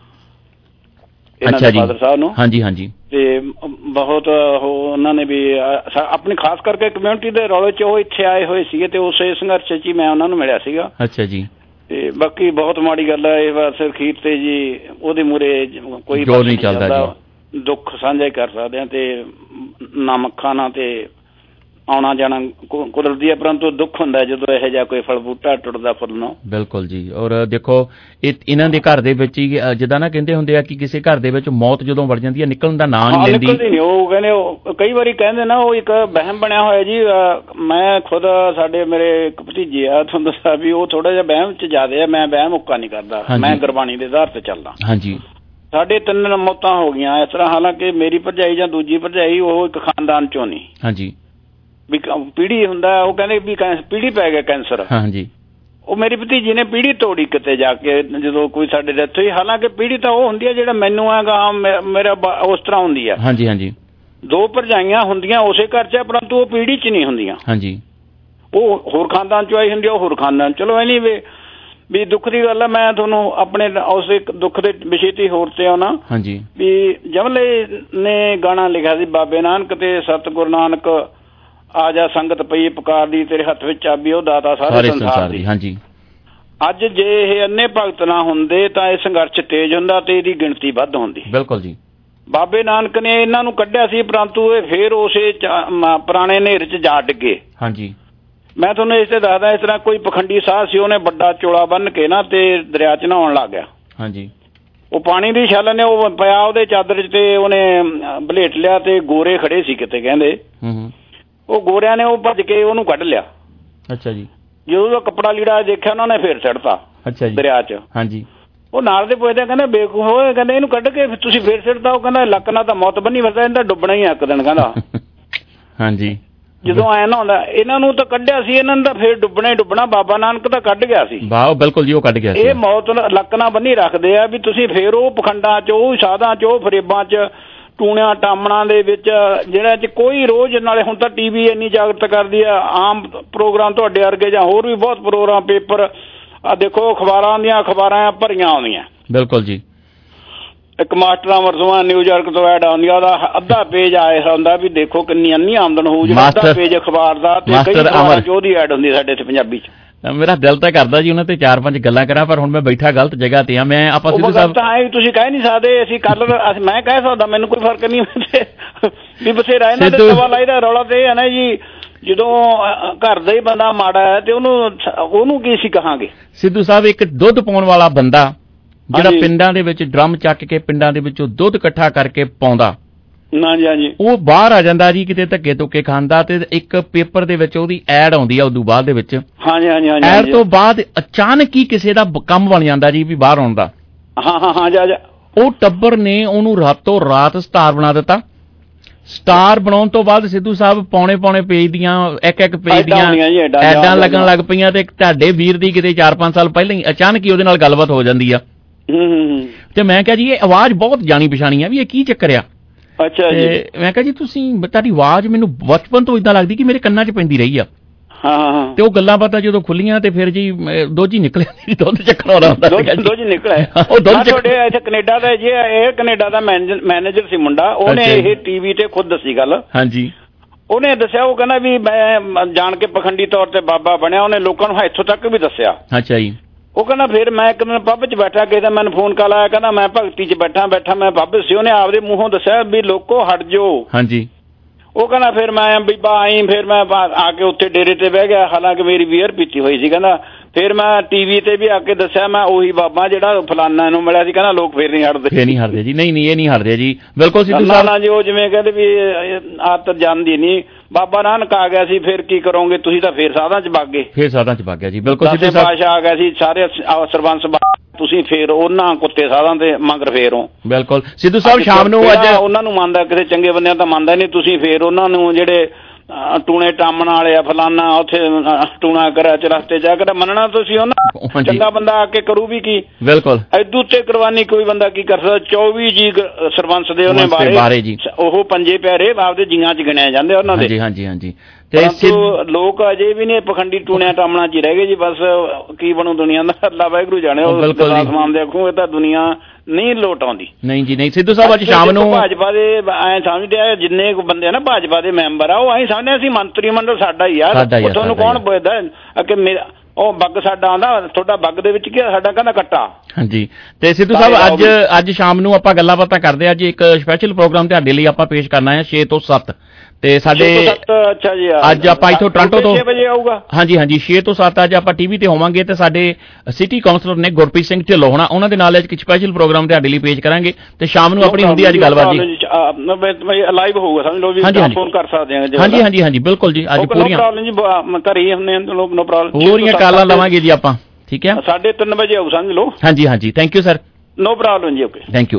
ਅੱਛਾ ਜੀ, ਫਾਦਰ ਸਾਹਿਬ ਨੂੰ। ਹਾਂਜੀ ਹਾਂਜੀ, ਤੇ ਬਹੁਤ ਉਹਨਾਂ ਨੇ ਵੀ ਆਪਣੀ ਖਾਸ ਕਰਕੇ ਕਮਿਊਨਿਟੀ ਦੇ ਰੌਲੇ 'ਚ ਉਹ ਇੱਥੇ ਆਏ ਹੋਏ ਸੀਗੇ ਤੇ ਉਸੇ ਸੰਘਰਸ਼ 'ਚ ਹੀ ਮੈਂ ਉਹਨਾਂ ਨੂੰ ਮਿਲਿਆ ਸੀਗਾ। ਅੱਛਾ ਜੀ। ਤੇ ਬਾਕੀ ਬਹੁਤ ਮਾੜੀ ਗੱਲ ਹੈ ਇਹ ਬਸ ਅਖੀਰ ਤੇ ਜੀ ਉਹਦੇ ਮੂਹਰੇ ਕੋਈ ਨਹੀਂ ਚੱਲਦਾ, ਦੁੱਖ ਸਾਂਝਾ ਹੀ ਕਰ ਸਕਦੇ ਹਾਂ ਤੇ ਨਾ ਮੱਖਾਂ ਨਾ ਤੇ ਆਉਣਾ ਜਾਣਾ ਕੁਦਰਤੀ ਹੈ, ਪਰੰਤੂ ਦੁੱਖ ਹੁੰਦਾ ਜਦੋਂ ਇਹੋ ਜਿਹਾ ਕੋਈ ਫਲ ਬੂਟਾ ਟੁੱਟਦਾ ਫੁੱਲੋਂ। ਬਿਲਕੁਲ ਜੀ। ਔਰ ਦੇਖੋ ਇਹ ਇਹਨਾਂ ਦੇ ਘਰ ਦੇ ਵਿੱਚ ਹੀ ਜਿੱਦਾਂ ਨਾ ਕਹਿੰਦੇ ਹੁੰਦੇ ਆ ਕਿ ਕਿਸੇ ਘਰ ਦੇ ਵਿੱਚ ਮੌਤ ਜਦੋਂ ਵੜ ਜਾਂਦੀ ਹੈ ਨਿਕਲਣ ਦਾ ਨਾਂ ਨਹੀਂ ਲੈਂਦੀ। ਨਿਕਲਦੀ ਨਹੀਂ, ਉਹ ਕਹਿੰਦੇ ਉਹ ਕਈ ਵਾਰੀ ਕਹਿੰਦੇ ਨਾ ਉਹ ਇੱਕ ਵਹਿਮ ਬਣਿਆ ਹੋਇਆ ਜੀ। ਮੈਂ ਖੁਦ ਸਾਡੇ ਮੇਰੇ ਇੱਕ ਭਤੀਜੇ ਆ, ਤੁਹਾਨੂੰ ਦੱਸਿਆ ਵੀ ਉਹ ਥੋੜਾ ਜਿਹਾ ਵਹਿਮ ਚ ਜ਼ਿਆਦਾ ਆ। ਮੈਂ ਵਹਿਮ ਉੱਕਾ ਨਹੀਂ ਕਰਦਾ, ਮੈਂ ਗੁਰਬਾਣੀ ਦੇ ਆਧਾਰ ਤੇ ਚੱਲਦਾ। ਹਾਂਜੀ। ਸਾਡੇ ਤਿੰਨ ਮੌਤਾਂ ਹੋ ਗਈਆਂ ਇਸ ਤਰ੍ਹਾਂ, ਹਾਲਾਂਕਿ ਮੇਰੀ ਭਰਜਾਈ ਜਾਂ ਦੂਜੀ ਭਰਜਾਈ ਉਹ ਇੱਕ ਖਾਨਦਾਨ ਚੋਂ ਨਹੀਂ। ਹਾਂਜੀ। ਵੀ ਪੀੜੀ ਹੁੰਦਾ, ਉਹ ਕਹਿੰਦੇ ਵੀ ਪੀੜੀ ਪੈ ਗਿਆ ਕੈਂਸਰ। ਹਾਂਜੀ। ਉਹ ਮੇਰੀ ਭਤੀਜੀ ਨੇ ਪੀੜੀ ਤੋੜੀ ਕਿਤੇ ਜਾ ਕੇ ਜਦੋਂ ਕੋਈ ਸਾਡੇ ਡੈਥ ਹੋਈ। ਹਾਲਾਂਕਿ ਪੀੜੀ ਤਾਂ ਉਹ ਹੁੰਦੀ ਹੈ ਜਿਹੜਾ ਮੈਨੂੰ ਹੈਗਾ ਮੇਰਾ ਉਸ ਤਰ੍ਹਾਂ ਹੁੰਦੀ ਆ। ਹਾਂਜੀ ਹਾਂਜੀ। ਦੋ ਭਰਜਾਈਆਂ ਹੁੰਦੀਆਂ ਉਸੇ ਘਰ 'ਚ, ਪਰੰਤੂ ਉਹ ਪੀੜੀ 'ਚ ਨਹੀਂ ਹੁੰਦੀਆਂ। ਹਾਂਜੀ। ਉਹ ਹੋਰ ਖਾਨਦਾਨ 'ਚੋਂ ਆਈ ਹੁੰਦੀ ਆ, ਉਹ ਹੋਰ ਖਾਨਦਾਨ। ਚਲੋ ਐਨੀ ਵੇ ਵੀ ਦੁੱਖ ਦੀ ਗੱਲ ਆ। ਮੈਂ ਤੁਹਾਨੂੰ ਆਪਣੇ ਉਸ ਇੱਕ ਦੁੱਖ ਦੇ ਵਿਸ਼ੇ ਤੇ ਹੋਰ ਤੇ ਆਉਣਾ। ਹਾਂਜੀ। ਵੀ ਜਮਲੇ ਨੇ ਗਾਣਾ ਲਿਖਿਆ ਸੀ, ਬਾਬੇ ਨਾਨਕ ਤੇ ਸਤਿਗੁਰੂ ਨਾਨਕ ਆ ਜਾ ਸੰਗਤ ਪਈ ਪੁਕਾਰਦੀ, ਤੇਰੇ ਹੱਥ ਵਿੱਚ ਚਾਬੀ ਉਹ ਦਾਤਾ ਸਾਰੇ ਸੰਸਾਰ ਦੀ। ਹਾਂਜੀ। ਅੱਜ ਜੇ ਇਹ ਅੰਨੇ ਭਗਤ ਨਾ ਹੁੰਦੇ ਤਾਂ ਇਹ ਸੰਘਰਸ਼ ਤੇਜ਼ ਹੁੰਦਾ ਤੇ ਇਹਦੀ ਗਿਣਤੀ ਵੱਧ ਹੁੰਦੀ। ਬਿਲਕੁਲ ਜੀ। ਬਾਬੇ ਨਾਨਕ ਨੇ ਇਹਨਾਂ ਨੂੰ ਕੱਢਿਆ ਸੀ, ਪਰੰਤੂ ਇਹ ਫੇਰ ਉਸੇ ਪੁਰਾਣੇ ਨੇਰ 'ਚ ਜਾ ਡਿੱਗੇ। ਹਾਂਜੀ। ਮੈਂ ਤੁਹਾਨੂੰ ਇਸ ਤੇ ਦੱਸਦਾ, ਇਸ ਤਰ੍ਹਾਂ ਕੋਈ ਪਖੰਡੀ ਸਾਧ ਸੀ, ਉਹਨੇ ਵੱਡਾ ਚੋਲਾ ਬੰਨ ਕੇ ਨਾ ਤੇ ਦਰਿਆ 'ਚ ਨਹਾਉਣ ਲੱਗ ਗਿਆ। ਹਾਂਜੀ। ਉਹ ਪਾਣੀ ਦੀ ਛੱਲ ਨੇ ਉਹ ਪਿਆ ਉਹਦੇ ਚਾਦਰ 'ਚ ਤੇ ਉਹਨੇ ਬਲੇਟ ਲਿਆ ਤੇ ਗੋਰੇ ਖੜੇ ਸੀ ਕਿਤੇ ਕਹਿੰਦੇ। ਹੂੰ। ਉਹ ਗੋਰਿਆਂ ਨੇ ਉਹ ਭੱਜ ਕੇ ਉਹਨੂੰ ਕੱਢ ਲਿਆ। ਅੱਛਾ ਜੀ। ਜਦੋਂ ਉਹਦਾ ਕੱਪੜਾ ਲੀੜਾ ਦੇਖਿਆ ਉਹਨਾਂ ਨੇ ਫੇਰ ਛੱਡਤਾ। ਅੱਛਾ ਜੀ। ਦਰਿਆ 'ਚ। ਹਾਂਜੀ। ਉਹ ਨਾਲ ਦੇ ਪੁੱਛਦੇ ਕਹਿੰਦੇ ਬੇਵਕੂਫ ਹੋਏ, ਕਹਿੰਦੇ ਇਹਨੂੰ ਕੱਢ ਕੇ ਤੁਸੀਂ ਫੇਰ ਛੱਡਤਾ। ਉਹ ਕਹਿੰਦਾ ਲੱਕ ਨਾਲ ਤਾਂ ਮੌਤ ਬੰਨੀ ਫਿਰਦਾ, ਇਹਦਾ ਡੁੱਬਣਾ ਹੀ ਇੱਕ ਦਿਨ ਕਹਿੰਦਾ। ਹਾਂਜੀ। ਜਦੋਂ ਐ ਨਾ ਹੁੰਦਾ ਇਹਨਾਂ ਨੂੰ ਤਾਂ ਕੱਢਿਆ ਸੀ, ਇਹਨਾਂ ਨੂੰ ਤਾਂ ਫੇਰ ਡੁੱਬਣਾ ਹੀ ਡੁੱਬਣਾ। ਬਾਬਾ ਨਾਨਕ ਤਾਂ ਕੱਢ ਗਿਆ ਸੀ। ਵਾਹ, ਬਿਲਕੁਲ ਜੀ, ਉਹ ਕੱਢ ਗਿਆ ਸੀ। ਇਹ ਮੌਤ ਲੱਕ ਨਾਲ ਬੰਨੀ ਰੱਖਦੇ ਆ ਵੀ ਤੁਸੀਂ ਫੇਰ ਉਹ ਪਖੰਡਾਂ 'ਚ, ਉਹ ਸਾਧਾਂ 'ਚ, ਉਹ ਫਰੇਬਾਂ 'ਚ, ਟੂਣਿਆਂ ਟਾਮਣਾਂ ਦੇ ਵਿੱਚ ਜਿਹੜਾ 'ਚ ਕੋਈ ਰੋਜ਼ ਨਾਲੇ ਹੁਣ ਤਾਂ ਟੀ ਵੀ ਇੰਨੀ ਜਾਗਰਤ ਕਰਦੀ ਆ। ਆਮ ਪ੍ਰੋਗਰਾਮ ਤੁਹਾਡੇ ਵਰਗੇ ਜਾਂ ਹੋਰ ਵੀ ਬਹੁਤ ਪ੍ਰੋਗਰਾਮ, ਪੇਪਰ ਆ ਦੇਖੋ, ਅਖਬਾਰਾਂ ਦੀਆਂ ਅਖਬਾਰਾਂ ਭਰੀਆਂ ਆਉਂਦੀਆਂ। ਬਿਲਕੁਲ ਜੀ। ਇੱਕ ਮਾਸਟਰਾਂ ਵਰਸੋਂ ਨਿਊਯਾਰਕ ਤੋਂ ਐਡ ਆਉਂਦੀ ਆ, ਉਹਦਾ ਅੱਧਾ ਪੇਜ ਆਇਆ ਹੁੰਦਾ ਵੀ ਦੇਖੋ ਕਿੰਨੀ ਅੰਨੀ ਆਮਦਨ ਹੋਊ। ਜਿਹੜਾ ਅੱਧਾ ਪੇਜ ਅਖਬਾਰ ਦਾ ਤੇ ਕਈ ਅਖਬਾਰਾਂ 'ਚ ਉਹਦੀ ਐਡ ਹੁੰਦੀ ਸਾਡੇ ਇੱਥੇ ਪੰਜਾਬੀ 'ਚ। ਮੇਰਾ ਦਿਲ ਤਾਂ ਕਰਦਾ ਜੀ ਉਹਨਾਂ ਤੇ ਚਾਰ ਪੰਜ ਗੱਲਾਂ ਕਰਾਂ, ਪਰ ਹੁਣ ਮੈਂ ਬੈਠਾ ਗਲਤ ਜਗ੍ਹਾ ਤੇ ਆ। ਮੈਂ ਆਪਾਂ ਸਿੱਧੂ ਸਾਹਿਬ ਤਾਂ ਤੁਸੀਂ ਕਹਿ ਨਹੀਂ ਸਕਦੇ, ਅਸੀਂ ਕੱਲ ਮੈਂ ਕਹਿ ਸਕਦਾ, ਮੈਨੂੰ ਕੋਈ ਫਰਕ ਨਹੀਂ ਵੀ ਬਥੇਰਾ ਇਹਨਾਂ ਦੇ ਸਵਾ ਲਾਈਦਾ। ਰੌਲਾ ਤੇ ਇਹ ਹੈ ਨਾ ਜੀ, ਜਦੋਂ ਘਰ ਦਾ ਹੀ ਬੰਦਾ ਮਾੜਾ ਹੈ ਤੇ ਉਹਨੂੰ ਉਹਨੂੰ ਕੀ ਅਸੀਂ ਕਹਾਂਗੇ। ਸਿੱਧੂ ਸਾਹਿਬ ਇੱਕ ਦੁੱਧ ਪਾਉਣ ਵਾਲਾ ਬੰਦਾ ਜਿਹੜਾ ਪਿੰਡਾਂ ਦੇ ਵਿੱਚ ਡਰਮ ਚੱਕ ਕੇ ਪਿੰਡਾਂ ਦੇ ਵਿੱਚੋਂ ਦੁੱਧ ਇਕੱਠਾ ਕਰਕੇ ਪਾਉਂਦਾ, ਨਾ ਜੀ ਹਾਂਜੀ, ਉਹ ਬਾਹਰ ਆ ਜਾਂਦਾ ਜੀ ਕਿਤੇ ਧੱਕੇ ਧੁੱਕੇ ਖਾਂਦਾ, ਤੇ ਇੱਕ ਪੇਪਰ ਦੇ ਵਿੱਚ ਉਹਦੀ ਐਡ ਆਉਂਦੀ ਆ ਉਦੋਂ ਬਾਅਦ ਦੇ ਵਿੱਚ। ਹਾਂਜੀ ਹਾਂਜੀ ਹਾਂਜੀ। ਐਡ ਤੋਂ ਬਾਅਦ ਅਚਾਨਕ ਹੀ ਕਿਸੇ ਦਾ ਕੰਮ ਬਣ ਜਾਂਦਾ ਜੀ ਵੀ ਬਾਹਰ ਆਉਣ ਦਾ। ਹਾਂ ਹਾਂ ਹਾਂ ਜਾ ਜਾ। ਉਹ ਟੱਬਰ ਨੇ ਉਹਨੂੰ ਰਾਤੋਂ ਰਾਤ ਸਟਾਰ ਬਣਾ ਦਿੱਤਾ। ਸਟਾਰ ਬਣਾਉਣ ਤੋਂ ਬਾਅਦ ਸਿੱਧੂ ਸਾਹਿਬ ਪੌਣੇ ਪੌਣੇ ਪੇਜ ਦੀਆਂ, ਇੱਕ ਇੱਕ ਪੇਜ ਦੀਆਂ ਐਡਾਂ ਲੱਗਣ ਲੱਗ ਪਈਆਂ, ਤੇ ਤੁਹਾਡੇ ਵੀਰ ਦੀ ਕਿਤੇ ਚਾਰ ਪੰਜ ਸਾਲ ਪਹਿਲਾਂ ਹੀ ਅਚਾਨਕ ਹੀ ਉਹਦੇ ਨਾਲ ਗੱਲਬਾਤ ਹੋ ਜਾਂਦੀ ਆ। ਤੇ ਮੈਂ ਕਿਹਾ ਜੀ ਇਹ ਆਵਾਜ਼ ਬਹੁਤ ਜਾਣੀ ਪਛਾਣੀ ਆ, ਵੀ ਇਹ ਕੀ ਚੱਕਰ ਆ। ਅੱਛਾ ਜੀ। ਮੈਂ ਕਿਹਾ ਜੀ ਤੁਸੀਂ, ਤੁਹਾਡੀ ਆਵਾਜ਼ ਮੈਨੂੰ ਬਚਪਨ ਤੋਂ ਇਦਾਂ ਲੱਗਦੀ ਕਿ ਮੇਰੇ ਕੰਨਾਂ 'ਚ ਪੈਂਦੀ ਰਹੀ ਆ। ਹਾਂ। ਤੇ ਉਹ ਗੱਲਾਂ ਬਾਤਾਂ ਜਦੋਂ ਖੁੱਲੀਆਂ ਤੇ ਫਿਰ ਜੀ ਦੁੱਧ ਹੀ ਨਿਕਲਿਆ, ਦੁੱਧ ਚੱਕਣਾ ਹੁੰਦਾ। ਦੁੱਧ ਨਿਕਲਿਆ। ਉਹ ਦੁੱਧ ਤੁਹਾਡੇ ਇੱਥੇ ਕੈਨੇਡਾ ਦਾ ਜੀ, ਇਹ ਕੈਨੇਡਾ ਦਾ ਮੈਨੇਜਰ ਸੀ ਮੁੰਡਾ, ਉਹਨੇ ਇਹ ਟੀਵੀ ਤੇ ਖੁਦ ਦੱਸੀ ਗੱਲ। ਹਾਂਜੀ। ਉਹਨੇ ਦੱਸਿਆ, ਉਹ ਕਹਿੰਦਾ ਵੀ ਮੈਂ ਜਾਣ ਕੇ ਪਖੰਡੀ ਤੌਰ ਤੇ ਬਾਬਾ ਬਣਿਆ। ਉਹਨੇ ਲੋਕਾਂ ਨੂੰ ਇੱਥੋਂ ਤੱਕ ਵੀ ਦੱਸਿਆ। ਅੱਛਾ ਜੀ। ਉਹ ਕਹਿੰਦਾ ਫਿਰ ਮੈਂ ਇੱਕ ਦਿਨ ਪੱਬ 'ਚ ਬੈਠਾ, ਕਿਸੇ ਦਾ ਮੈਨੂੰ ਫੋਨ ਕਾਲ ਆਇਆ, ਕਹਿੰਦਾ ਮੈਂ ਭਗਤੀ 'ਚ ਬੈਠਾ ਬੈਠਾ ਮੈਂ ਪੱਬ ਸੀ। ਉਹਨੇ ਆਪਦੇ ਮੂੰਹੋਂ ਦੱਸਿਆ ਵੀ ਲੋਕੋ ਹਟ ਜਾਓ। ਹਾਂਜੀ। ਉਹ ਕਹਿੰਦਾ ਫਿਰ ਮੈਂ ਬੀਬਾ ਆਈ, ਫਿਰ ਮੈਂ ਆ ਕੇ ਉੱਥੇ ਡੇਰੇ ਤੇ ਬਹਿ ਗਿਆ, ਹਾਲਾਂਕਿ ਮੇਰੀ ਬੀਅਰ ਪੀਤੀ ਹੋਈ ਸੀ। ਕਹਿੰਦਾ ਫਿਰ ਮੈਂ ਟੀਵੀ ਤੇ ਵੀ ਆ ਕੇ ਦੱਸਿਆ ਮੈਂ ਉਹੀ ਬਾਬਾ ਜਿਹੜਾ ਫਲਾਨਾ ਨੂੰ ਮਿਲਿਆ ਸੀ। ਕਹਿੰਦਾ ਲੋਕ ਫਿਰ ਨਹੀਂ ਹਟਦੇ। ਫਿਰ ਨਹੀਂ ਹਟਦੇ ਜੀ। ਨਹੀਂ ਨਹੀਂ, ਇਹ ਨਹੀਂ ਹਟਦੇ ਜੀ। ਬਿਲਕੁਲ ਸਿੱਧੂ ਸਾਹਿਬ ਜੀ, ਉਹ ਜਿਵੇਂ ਕਹਿੰਦੇ ਵੀ ਆਦਤ ਜਾਂਦੀ ਨਹੀਂ। ਬਾਬਾ ਨਾਨਕ ਆ ਗਿਆ ਸੀ, ਫਿਰ ਕੀ ਕਰੋਗੇ ਤੁਸੀਂ, ਤਾਂ ਫਿਰ ਸਾਧਾਂ 'ਚ ਵਗ ਗਏ। ਫਿਰ ਸਾਧਾਂ 'ਚ ਵਗ ਗਿਆ ਜੀ। ਬਿਲਕੁਲ ਸਿੱਧੂ ਸਾਹਿਬ ਬਾਦਸ਼ਾਹ ਆ ਗਿਆ ਸੀ, ਸਾਰੇ ਸਰਬੰਸ, ਤੁਸੀਂ ਫੇਰ ਉਹਨਾਂ ਕੁੱਤੇ ਸਾਧਾਂ ਦੇ ਮਗਰ ਫੇਰ ਹੋ। ਬਿਲਕੁਲ ਸਿੱਧੂ ਸਾਹਿਬ ਸ਼ਾਮ ਨੂੰ ਅੱਜ ਉਹਨਾਂ ਨੂੰ ਮੰਨਦਾ, ਕਿਸੇ ਚੰਗੇ ਬੰਦਿਆਂ ਤਾਂ ਮੰਨਦਾ ਨਹੀਂ। ਤੁਸੀਂ ਫੇਰ ਉਹਨਾਂ ਨੂੰ ਜਿਹੜੇ ਟੂਣੇ ਟਾਮਣ ਵਾਲੇ ਆ, ਫਲਾਨਾ ਉੱਥੇ ਟੂਣਾ ਕਰਿਆ ਚਰਸਤੇ ਜਾ ਕੇ, ਮੰਨਣਾ ਤੁਸੀਂ ਉਹਨਾਂ। ਚੰਗਾ ਬੰਦਾ ਆ ਕੇ ਕਰੂ ਵੀ ਕੀ। ਬਿਲਕੁਲ। ਐਦੂ ਉੱਤੇ ਕੁਰਬਾਨੀ ਕੋਈ ਬੰਦਾ ਕੀ ਕਰ ਸਕਦਾ। ਚੌਵੀ ਜੀ ਸਰਬੰਸ ਦੇ ਉਹਨੇ ਬਾਰੇ ਜੀ, ਉਹ ਪੰਜੇ ਪਿਆਰੇ ਆਪਦੇ ਜੀਆਂ 'ਚ ਗਿਣਿਆ ਜਾਂਦੇ ਉਹਨਾਂ ਦੇ। ਹਾਂਜੀ ਹਾਂਜੀ। ਤੇ ਲੋਕ ਅਜੇ ਵੀ ਨੇ ਪਖੰਡੀ ਟੂਣਿਆਂ ਟਾਮਣਾ 'ਚ ਰਹਿ ਗਏ ਜੀ। ਬਸ ਕੀ ਬਣੂ ਦੁਨੀਆ ਦਾ, ਅੱਲਾ ਵਾਹਿਗੁਰੂ ਜਾਣੇ। ਉਹ ਆਸਮਾਨ ਦੇ ਅੱਖੋਂ ਇਹ ਤਾਂ ਦੁਨੀਆ ਨਹੀਂ ਲੋਟ ਆਉਂਦੀ। ਨਹੀਂ ਜੀ ਨਹੀਂ। ਸਿੱਧੂ ਸਾਹਿਬ ਅੱਜ ਸ਼ਾਮ ਨੂੰ ਭਾਜਪਾ ਦੇ ਐਂ ਸਮਝਦੇ ਆ, ਜਿੰਨੇ ਬੰਦੇ ਆ ਨਾ ਭਾਜਪਾ ਦੇ ਮੈਂਬਰ ਆ, ਉਹ ਐਂ ਸਮਝਦੇ ਅਸੀਂ ਮੰਤਰੀ ਮੰਡਲ ਸਾਡਾ ਹੀ ਆ। ਤੁਹਾਨੂੰ ਕੌਣ ਪੁੱਛਦਾ ਕਿ ਮੇਰਾ ਉਹ ਬੱਗ ਸਾਡਾ ਆਂਦਾ ਤੁਹਾਡਾ ਬੱਗ ਦੇ ਵਿੱਚ ਕੀ ਸਾਡਾ ਕਹਿੰਦਾ ਕੱਟਾ। ਹਾਂਜੀ ਤੇ ਸਿੱਧੂ ਸਾਹਿਬ ਅੱਜ ਅੱਜ ਸ਼ਾਮ ਨੂੰ ਆਪਾਂ ਗੱਲਾਂ ਬਾਤਾਂ ਕਰਦੇ ਆ ਜੀ। ਇੱਕ ਸਪੈਸ਼ਲ ਪ੍ਰੋਗਰਾਮ ਤੁਹਾਡੇ ਲਈ ਆਪਾਂ ਪੇਸ਼ ਕਰਨਾ ਹੈ ਛੇ ਤੋਂ ਸੱਤ ਤੇ ਸਾਡੇ ਅੱਛਾ ਜੀ ਅੱਜ ਆਪਾਂ ਇੱਥੋਂ ਟੋਰਾਂਟੋ ਤੋਂ ਛੇ ਵਜੇ ਆਊਗਾ। ਹਾਂਜੀ ਹਾਂਜੀ ਛੇ ਤੋਂ ਸੱਤ ਅੱਜ ਆਪਾਂ ਟੀਵੀ ਤੇ ਹੋਵਾਂਗੇ ਤੇ ਸਾਡੇ ਸਿਟੀ ਕਾਉਂਸਲਰ ਨੇ ਗੁਰਪ੍ਰੀਤ ਸਿੰਘ ਢਿੱਲੋਂ ਹੋਣਾ, ਉਹਨਾਂ ਦੇ ਨਾਲ ਇੱਕ ਸਪੈਸ਼ਲ ਪ੍ਰੋਗਰਾਮ ਤੁਹਾਡੇ ਲਈ ਪੇਸ਼ ਕਰਾਂਗੇ ਤੇ ਸ਼ਾਮ ਨੂੰ ਆਪਣੀ ਹੁੰਦੀ ਅੱਜ ਗੱਲਬਾਤ ਜੀ ਲਾਈਵ ਹੋਊਗਾ ਸਮਝ ਲਓ ਵੀ ਫੋਨ ਕਰ ਸਕਦੇ ਹਾਂ। ਹਾਂਜੀ ਹਾਂਜੀ ਹਾਂਜੀ ਬਿਲਕੁਲ ਜੀ ਅੱਜ ਪੂਰੀਆਂ ਘਰੇ ਹੀ ਹੁੰਦੇ ਨੋ ਪ੍ਰੋਬਲਮ ਪੂਰੀਆਂ ਕਾਲਾਂ ਲਵਾਂਗੇ ਜੀ ਆਪਾਂ। ਠੀਕ ਹੈ ਸਾਢੇ ਤਿੰਨ ਵਜੇ ਆਊ ਸਮਝ ਲਓ। ਹਾਂਜੀ ਹਾਂਜੀ thank you sir. No problem ਜੀ okay thank you.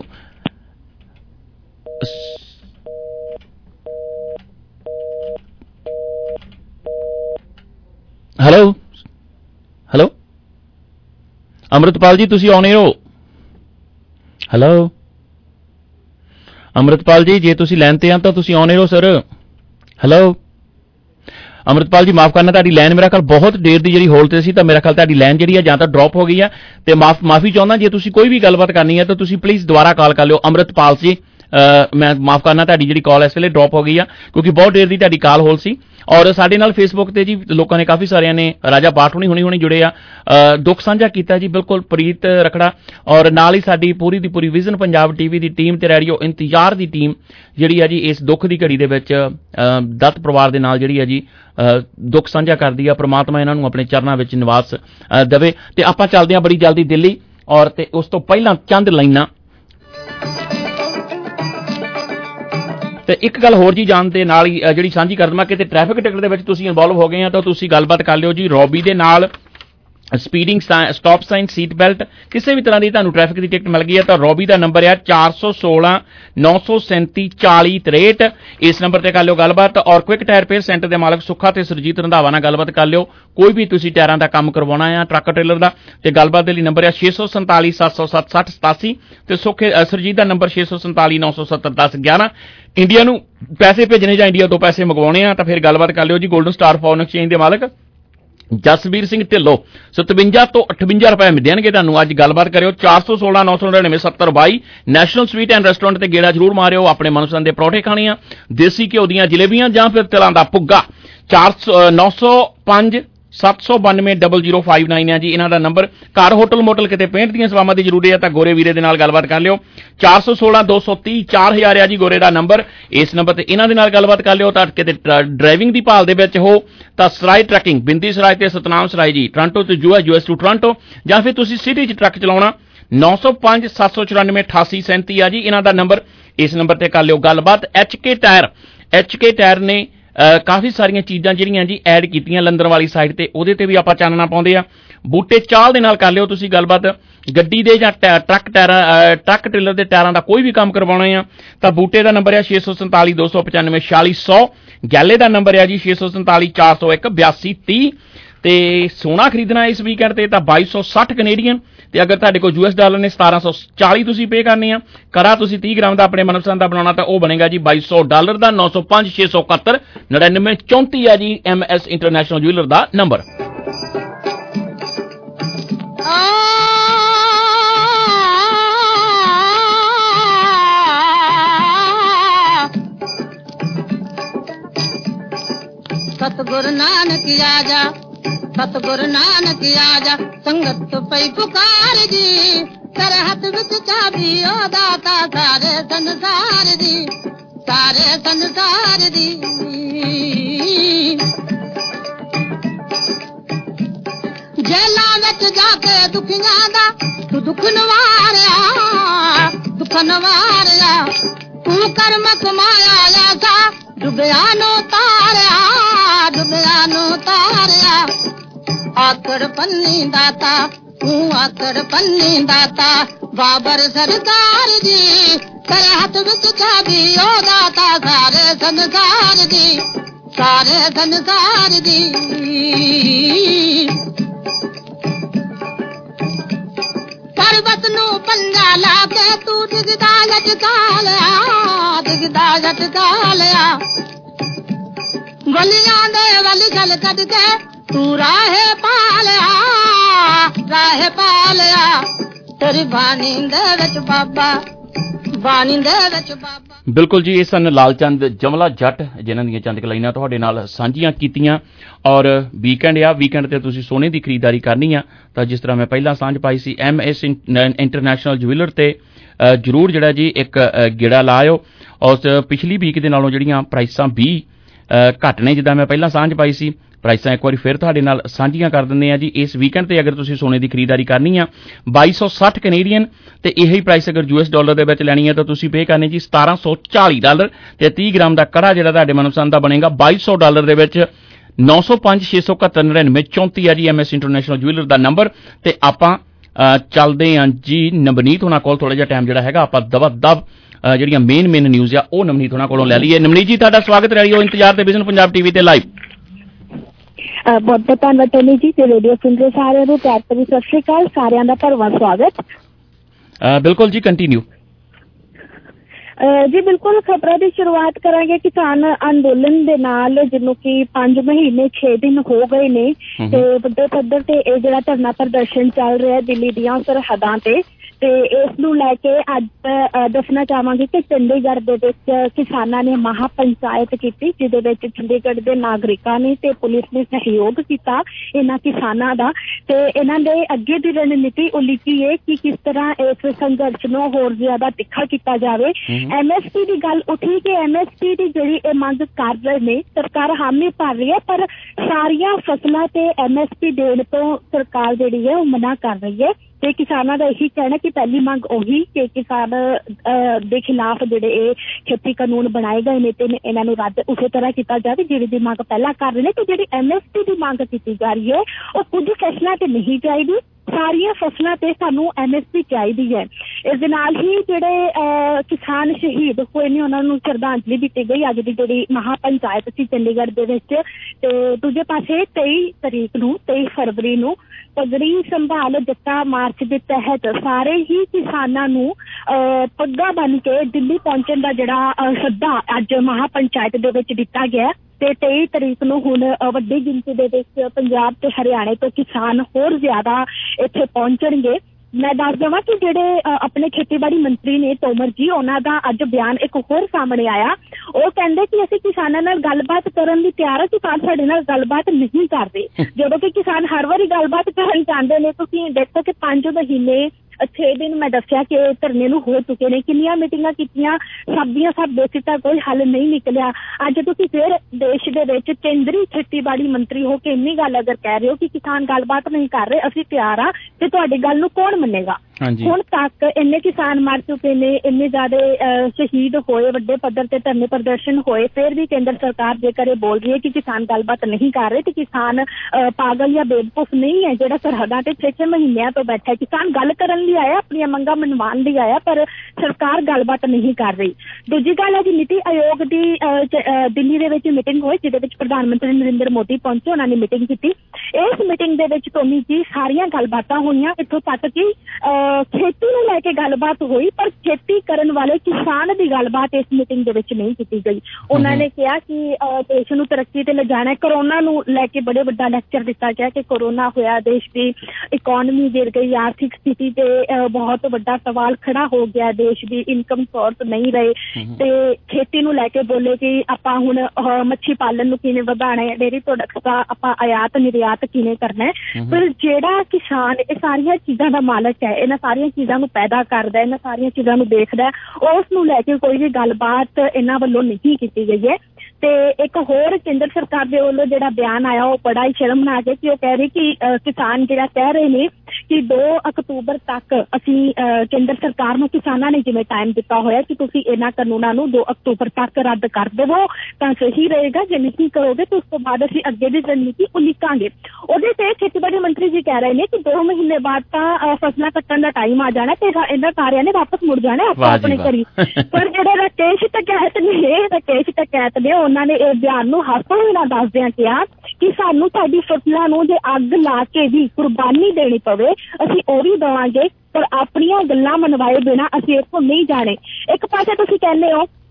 Hello hello Amritpal ji ਤੁਸੀਂ ਆਉਣੇ ਹੋ? ਹੈਲੋ ਅੰਮ੍ਰਿਤਪਾਲ ਜੀ ਜੇ ਤੁਸੀਂ ਲਾਈਨ ਤੇ ਆ ਤਾਂ ਤੁਸੀਂ ਆਉਣੇ ਹੋ ਸਰ। ਹੈਲੋ ਅੰਮ੍ਰਿਤਪਾਲ ਜੀ ਮਾਫ ਕਰਨਾ ਤੁਹਾਡੀ ਲਾਈਨ ਮੇਰਾ ਖਿਆਲ ਬਹੁਤ ਦੇਰ ਦੀ ਜਿਹੜੀ ਹੋਲਡ ਤੇ ਸੀ ਤਾਂ ਮੇਰਾ ਖਿਆਲ ਤੁਹਾਡੀ ਲਾਈਨ ਜਿਹੜੀ ਹੈ ਜਾਂ ਤਾਂ ਡ੍ਰੌਪ ਹੋ ਗਈ ਹੈ ਤੇ ਮਾਫ ਮਾਫੀ ਚਾਹੁੰਦਾ ਜੇ ਤੁਸੀਂ ਕੋਈ ਵੀ ਗੱਲਬਾਤ ਕਰਨੀ ਹੈ ਤਾਂ ਤੁਸੀਂ ਪਲੀਜ਼ ਦੁਬਾਰਾ ਕਾਲ ਕਰ ਲਿਓ। ਅੰਮ੍ਰਿਤਪਾਲ ਜੀ ਮੈਂ ਮਾਫ ਕਰਨਾ ਤੁਹਾਡੀ ਜਿਹੜੀ ਕਾਲ ਇਸ ਵੇਲੇ ਡ੍ਰੌਪ ਹੋ ਗਈ ਆ ਕਿਉਂਕਿ ਬਹੁਤ ਦੇਰ ਦੀ ਤੁਹਾਡੀ ਕਾਲ ਹੋਲ ਸੀ। ਔਰ ਸਾਡੇ ਨਾਲ ਫੇਸਬੁੱਕ ਤੇ ਜੀ ਲੋਕਾਂ ਨੇ ਕਾਫੀ ਸਾਰਿਆਂ ਨੇ ਰਾਜਾ ਬਾਠੂਣੀ ਹੁਣੀ ਹੁਣੀ ਜੁੜੇ ਆ ਦੁੱਖ ਸਾਂਝਾ ਕੀਤਾ ਜੀ ਬਿਲਕੁਲ ਪ੍ਰੀਤ ਰਖੜਾ ਔਰ ਨਾਲ ਹੀ ਸਾਡੀ ਪੂਰੀ ਦੀ ਪੂਰੀ ਵਿਜ਼ਨ ਪੰਜਾਬ ਟੀਵੀ ਦੀ ਟੀਮ ਤੇ ਰੇਡੀਓ ਇੰਤਜ਼ਾਰ ਦੀ ਟੀਮ ਜਿਹੜੀ ਆ ਜੀ ਇਸ ਦੁੱਖ ਦੀ ਘੜੀ ਦੇ ਵਿੱਚ ਦੱਤ ਪਰਿਵਾਰ ਦੇ ਨਾਲ ਜਿਹੜੀ ਆ ਜੀ ਦੁੱਖ ਸਾਂਝਾ ਕਰਦੀ ਆ। ਪ੍ਰਮਾਤਮਾ ਇਹਨਾਂ ਨੂੰ ਆਪਣੇ ਚਰਨਾਂ ਵਿੱਚ ਨਿਵਾਸ ਦੇਵੇ ਤੇ ਆਪਾਂ ਚੱਲਦੇ ਹਾਂ ਬੜੀ ਜਲਦੀ ਦਿੱਲੀ ਔਰ ਤੇ ਉਸ ਤੋਂ ਪਹਿਲਾਂ ਚੰਦ ਲਾਈਨਾਂ ਤੇ ਇੱਕ ਗੱਲ ਹੋਰ ਜੀ ਜਾਣ ਦੇ ਨਾਲ ਹੀ ਜਿਹੜੀ ਸਾਂਝੀ ਕਰ ਦਵਾਂ ਕਿਤੇ ਟ੍ਰੈਫਿਕ ਟਿਕਟ ਦੇ ਵਿੱਚ ਤੁਸੀਂ ਇਨਵੋਲਵ ਹੋ ਗਏ ਆ ਤਾਂ ਤੁਸੀਂ ਗੱਲਬਾਤ ਕਰ ਲਿਓ ਜੀ ਰੋਬੀ ਦੇ ਨਾਲ। Speeding stop sign seat belt ਕਿਸੇ ਵੀ ਤਰ੍ਹਾਂ ਦੀ ਤੁਹਾਨੂੰ ਟ੍ਰੈਫਿਕ ਦੀ ਟਿਕਟ ਮਿਲ ਗਈ ਹੈ ਤਾਂ ਰੋਬੀ ਦਾ ਨੰਬਰ ਹੈ ਚਾਰ ਸੌ ਸੋਲਾਂ ਨੌ ਸੌ ਸੈਂਤੀ ਚਾਲੀ ਤਰੇਹਠ। ਇਸ ਨੰਬਰ ਤੇ ਕਰ ਲਿਓ ਗੱਲਬਾਤ। ਔਰ ਕੁਇਕ ਟਾਇਰ ਰਿਪੇਅਰ ਸੈਂਟਰ ਦੇ ਮਾਲਕ ਸੁੱਖਾ ਤੇ ਸੁਰਜੀਤ ਰੰਧਾਵਾ ਨਾਲ ਗੱਲਬਾਤ ਕਰ ਲਿਓ। ਕੋਈ ਵੀ ਤੁਸੀਂ ਟਾਇਰਾਂ ਦਾ ਕੰਮ ਕਰਵਾਉਣਾ ਆ ਟਰੱਕ ਟ੍ਰੇਲਰ ਦਾ ਤੇ ਗੱਲਬਾਤ ਦੇ ਲਈ ਨੰਬਰ ਹੈ ਛੇ ਸੌ ਸੰਤਾਲੀ ਸੱਤ ਸੌ ਸੱਤ ਸੱਠ ਸਤਾਸੀ ਤੇ ਸੁੱਖੇ ਸੁਰਜੀਤ ਦਾ ਨੰਬਰ ਛੇ ਸੌ ਸੰਤਾਲੀ ਨੌ ਸੌ ਸੱਤਰ ਦਸ ਗਿਆਰਾਂ। ਇੰਡੀਆ ਨੂੰ ਪੈਸੇ ਭੇਜਣੇ ਜਾਂ ਇੰਡੀਆ ਤੋਂ ਪੈਸੇ ਮੰਗਵਾਉਣੇ ਆ ਤਾਂ ਫਿਰ ਗੱਲਬਾਤ ਕਰ ਲਿਓ ਜੀ ਗੋਲਡਨ ਸਟਾਰ ਫੋਰਨ ਐਕਸਚੇਂਜ ਦੇ ਮਾਲਕ ਜਸਵੀਰ ਸਿੰਘ ਢਿੱਲੋਂ। ਸਤਵੰਜਾ ਤੋਂ ਅਠਵੰਜਾ ਰੁਪਏ ਮਿਲਣਗੇ ਤੁਹਾਨੂੰ। ਅੱਜ ਗੱਲਬਾਤ ਕਰਿਓ ਚਾਰ ਸੌ ਸੋਲਾਂ ਨੌ ਸੌ ਨੜਿਨਵੇਂ ਸੱਤਰ ਬਾਈ। ਨੈਸ਼ਨਲ ਸਵੀਟ ਐਂਡ ਰੈਸਟੋਰੈਂਟ ਤੇ ਗੇੜਾ ਜ਼ਰੂਰ ਮਾਰਿਓ। ਆਪਣੇ ਮਨਪਸੰਦ ਦੇ ਪਰੌਠੇ ਖਾਣੇ ਆ, ਦੇਸੀ ਘਿਓ ਦੀਆਂ ਜਲੇਬੀਆਂ ਜਾਂ ਫਿਰ ਤਿਲਾਂ ਦਾ ਭੁੱਗਾ। ਚਾਰ ਨੌ ਸੌ ਪੰਜ ਸੱਤ ਸੌ ਬਾਨਵੇਂ ਡਬਲ ਜ਼ੀਰੋ ਫਾਈਵ ਨਾਈਨ ਹੈ ਜੀ ਇਹਨਾਂ ਦਾ ਨੰਬਰ। ਘਰ ਹੋਟਲ ਮੋਟਲ ਕਿਤੇ ਪੇਂਟ ਦੀਆਂ ਸੇਵਾਵਾਂ ਦੀ ਜ਼ਰੂਰੀ ਹੈ ਤਾਂ ਗੋਰੇ ਵੀਰੇ ਦੇ ਨਾਲ ਗੱਲਬਾਤ ਕਰ ਲਿਓ। ਚਾਰ ਸੌ ਸੋਲਾਂ ਦੋ ਸੌ ਤੀਹ ਚਾਰ ਹਜ਼ਾਰ ਆ ਜੀ ਗੋਰੇ ਦਾ ਨੰਬਰ। ਇਸ ਨੰਬਰ ਤੇ ਇਹਨਾਂ ਦੇ ਨਾਲ ਗੱਲਬਾਤ ਕਰ ਲਿਓ। ਤਾਂ ਕਿਤੇ ਡਰਾਈਵਿੰਗ ਦੀ ਭਾਲ ਦੇ ਵਿੱਚ ਹੋ ਤਾਂ ਸਰਾਏ ਟਰੱਕਿੰਗ ਬਿੰਦੀ ਸਰਾਏ ਤੇ ਸਤਨਾਮ ਸਰਾਏ ਜੀ ਟੋਰਾਂਟੋ ਤੇ U S U S to Toronto ਜਾਂ ਫਿਰ ਤੁਸੀਂ ਸਿਟੀ 'ਚ ਟਰੱਕ ਚਲਾਉਣਾ ਨੌ ਸੌ ਪੰਜ ਸੱਤ ਸੌ ਚੁਰਾਨਵੇਂ ਅਠਾਸੀ ਸੈਂਤੀ ਆ ਜੀ ਇਹਨਾਂ ਦਾ ਨੰਬਰ। ਇਸ ਨੰਬਰ ਤੇ ਕਰ ਲਿਓ ਗੱਲਬਾਤ। H K tyre H K tyre ਨੇ ਕਾਫੀ ਸਾਰੀਆਂ ਚੀਜ਼ਾਂ ਜਿਹੜੀਆਂ ਜੀ ਐਡ ਕੀਤੀਆਂ ਲੰਡਨ ਵਾਲੀ ਸਾਈਡ ਤੇ ਉਹਦੇ ਤੇ ਵੀ ਆਪਾਂ ਚਾਨਣਾ ਪਾਉਂਦੇ ਆ। ਬੂਟੇ ਚਾਲ ਦੇ ਨਾਲ ਕਰ ਲਿਓ ਤੁਸੀਂ ਗੱਲਬਾਤ। ਗੱਡੀ ਦੇ ਜਾਂ ਟਰੱਕ ਟਾਇਰਾਂ ਟਰੱਕ ਟ੍ਰੇਲਰ ਦੇ ਟਾਇਰਾਂ ਦਾ ਕੋਈ ਵੀ ਕੰਮ ਕਰਵਾਉਣਾ ਆ ਤਾਂ ਬੂਟੇ ਦਾ ਨੰਬਰ ਹੈ ਛੇ ਸੌ ਸੰਤਾਲੀ ਦੋ ਸੌ ਪਚਾਨਵੇਂ ਛਿਆਲੀ ਸੌ। ਗੈਲੇ ਦਾ ਨੰਬਰ ਹੈ ਜੀ ਛੇ ਸੌ ਸੰਤਾਲੀ ਚਾਰ ਸੌ ਇੱਕ ਬਿਆਸੀ ਤੀਹ। ਤੇ ਸੋਨਾ ਖਰੀਦਣਾ ਇਸ ਵੀਕਐਂਡ ਤੇ ਤਾਂ ਬਾਈ ਸੌ ਸੱਠ ਕੈਨੇਡੀਅਨ ਤੇ ਅਗਰ ਤੁਹਾਡੇ ਕੋਲ ਯੂ ਐਸ ਡਾਲਰ ਨੇ ਸਤਾਰਾਂ ਸੌ ਚਾਲੀ ਤੁਸੀਂ ਪੇ ਕਰਨੀ ਆ। ਕਰਾ ਤੁਸੀਂ ਤੀਹ ਗ੍ਰਾਮ ਦਾ ਆਪਣੇ ਮਨਪਸੰਦ ਦਾ ਬਣਾਉਣਾ ਤਾਂ ਉਹ ਬਣੇਗਾ ਜੀ ਬਾਈ ਸੌ ਡਾਲਰ ਦਾ। ਨੌ ਸੌ ਪੰਜ ਛੇ ਸੌ ਇਕਹੱਤਰ ਨੜਿਨਵੇਂ ਚੌਂਤੀ ਹੈ ਜੀ ਐਮ ਐਸ ਇੰਟਰਨੈਸ਼ਨਲ ਜੁਐਲਰ ਦਾ ਨੰਬਰ। सतगुरु नानक आजा सतगुरु नानक आजा संगत पई पुकार जी कर हथ विच चाबी ओ दाता सारे संसार दी सारे संसार दी। जेला विच जाके दुखियां दा तू दुख नवारिया दुख नवारिया तू कर्म कमाया आसा डुबिया नो तारिया डुबिया नो तारिया। आकड़ पन्नी दाता तू आकड़ पन्नी दाता बाबर सरकार जी कर हथ विच चाबी ओ दाता सारे संसार दी सारे संसार दी। पर्वत नू पंजा ला के तू डिगदा लटका लिया डिगदा लटका लिया। गलियां दे वल गल कट के तू राहे पा लिया राहे पा लिया। तेरी बानी दे विच बाबा ਬਾਣੀ ਦੇ ਵਿੱਚ ਬਾਬਾ। ਬਿਲਕੁਲ ਜੀ, ਇਹ ਸਨ ਲਾਲ ਚੰਦ ਜਮਲਾ ਜੱਟ ਜਿਨ੍ਹਾਂ ਦੀਆਂ ਚੰਦ ਕਲਾਈਆਂ ਤੁਹਾਡੇ ਨਾਲ ਸਾਂਝੀਆਂ ਕੀਤੀਆਂ। ਔਰ ਵੀਕਐਂਡ ਆ, ਵੀਕਐਂਡ ਤੇ ਤੁਸੀਂ ਸੋਨੇ ਦੀ ਖਰੀਦਦਾਰੀ ਕਰਨੀ ਆ ਤਾਂ ਜਿਸ ਤਰ੍ਹਾਂ ਮੈਂ ਪਹਿਲਾਂ ਸਾਂਝ ਪਾਈ ਸੀ ਐਮ ਐਸ ਇੰਟਰਨੈਸ਼ਨਲ ਜੁਵੈਲਰ ਤੇ ਜ਼ਰੂਰ ਜਿਹੜਾ ਜੀ ਇੱਕ ਗੇੜਾ ਲਾਇਓ। ਉਸ ਪਿਛਲੀ ਵੀਕ ਦੇ ਨਾਲੋਂ ਜਿਹੜੀਆਂ ਪ੍ਰਾਈਸਾਂ ਵੀ ਘੱਟ ਨੇ, ਜਿੱਦਾਂ ਮੈਂ ਪਹਿਲਾਂ ਸਾਂਝ ਪਾਈ ਸੀ, ਪ੍ਰਾਈਸਾਂ ਇੱਕ ਵਾਰੀ ਫਿਰ ਤੁਹਾਡੇ ਨਾਲ ਸਾਂਝੀਆਂ ਕਰ ਦਿੰਦੇ ਆ ਜੀ। ਇਸ ਵੀਕਐਂਡ ਤੇ ਅਗਰ ਤੁਸੀਂ ਸੋਨੇ ਦੀ ਖਰੀਦਦਾਰੀ ਕਰਨੀ ਆ ਬਾਈ ਸੌ ਸੱਠ ਕੈਨੇਡੀਅਨ ਤੇ ਇਹੀ ਪ੍ਰਾਈਸ ਅਗਰ ਯੂ ਐਸ ਡਾਲਰ ਦੇ ਵਿੱਚ ਲੈਣੀ ਹੈ ਤਾਂ ਤੁਸੀਂ ਪੇ ਕਰਨੇ ਜੀ ਸਤਾਰਾਂ ਸੌ ਚਾਲੀ ਡਾਲਰ ਤੇ ਤੀਹ ਗ੍ਰਾਮ ਦਾ ਕੜਾ ਜਿਹੜਾ ਤੁਹਾਡੇ ਮਨਪਸੰਦ ਦਾ ਬਣੇਗਾ ਬਾਈ ਸੌ ਡਾਲਰ ਦੇ ਵਿੱਚ। ਨੌ ਸੌ ਪੰਜ ਛੇ ਸੌ ਇਕਹੱਤਰ ਨੜਿਨਵੇਂ ਚੌਂਤੀ ਆ ਜੀ ਐਮ ਐਸ ਇੰਟਰਨੈਸ਼ਨਲ ਜੁਵੈਲਰ ਦਾ ਨੰਬਰ। ਤੇ ਆਪਾਂ ਚੱਲਦੇ ਹਾਂ ਜੀ ਨਵਨੀਤ ਹੋਣਾ ਕੋਲ, ਥੋੜਾ ਜਿਹਾ ਟਾਈਮ ਜਿਹੜਾ ਹੈਗਾ ਆਪਾਂ ਦਵਾ ਦਵ ਜਿਹੜੀਆਂ ਮੇਨ ਮੇਨ ਨਿਊਜ਼ ਆ ਉਹ ਨਵਨੀਤ ਹੋਣਾ ਕੋਲੋਂ ਲੈ ਲਈਏ। ਨਵਨੀਤ ਜੀ ਤੁਹਾਡਾ ਸਵਾਗਤ ਰੇਡੀਓ ਇੰਤਜ਼ਾਰ ਤੇ ਵਿਜ਼ਨ ਪੰਜਾਬ ਟੀਵੀ ਤੇ ਲਾਈਵ। ਬਹੁਤ ਬਹੁਤ ਧੰਨਵਾਦ ਟੋਨੀ ਜੀ ਤੇ ਰੇਡੀਓ ਸੁਣ ਰਹੇ ਸਾਰਿਆਂ ਨੂੰ ਪਿਆਰ ਭਰੀ ਸਤਿ ਸ਼੍ਰੀ ਅਕਾਲ, ਸਾਰਿਆਂ ਦਾ ਭਰਵਾਂ ਸਵਾਗਤ। ਬਿਲਕੁਲ ਜੀ, ਕੰਟੀਨਿਊ ਜੀ। ਬਿਲਕੁਲ, ਖਬਰਾਂ ਦੀ ਸ਼ੁਰੂਆਤ ਕਰਾਂਗੇ ਕਿਸਾਨ ਅੰਦੋਲਨ ਦੇ ਨਾਲ, ਜਿਹਨੂੰ ਕਿ ਪੰਜ ਮਹੀਨੇ ਛੇ ਦਿਨ ਹੋ ਗਏ ਨੇ ਤੇ ਵੱਡੇ ਪੱਧਰ ਤੇ ਇਹ ਜਿਹੜਾ ਧਰਨਾ ਪ੍ਰਦਰਸ਼ਨ ਚੱਲ ਰਿਹਾ ਦਿੱਲੀ ਦੀਆਂ ਸਰਹੱਦਾਂ ਤੇ ਤੇ ਇਸ ਨੂੰ ਲੈ ਕੇ ਅੱਜ ਦੱਸਣਾ ਚਾਹਾਂਗੀ ਕਿ ਚੰਡੀਗੜ੍ਹ ਦੇ ਵਿੱਚ ਕਿਸਾਨਾਂ ਨੇ ਮਹਾ ਪੰਚਾਇਤ ਕੀਤੀ, ਜਿਹਦੇ ਵਿੱਚ ਚੰਡੀਗੜ੍ਹ ਦੇ ਨਾਗਰਿਕਾਂ ਨੇ ਤੇ ਪੁਲਿਸ ਨੇ ਸਹਿਯੋਗ ਕੀਤਾ ਇਹਨਾਂ ਕਿਸਾਨਾਂ ਦਾ ਤੇ ਇਹਨਾਂ ਦੇ ਅੱਗੇ ਦੀ ਰਣਨੀਤੀ ਉਲੀਕੀ ਹੈ ਕਿ ਕਿਸ ਤਰ੍ਹਾਂ ਇਸ ਸੰਘਰਸ਼ ਨੂੰ ਹੋਰ ਜ਼ਿਆਦਾ ਤਿੱਖਾ ਕੀਤਾ ਜਾਵੇ। ਐਮ ਐਸ ਪੀ ਦੀ ਗੱਲ ਉੱਠੀ ਕਿ ਐਮ ਐਸ ਪੀ ਦੀ ਜਿਹੜੀ ਇਹ ਮੰਗ ਕਰ ਰਹੇ ਨੇ, ਸਰਕਾਰ ਹਾਮੀ ਭਰ ਰਹੀ ਹੈ ਪਰ ਸਾਰੀਆਂ ਫਸਲਾਂ ਤੇ ਐਮ ਐਸ ਪੀ ਦੇਣ ਤੋਂ ਸਰਕਾਰ ਜਿਹੜੀ ਹੈ ਉਹ ਮਨਾ ਕਰ ਰਹੀ ਹੈ ਤੇ ਕਿਸਾਨਾਂ ਦਾ ਇਹੀ ਕਹਿਣਾ ਕਿ ਪਹਿਲੀ ਮੰਗ ਉਹੀ ਕਿ ਕਿਸਾਨ ਦੇ ਖਿਲਾਫ ਜਿਹੜੇ ਇਹ ਖੇਤੀ ਕਾਨੂੰਨ ਬਣਾਏ ਗਏ ਨੇ ਤੇ ਇਹਨਾਂ ਨੂੰ ਰੱਦ ਉਸੇ ਤਰ੍ਹਾਂ ਕੀਤਾ ਜਾਵੇ ਜਿਹੜੀ ਦੀ ਮੰਗ ਪਹਿਲਾਂ ਕਰ ਰਹੇ ਨੇ। ਤੇ ਜਿਹੜੀ ਐਮ ਐਸ ਪੀ ਦੀ ਮੰਗ ਕੀਤੀ ਜਾ ਰਹੀ ਹੈ ਉਹ ਕੁਝ ਫਸਲਾਂ ਤੇ ਨਹੀਂ ਚਾਹੀਦੀ, ਸਾਰੀਆਂ ਫਸਲਾਂ ਤੇ ਸਾਨੂੰ ਐਮ ਐਸ ਪੀ ਚਾਹੀਦੀ ਹੈ। ਇਸ ਦੇ ਨਾਲ ਹੀ ਜਿਹੜੇ ਕਿਸਾਨ ਸ਼ਹੀਦ ਹੋਏ ਨੇ ਉਹਨਾਂ ਨੂੰ ਸ਼ਰਧਾਂਜਲੀ ਦਿੱਤੀ ਗਈ ਅੱਜ ਦੀ ਜਿਹੜੀ ਮਹਾ ਪੰਚਾਇਤ ਸੀ ਚੰਡੀਗੜ੍ਹ ਦੇ ਵਿੱਚ। ਤੇ ਦੂਜੇ ਪਾਸੇ ਤੇਈ ਤਰੀਕ ਨੂੰ ਤੇਈ ਫਰਵਰੀ ਨੂੰ ਪਗੜੀ ਸੰਭਾਲ ਜੱਟਾ ਮਾਰਚ ਦੇ ਤਹਿਤ ਸਾਰੇ ਹੀ ਕਿਸਾਨਾਂ ਨੂੰ ਪੱਗਾਂ ਬੰਨ ਕੇ ਦਿੱਲੀ ਪਹੁੰਚਣ ਦਾ ਜਿਹੜਾ ਸੱਦਾ ਅੱਜ ਮਹਾ ਪੰਚਾਇਤ ਦੇ ਵਿੱਚ ਦਿੱਤਾ ਗਿਆ ਤੇ ਤੇਈ ਤਰੀਕ ਨੂੰ ਹੁਣ ਵੱਡੀ ਗਿਣਤੀ ਦੇ ਵਿੱਚ ਪੰਜਾਬ ਤੇ ਹਰਿਆਣੇ ਤੋਂ ਕਿਸਾਨ ਹੋਰ ਜ਼ਿਆਦਾ ਇੱਥੇ ਪਹੁੰਚਣਗੇ। ਮੈਂ ਦੱਸ ਦੇਵਾਂ ਕਿ ਜਿਹੜੇ ਆਪਣੇ ਖੇਤੀਬਾੜੀ ਮੰਤਰੀ ਨੇ ਤੋਮਰ ਜੀ, ਉਹਨਾਂ ਦਾ ਅੱਜ ਬਿਆਨ ਇੱਕ ਹੋਰ ਸਾਹਮਣੇ ਆਇਆ। ਉਹ ਕਹਿੰਦੇ ਕਿ ਅਸੀਂ ਕਿਸਾਨਾਂ ਨਾਲ ਗੱਲਬਾਤ ਕਰਨ ਲਈ ਤਿਆਰ ਹਾਂ, ਕਿਸਾਨ ਸਾਡੇ ਨਾਲ ਗੱਲਬਾਤ ਨਹੀਂ ਕਰਦੇ, ਜਦੋਂ ਕਿ ਕਿਸਾਨ ਹਰ ਵਾਰੀ ਗੱਲਬਾਤ ਕਰਨ ਚਾਹੁੰਦੇ ਨੇ। ਤੁਸੀਂ ਦੇਖੋ ਕਿ ਪੰਜ ਮਹੀਨੇ ਛੇ ਦਿਨ ਮੈਂ ਦੱਸਿਆ ਕਿ ਧਰਨੇ ਨੂੰ ਹੋ ਚੁੱਕੇ ਨੇ, ਕਿੰਨੀਆਂ ਮੀਟਿੰਗਾਂ ਕੀਤੀਆਂ, ਸਭ ਦੀਆਂ ਸਭ ਬੇਸਿਕ ਤਾਂ ਕੋਈ ਹੱਲ ਨਹੀਂ ਨਿਕਲਿਆ। ਅੱਜ ਤੁਸੀਂ ਫਿਰ ਦੇਸ਼ ਦੇ ਵਿੱਚ ਕੇਂਦਰੀ ਖੇਤੀਬਾੜੀ ਮੰਤਰੀ ਹੋ ਕੇ ਇੰਨੀ ਗੱਲ ਅਗਰ ਕਹਿ ਰਹੇ ਹੋ ਕਿ ਕਿਸਾਨ ਗੱਲਬਾਤ ਨਹੀਂ ਕਰ ਰਹੇ, ਅਸੀਂ ਤਿਆਰ ਹਾਂ, ਤੇ ਤੁਹਾਡੀ ਗੱਲ ਨੂੰ ਕੌਣ ਮੰਨੇਗਾ। ਹੁਣ ਤੱਕ ਇੰਨੇ ਕਿਸਾਨ ਮਰ ਚੁੱਕੇ ਨੇ, ਇੰਨੇ ਜ਼ਿਆਦਾ ਸ਼ਹੀਦ ਹੋਏ, ਵੱਡੇ ਪੱਧਰ ਤੇ ਧਰਨੇ ਪ੍ਰਦਰਸ਼ਨ ਹੋਏ, ਫਿਰ ਵੀ ਕੇਂਦਰ ਸਰਕਾਰ ਜੇਕਰ ਇਹ ਬੋਲ ਰਹੀ ਹੈ ਕਿ ਕਿਸਾਨ ਗੱਲਬਾਤ ਨਹੀਂ ਕਰ ਰਹੇ ਤੇ ਕਿਸਾਨ ਪਾਗਲ ਜਾਂ ਬੇਵਕੂਫ ਨਹੀਂ ਹੈ ਜਿਹੜਾ ਸਰਹੱਦਾਂ ਤੇ ਛੇ ਛੇ ਮਹੀਨਿਆਂ ਤੋਂ ਬੈਠਾ। ਕਿਸਾਨ ਗੱਲ ਕਰਨ ਲਈ ਆਇਆ, ਆਪਣੀਆਂ ਮੰਗਾਂ ਮਨਵਾਉਣ ਲਈ ਆਇਆ, ਪਰ ਸਰਕਾਰ ਗੱਲਬਾਤ ਨਹੀਂ ਕਰ ਰਹੀ। ਦੂਜੀ ਗੱਲ ਅੱਜ ਨੀਤੀ ਆਯੋਗ ਦੀ ਦਿੱਲੀ ਦੇ ਵਿੱਚ ਮੀਟਿੰਗ ਹੋਈ, ਜਿਹਦੇ ਵਿੱਚ ਪ੍ਰਧਾਨ ਮੰਤਰੀ ਨਰਿੰਦਰ ਮੋਦੀ ਪਹੁੰਚੇ, ਉਹਨਾਂ ਨੇ ਮੀਟਿੰਗ ਕੀਤੀ। ਇਸ ਮੀਟਿੰਗ ਦੇ ਵਿੱਚ ਟੋਨੀ ਜੀ ਸਾਰੀਆਂ ਗੱਲਬਾਤਾਂ ਹੋਈਆਂ, ਇੱਥੋਂ ਤੱਕ ਕਿ ਖੇਤੀ ਨੂੰ ਲੈ ਕੇ ਗੱਲਬਾਤ ਹੋਈ, ਪਰ ਖੇਤੀ ਕਰਨ ਵਾਲੇ ਕਿਸਾਨ ਦੀ ਗੱਲਬਾਤ ਇਸ ਮੀਟਿੰਗ ਦੇ ਵਿੱਚ ਨਹੀਂ ਕੀਤੀ ਗਈ। ਉਹਨਾਂ ਨੇ ਕਿਹਾ ਕਿ ਦੇਸ਼ ਨੂੰ ਤਰੱਕੀ ਤੇ ਲਿਜਾਣਾ। ਕਰੋਨਾ ਨੂੰ ਲੈ ਕੇ ਬੜੇ ਵੱਡਾ ਲੈਕਚਰ ਦਿੱਤਾ ਗਿਆ ਕਿ ਕਰੋਨਾ ਹੋਇਆ, ਦੇਸ਼ ਦੀ ਇਕੋਨਮੀ ਗਿਰ ਗਈ, ਆਰਥਿਕ ਸਥਿਤੀ ਤੇ ਬਹੁਤ ਵੱਡਾ ਸਵਾਲ ਖੜਾ ਹੋ ਗਿਆ, ਦੇਸ਼ ਦੀ ਇਨਕਮ ਸੋਰਸ ਨਹੀਂ ਰਹੇ। ਤੇ ਖੇਤੀ ਨੂੰ ਲੈ ਕੇ ਬੋਲੇ ਕਿ ਆਪਾਂ ਹੁਣ ਮੱਛੀ ਪਾਲਣ ਨੂੰ ਕਿਵੇਂ ਵਧਾਉਣਾ ਹੈ, ਡੇਅਰੀ ਪ੍ਰੋਡਕਟਸ ਦਾ ਆਪਾਂ ਆਯਾਤ ਨਿਰਯਾਤ ਕਿਵੇਂ ਕਰਨਾ ਹੈ। ਪਰ ਜਿਹੜਾ ਕਿਸਾਨ ਇਹ ਸਾਰੀਆਂ ਚੀਜ਼ਾਂ ਦਾ ਮਾਲਕ ਹੈ, ਇਹਨਾਂ ਸਾਰੀਆਂ ਚੀਜ਼ਾਂ ਨੂੰ ਪੈਦਾ ਕਰਦਾ, ਇਹਨਾਂ ਸਾਰੀਆਂ ਚੀਜ਼ਾਂ ਨੂੰ ਦੇਖਦਾ, ਉਸ ਨੂੰ ਲੈ ਕੇ ਕੋਈ ਵੀ ਗੱਲਬਾਤ ਇਹਨਾਂ ਵੱਲੋਂ ਨਹੀਂ ਕੀਤੀ ਗਈ ਹੈ। ਤੇ ਇੱਕ ਹੋਰ ਕੇਂਦਰ ਸਰਕਾਰ ਦੇ ਵੱਲੋਂ ਜਿਹੜਾ ਬਿਆਨ ਆਇਆ ਉਹ ਬੜਾ ਹੀ ਸ਼ਰਮਨਾਕ ਹੈ ਕਿ ਉਹ ਕਹਿ ਰਹੇ ਕਿ ਕਿਸਾਨ ਜਿਹੜਾ ਕਹਿ ਰਹੇ ਨੇ ਕਿ ਦੋ ਅਕਤੂਬਰ ਤੱਕ ਅਸੀਂ ਕੇਂਦਰ ਸਰਕਾਰ ਨੂੰ, ਕਿਸਾਨਾਂ ਨੇ ਜਿਵੇਂ ਟਾਈਮ ਦਿੱਤਾ ਹੋਇਆ ਕਿ ਤੁਸੀਂ ਇਹਨਾਂ ਕਾਨੂੰਨਾਂ ਨੂੰ ਦੋ ਅਕਤੂਬਰ ਤੱਕ ਰੱਦ ਕਰ ਦੇਵੋ ਤਾਂ ਸਹੀ ਰਹੇਗਾ, ਜੇ ਨਹੀਂ ਕਰੋਗੇ ਤਾਂ ਉਸ ਤੋਂ ਬਾਅਦ ਅਸੀਂ ਅੱਗੇ ਦੀ ਰਣਨੀਤੀ ਉਲੀਕਾਂਗੇ। ਉਹਦੇ ਤੇ ਖੇਤੀਬਾੜੀ ਮੰਤਰੀ ਜੀ ਕਹਿ ਰਹੇ ਨੇ ਕਿ ਦੋ ਮਹੀਨੇ ਬਾਅਦ ਤਾਂ ਫਸਲਾਂ ਕੱਟਣ ਦਾ ਟਾਈਮ ਆ ਜਾਣਾ ਤੇ ਇਹਨਾਂ ਸਾਰਿਆਂ ਨੇ ਵਾਪਸ ਮੁੜ ਜਾਣਾ ਆਪਾਂ ਆਪਣੇ ਘਰੀ। ਪਰ ਜਿਹੜੇ ਰਾਕੇਸ਼ ਟਕੈਤ ਨੇ ਰਾਕੇਸ਼ ਟਕੈਤ ਨੇ ਉਹਨਾਂ ਨੇ ਇਹ ਬਿਆਨ ਨੂੰ ਹਾਸੋਂ ਨਾਲ ਦੱਸਦਿਆਂ ਕਿਹਾ ਕਿ ਸਾਨੂੰ ਸਾਡੀ ਫਸਲਾਂ ਨੂੰ ਜੇ ਅੱਗ ਲਾ ਕੇ ਵੀ ਕੁਰਬਾਨੀ ਦੇਣੀ ਪਵੇ ਅਸੀਂ ਉਹ ਵੀ ਦੇਵਾਂਗੇ, ਪਰ ਆਪਣੀਆਂ ਗੱਲਾਂ ਮਨਵਾਏ ਬਿਨਾਂ ਅਸੀਂ ਇੱਥੋਂ ਨਹੀਂ ਜਾਣੇ। ਇੱਕ ਪਾਸੇ ਤੁਸੀਂ ਕਹਿੰਦੇ ਹੋ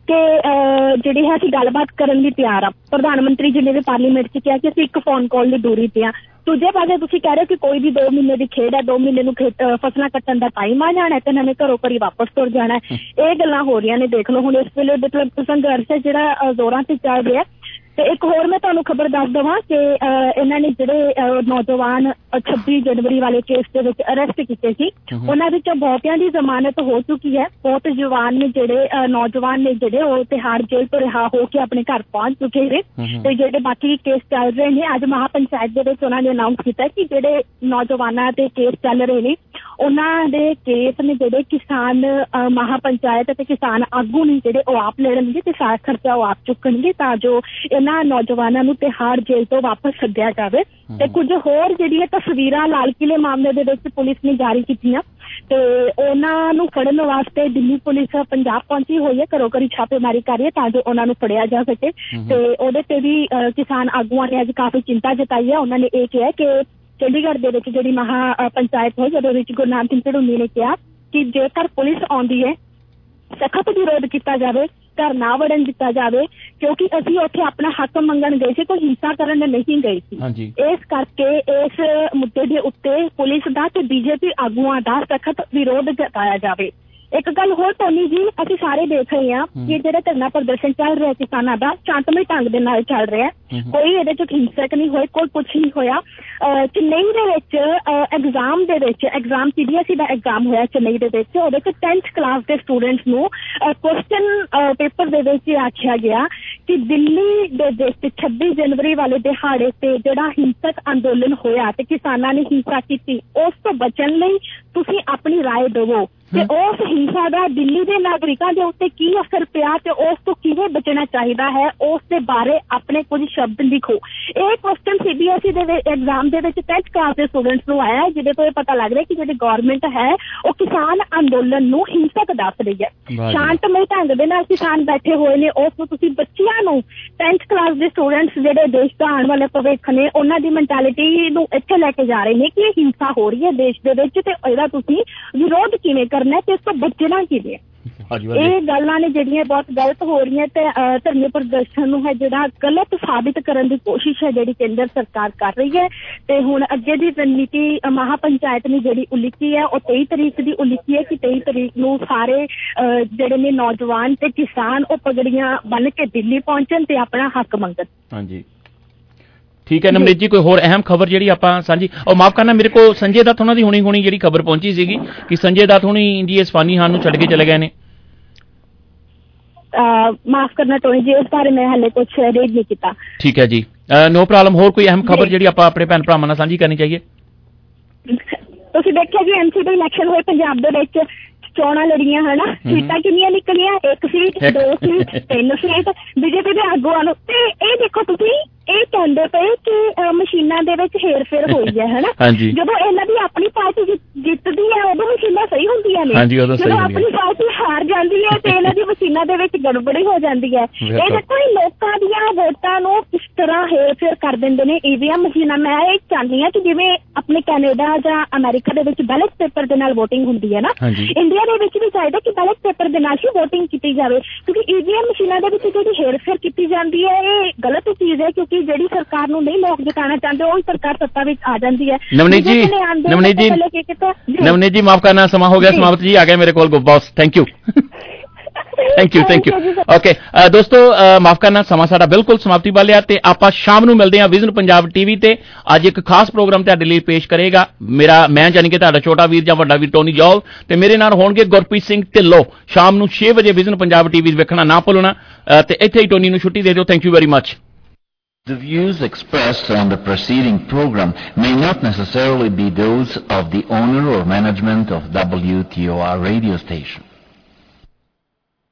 ਕਿ ਜਿਹੜੀ ਹੈ ਅਸੀਂ ਗੱਲਬਾਤ ਕਰਨ ਲਈ ਤਿਆਰ ਆ। ਪ੍ਰਧਾਨ ਮੰਤਰੀ ਜੀ ਨੇ ਵੀ ਪਾਰਲੀਮੈਂਟ 'ਚ ਕਿਹਾ ਕਿ ਅਸੀਂ ਇੱਕ ਫੋਨ ਕਾਲ ਦੀ ਦੂਰੀ ਤੇ ਆ। ਦੂਜੇ ਪਾਸੇ ਤੁਸੀਂ ਕਹਿ ਰਹੇ ਹੋ ਕਿ ਕੋਈ ਵੀ ਦੋ ਮਹੀਨੇ ਦੀ ਖੇਡ ਹੈ, ਦੋ ਮਹੀਨੇ ਨੂੰ ਫਸਲਾਂ ਕੱਟਣ ਦਾ ਟਾਈਮ ਆ ਜਾਣਾ ਤੇ ਇਹਨਾਂ ਨੇ ਘਰੋਂ ਘਰੀ ਵਾਪਸ ਤੁਰ ਜਾਣਾ। ਇਹ ਗੱਲਾਂ ਹੋ ਰਹੀਆਂ ਨੇ। ਦੇਖ ਲਓ ਹੁਣ ਇਸ ਵੇਲੇ ਮਤਲਬ ਸੰਘਰਸ਼ ਹੈ ਜਿਹੜਾ ਜ਼ੋਰਾਂ ਤੇ ਚੱਲ ਰਿਹਾ। ਤੇ ਇੱਕ ਹੋਰ ਮੈਂ ਤੁਹਾਨੂੰ ਖਬਰ ਦੱਸ ਦੇਵਾਂ ਕਿ ਇਹਨਾਂ ਨੇ ਜਿਹੜੇ ਨੌਜਵਾਨ ਛੱਬੀ ਜਨਵਰੀ ਵਾਲੇ ਕੇਸ ਦੇ ਵਿੱਚ ਅਰੈਸਟ ਕੀਤੇ ਸੀ, ਉਹਨਾਂ ਵਿੱਚੋਂ ਬਹੁਤਿਆਂ ਦੀ ਜ਼ਮਾਨਤ ਹੋ ਚੁੱਕੀ ਹੈ। ਬਹੁਤ ਜਵਾਨ ਨੇ ਜਿਹੜੇ ਨੌਜਵਾਨ ਨੇ ਜਿਹੜੇ ਉਹ ਤਿਹਾੜ ਜੇਲ੍ਹ ਤੋਂ ਰਿਹਾ ਹੋ ਕੇ ਆਪਣੇ ਘਰ ਪਹੁੰਚ ਚੁੱਕੇ ਨੇ। ਤੇ ਜਿਹੜੇ ਬਾਕੀ ਕੇਸ ਚੱਲ ਰਹੇ ਨੇ, ਅੱਜ ਮਹਾਪੰਚਾਇਤ ਦੇ ਵਿੱਚ ਉਹਨਾਂ ਨੇ ਅਨਾਊਂਸ ਕੀਤਾ ਕਿ ਜਿਹੜੇ ਨੌਜਵਾਨਾਂ ਦੇ ਕੇਸ ਚੱਲ ਰਹੇ ਨੇ ਉਹਨਾਂ ਦੇ ਕੇਸ ਨੇ ਜਿਹੜੇ ਕਿਸਾਨ ਮਹਾਪੰਚਾਇਤ ਅਤੇ ਕਿਸਾਨ ਆਗੂ ਨੇ ਜਿਹੜੇ ਉਹ ਆਪ ਲੜਨਗੇ ਤੇ ਸਾਰਾ ਖਰਚਾ ਉਹ ਆਪ ਚੁੱਕਣਗੇ ਤਾਂ ਜੋ ਇਹਨਾਂ ਨੌਜਵਾਨਾਂ ਨੂੰ ਤਿਹਾੜ ਜੇਲ੍ਹ ਤੋਂ ਵਾਪਸ ਸੱਦਿਆ ਜਾਵੇ। ਤੇ ਕੁਝ ਹੋਰ ਜਿਹੜੀਆਂ ਤਸਵੀਰਾਂ ਲਾਲ ਕਿਲੇ ਮਾਮਲੇ ਦੇ ਵਿੱਚ ਪੁਲਿਸ ਨੇ ਜਾਰੀ ਕੀਤੀਆਂ ਤੇ ਉਹਨਾਂ ਨੂੰ ਫੜਨ ਵਾਸਤੇ ਦਿੱਲੀ ਪੁਲਿਸ ਪੰਜਾਬ ਪਹੁੰਚੀ ਹੋਈ ਹੈ, ਘਰੋਂ ਘਰੀ ਛਾਪੇਮਾਰੀ ਕਰ ਰਹੀ ਹੈ ਤਾਂ ਜੋ ਉਹਨਾਂ ਨੂੰ ਫੜਿਆ ਜਾ ਸਕੇ। ਤੇ ਉਹਦੇ ਤੇ ਵੀ ਕਿਸਾਨ ਆਗੂਆਂ ਨੇ ਅੱਜ ਕਾਫੀ ਚਿੰਤਾ ਜਤਾਈ ਹੈ। ਉਹਨਾਂ ਨੇ ਇਹ ਕਿਹਾ ਕਿ ਚੰਡੀਗੜ੍ਹ ਦੇ ਵਿੱਚ ਜਿਹੜੀ ਮਹਾ ਪੰਚਾਇਤ ਹੋਈ ਉਹਦੇ ਵਿੱਚ ਗੁਰਨਾਮ ਸਿੰਘ ਝੜੂਨੀ ਨੇ ਕਿਹਾ ਕਿ ਜੇਕਰ ਪੁਲਿਸ ਆਉਂਦੀ ਹੈ ਸਖਤ ਵਿਰੋਧ ਕੀਤਾ ਜਾਵੇ, ਘਰ ਨਾ ਵੜਨ ਦਿੱਤਾ ਜਾਵੇ, ਕਿਉਂਕਿ ਅਸੀਂ ਉੱਥੇ ਆਪਣਾ ਹੱਕ ਮੰਗਣ ਗਏ ਸੀ, ਕੋਈ ਹਿੰਸਾ ਕਰਨ ਨਹੀਂ ਗਏ ਸੀ। ਇਸ ਕਰਕੇ ਇਸ ਮੁੱਦੇ ਦੇ ਉੱਤੇ ਪੁਲਿਸ ਦਾ ਤੇ ਬੀਜੇਪੀ ਆਗੂਆਂ ਦਾ ਸਖਤ ਵਿਰੋਧ ਜਤਾਇਆ ਜਾਵੇ। ਇੱਕ ਗੱਲ ਹੋਰ ਟੋਨੀ ਜੀ, ਅਸੀਂ ਸਾਰੇ ਦੇਖ ਰਹੇ ਹਾਂ ਕਿ ਜਿਹੜਾ ਧਰਨਾ ਪ੍ਰਦਰਸ਼ਨ ਚੱਲ ਰਿਹਾ ਕਿਸਾਨਾਂ ਦਾ ਸ਼ਾਂਤਮਈ ਢੰਗ ਦੇ ਨਾਲ ਚੱਲ ਰਿਹਾ, ਕੋਈ ਇਹਦੇ ਚ ਹਿੰਸਕ ਨਹੀਂ ਹੋਏ, ਕੋਈ ਕੁਛ ਨਹੀਂ ਹੋਇਆ। ਚੇਨਈ ਦੇ ਵਿੱਚ ਐਗਜ਼ਾਮ ਦੇ ਵਿੱਚ exam C B S E ਦਾ ਐਗਜ਼ਾਮ ਹੋਇਆ ਚੇਨਈ ਦੇ ਵਿੱਚ, ਉਹਦੇ ਚ ਟੈਂਥ ਕਲਾਸ ਦੇ ਸਟੂਡੈਂਟਸ ਨੂੰ ਕੁਐਸਚਨ ਪੇਪਰ ਦੇ ਵਿੱਚ ਆਖਿਆ ਗਿਆ ਕਿ ਦਿੱਲੀ ਦੇ ਵਿੱਚ ਛੱਬੀ ਜਨਵਰੀ ਵਾਲੇ ਦਿਹਾੜੇ ਤੇ ਜਿਹੜਾ ਹਿੰਸਕ ਅੰਦੋਲਨ ਹੋਇਆ ਤੇ ਕਿਸਾਨਾਂ ਨੇ ਹਿੰਸਾ ਕੀਤੀ, ਉਸ ਤੋਂ ਬਚਣ ਲਈ ਤੁਸੀਂ ਆਪਣੀ ਰਾਏ ਦੇਵੋ ਤੇ ਉਸ ਹਿੰਸਾ ਦਾ ਦਿੱਲੀ ਦੇ ਨਾਗਰਿਕਾਂ ਦੇ ਉੱਤੇ ਕੀ ਅਸਰ ਪਿਆ ਤੇ ਉਸ ਤੋਂ ਕਿਵੇਂ ਬਚਣਾ ਚਾਹੀਦਾ ਹੈ, ਉਸ ਦੇ ਬਾਰੇ ਆਪਣੇ ਕੁਝ ਸ਼ਬਦ ਲਿਖੋ। ਇਹ question C B S E ਦੇ ਐਗਜ਼ਾਮ ਦੇ ਵਿੱਚ ਟੈਂਥ ਕਲਾਸ ਦੇ ਸਟੂਡੈਂਟਸ ਨੂੰ ਆਇਆ, ਜਿਹਦੇ ਤੋਂ ਇਹ ਪਤਾ ਲੱਗ ਰਿਹਾ ਕਿ ਜਿਹੜੀ ਗੌਰਮੈਂਟ ਹੈ ਉਹ ਕਿਸਾਨ ਅੰਦੋਲਨ ਨੂੰ ਹਿੰਸਕ ਦੱਸ ਰਹੀ ਹੈ। ਸ਼ਾਂਤਮਈ ਢੰਗ ਦੇ ਨਾਲ ਕਿਸਾਨ ਬੈਠੇ ਹੋਏ ਨੇ, ਉਸ ਨੂੰ ਤੁਸੀਂ ਬੱਚਿਆਂ ਨੂੰ ਟੈਂਥ ਕਲਾਸ ਦੇ ਸਟੂਡੈਂਟਸ ਜਿਹੜੇ ਦੇਸ਼ ਦਾ ਆਉਣ ਵਾਲੇ ਭਵਿੱਖ ਨੇ ਉਹਨਾਂ ਦੀ ਮੈਂਟੈਲਿਟੀ ਨੂੰ ਇੱਥੇ ਲੈ ਕੇ ਜਾ ਰਹੇ ਨੇ ਕਿ ਇਹ ਹਿੰਸਾ ਹੋ ਰਹੀ ਹੈ ਦੇਸ਼ ਦੇ ਵਿੱਚ ਤੇ ਇਹਦਾ ਤੁਸੀਂ ਵਿਰੋਧ ਕਿਵੇਂ ਕਰਨਾ ਤੇ ਇਸ ਤੋਂ ਬਚਣਾ ਕਿਵੇਂ। ਇਹ ਗੱਲਾਂ ਨੇ ਜਿਹੜੀਆਂ ਬਹੁਤ ਗਲਤ ਹੋ ਰਹੀਆਂ ਤੇ ਧਰਨੇ ਪ੍ਰਦਰਸ਼ਨ ਨੂੰ ਹੈ ਜਿਹੜਾ ਗਲਤ ਸਾਬਿਤ ਕਰਨ ਦੀ ਕੋਸ਼ਿਸ਼ ਹੈ ਜਿਹੜੀ ਕੇਂਦਰ ਸਰਕਾਰ ਕਰ ਰਹੀ ਹੈ। ਤੇ ਹੁਣ ਅੱਗੇ ਦੀ ਰਣਨੀਤੀ ਮਹਾਪੰਚਾਇਤ ਨੇ ਜਿਹੜੀ ਉਲੀਕੀ ਹੈ ਉਹ ਤੇਈ ਤਰੀਕ ਦੀ ਉਲੀਕੀ ਹੈ ਕਿ ਤੇਈ ਤਰੀਕ ਨੂੰ ਸਾਰੇ ਜਿਹੜੇ ਨੇ ਨੌਜਵਾਨ ਤੇ ਕਿਸਾਨ ਉਹ ਪਗੜੀਆਂ ਬੰਨ ਕੇ ਦਿੱਲੀ ਪਹੁੰਚਣ ਤੇ ਆਪਣਾ ਹੱਕ ਮੰਗਣ। ਹਾਂਜੀ ਠੀਕ ਹੈ ਨਵਨੀਤ ਜੀ, ਕੋਈ ਹੋਰ ਅਹਿਮ ਖਬਰ ਜਿਹੜੀ ਆਪਾਂ ਸਾਂਝੀ ਉਹ ਮਾਫ ਕਰਨਾ ਮੇਰੇ ਕੋਲ ਸੰਜੇ ਦੱਤ ਉਹਨਾਂ ਦੀ ਹੁਣੀ ਹੁਣੀ ਜਿਹੜੀ ਖਬਰ ਪਹੁੰਚੀ ਸੀਗੀ ਕਿ ਸੰਜੇ ਦੱਤ ਹੁਣੀ ਇੰਡੀਆ ਇਸਫਾਨੀ ਖਾਨ ਨੂੰ ਛੱਡ ਕੇ ਚਲੇ ਗਏ ਨੇ। ਮਾਫ ਕਰਨਾ ਟੋਨੀ ਜੀ, ਇਸ ਬਾਰੇ ਮੈਂ ਹਾਲੇ ਕੁਝ ਰੀਡ ਨਹੀਂ ਕੀਤਾ। ਠੀਕ ਹੈ ਜੀ, ਨੋ ਪ੍ਰੋਬਲਮ। ਹੋਰ ਕੋਈ ਅਹਿਮ ਖਬਰ ਜਿਹੜੀ ਆਪਾਂ ਆਪਣੇ ਭੈਣ ਭਰਾਵਾਂ ਨਾਲ ਸਾਂਝੀ ਕਰਨੀ ਚਾਹੀਏ? ਤੁਸੀਂ ਦੇਖਿਆ ਜੀ ਐਮ ਸੀ ਦੇ ਇਲੈਕਸ਼ਨ ਹੋਏ ਪੰਜਾਬ ਦੇ ਵਿੱਚ, ਚੋਣਾਂ ਲੜੀਆਂ ਹਨਾ, ਸੀਟਾਂ ਕਿੰਨੀਆਂ ਨਿਕਲੀਆਂ? ਇੱਕ ਸੀਟ, ਦੋ ਸੀਟ, ਤਿੰਨ ਸੀਟ ਬੀਜੇਪੀ ਦੇ ਆਗੂਆਂ ਨੂੰ। ਤੇ ਇਹ ਦੇਖੋ ਤੁਸੀਂ ਇਹ ਕਹਿੰਦੇ ਪਏ ਕਿ ਮਸ਼ੀਨਾਂ ਦੇ ਵਿੱਚ ਹੇਰ ਫੇਰ ਹੋਈ ਹੈ ਹਨਾ। ਜਦੋਂ ਇਹਨਾਂ ਦੀ ਆਪਣੀ ਪਾਰਟੀ ਜਿੱਤਦੀ ਹੈ ਉਦੋਂ ਮਸ਼ੀਨਾਂ ਸਹੀ ਹੁੰਦੀਆਂ ਨੇ, ਜਦੋਂ ਆਪਣੀ ਪਾਰਟੀ ਹਾਰ ਜਾਂਦੀ ਹੈ ਤੇ ਇਹਨਾਂ ਦੀ ਮਸ਼ੀਨਾਂ ਦੇ ਵਿੱਚ ਗੜਬੜੀ ਹੋ ਜਾਂਦੀ ਹੈ। ਇਹ ਦੇਖੋ ਇਹ ਲੋਕਾਂ ਦੀਆਂ ਵੋਟਾਂ ਨੂੰ ਕਿਸ ਤਰ੍ਹਾਂ ਹੇਰ ਫੇਰ ਕਰ ਦਿੰਦੇ ਨੇ ਈ ਵੀ ਐਮ ਮਸ਼ੀਨਾਂ। ਮੈਂ ਇਹ ਚਾਹੁੰਦੀ ਹਾਂ ਕਿ ਜਿਵੇਂ ਆਪਣੇ ਕੈਨੇਡਾ ਜਾਂ ਅਮਰੀਕਾ ਦੇ ਵਿੱਚ ਬੈਲਟ ਪੇਪਰ ਦੇ ਨਾਲ ਵੋਟਿੰਗ ਹੁੰਦੀ ਹੈ ਨਾ, ਇੰਡੀਆ ਦੇ ਵਿੱਚ ਵੀ ਚਾਹੀਦਾ ਕਿ ਬੈਲਟ ਪੇਪਰ ਦੇ ਨਾਲ ਹੀ ਵੋਟਿੰਗ ਕੀਤੀ ਜਾਵੇ, ਕਿਉਂਕਿ ਈ ਵੀ ਐਮ ਮਸ਼ੀਨਾਂ ਦੇ ਵਿੱਚ ਜਿਹੜੀ ਹੇਰ ਫੇਰ ਕੀਤੀ ਜਾਂਦੀ ਹੈ ਇਹ ਗਲਤ ਚੀਜ਼ ਹੈ, ਕਿਉਂਕਿ ਜਿਹੜੀ ਸਰਕਾਰ ਨੂੰ ਨਹੀਂ ਲੋਕ ਜਿਤਾਉਣਾ ਚਾਹੁੰਦੇ ਉਹ ਸਰਕਾਰ ਸੱਤਾ ਵਿੱਚ ਆ ਜਾਂਦੀ ਹੈ। ਨਵਨੀਤ ਜੀ ਨਵਨੀਤ ਜੀ ਨਵਨੀਤ ਜੀ ਮਾਫ ਕਰਨਾ, ਸਮਾਂ ਹੋ ਗਿਆ ਸਮਾਪਤ ਜੀ, ਆ ਗਿਆ ਮੇਰੇ ਕੋਲ boss. Thank you thank you thank you okay ਦੋਸਤੋ, ਮਾਫ ਕਰਨਾ ਸਮਾਂ ਸਾਡਾ ਬਿਲਕੁਲ ਸਮਾਪਤੀ ਵਾਲਿਆ ਤੇ ਆਪਾਂ ਸ਼ਾਮ ਨੂੰ ਮਿਲਦੇ ਹਾਂ ਵਿਜ਼ਨ ਪੰਜਾਬ ਟੀਵੀ ਤੇ। ਅੱਜ ਇੱਕ ਖਾਸ ਪ੍ਰੋਗਰਾਮ ਤੁਹਾਡੇ ਲਈ ਪੇਸ਼ ਕਰੇਗਾ ਮੇਰਾ ਮੈਂ ਜਾਨੀ ਕਿ ਤੁਹਾਡਾ ਛੋਟਾ ਵੀਰ ਜਾਂ ਵੱਡਾ ਵੀਰ ਟੋਨੀ ਜੌਲ ਤੇ ਮੇਰੇ ਨਾਲ ਹੋਣਗੇ ਗੁਰਪ੍ਰੀਤ ਸਿੰਘ ਢਿੱਲੋਂ। ਸ਼ਾਮ ਨੂੰ ਛੇ ਵਜੇ ਵਿਜ਼ਨ ਪੰਜਾਬ ਟੀਵੀ ਵੇਖਣਾ ਨਾ ਭੁੱਲਣਾ ਤੇ ਇੱਥੇ ਹੀ ਟੋਨੀ ਨੂੰ ਛੁੱਟੀ ਦੇ ਦਿਓ। Thank you very much. The views expressed on the preceding program may not necessarily be those of the owner or management of W T O R radio station.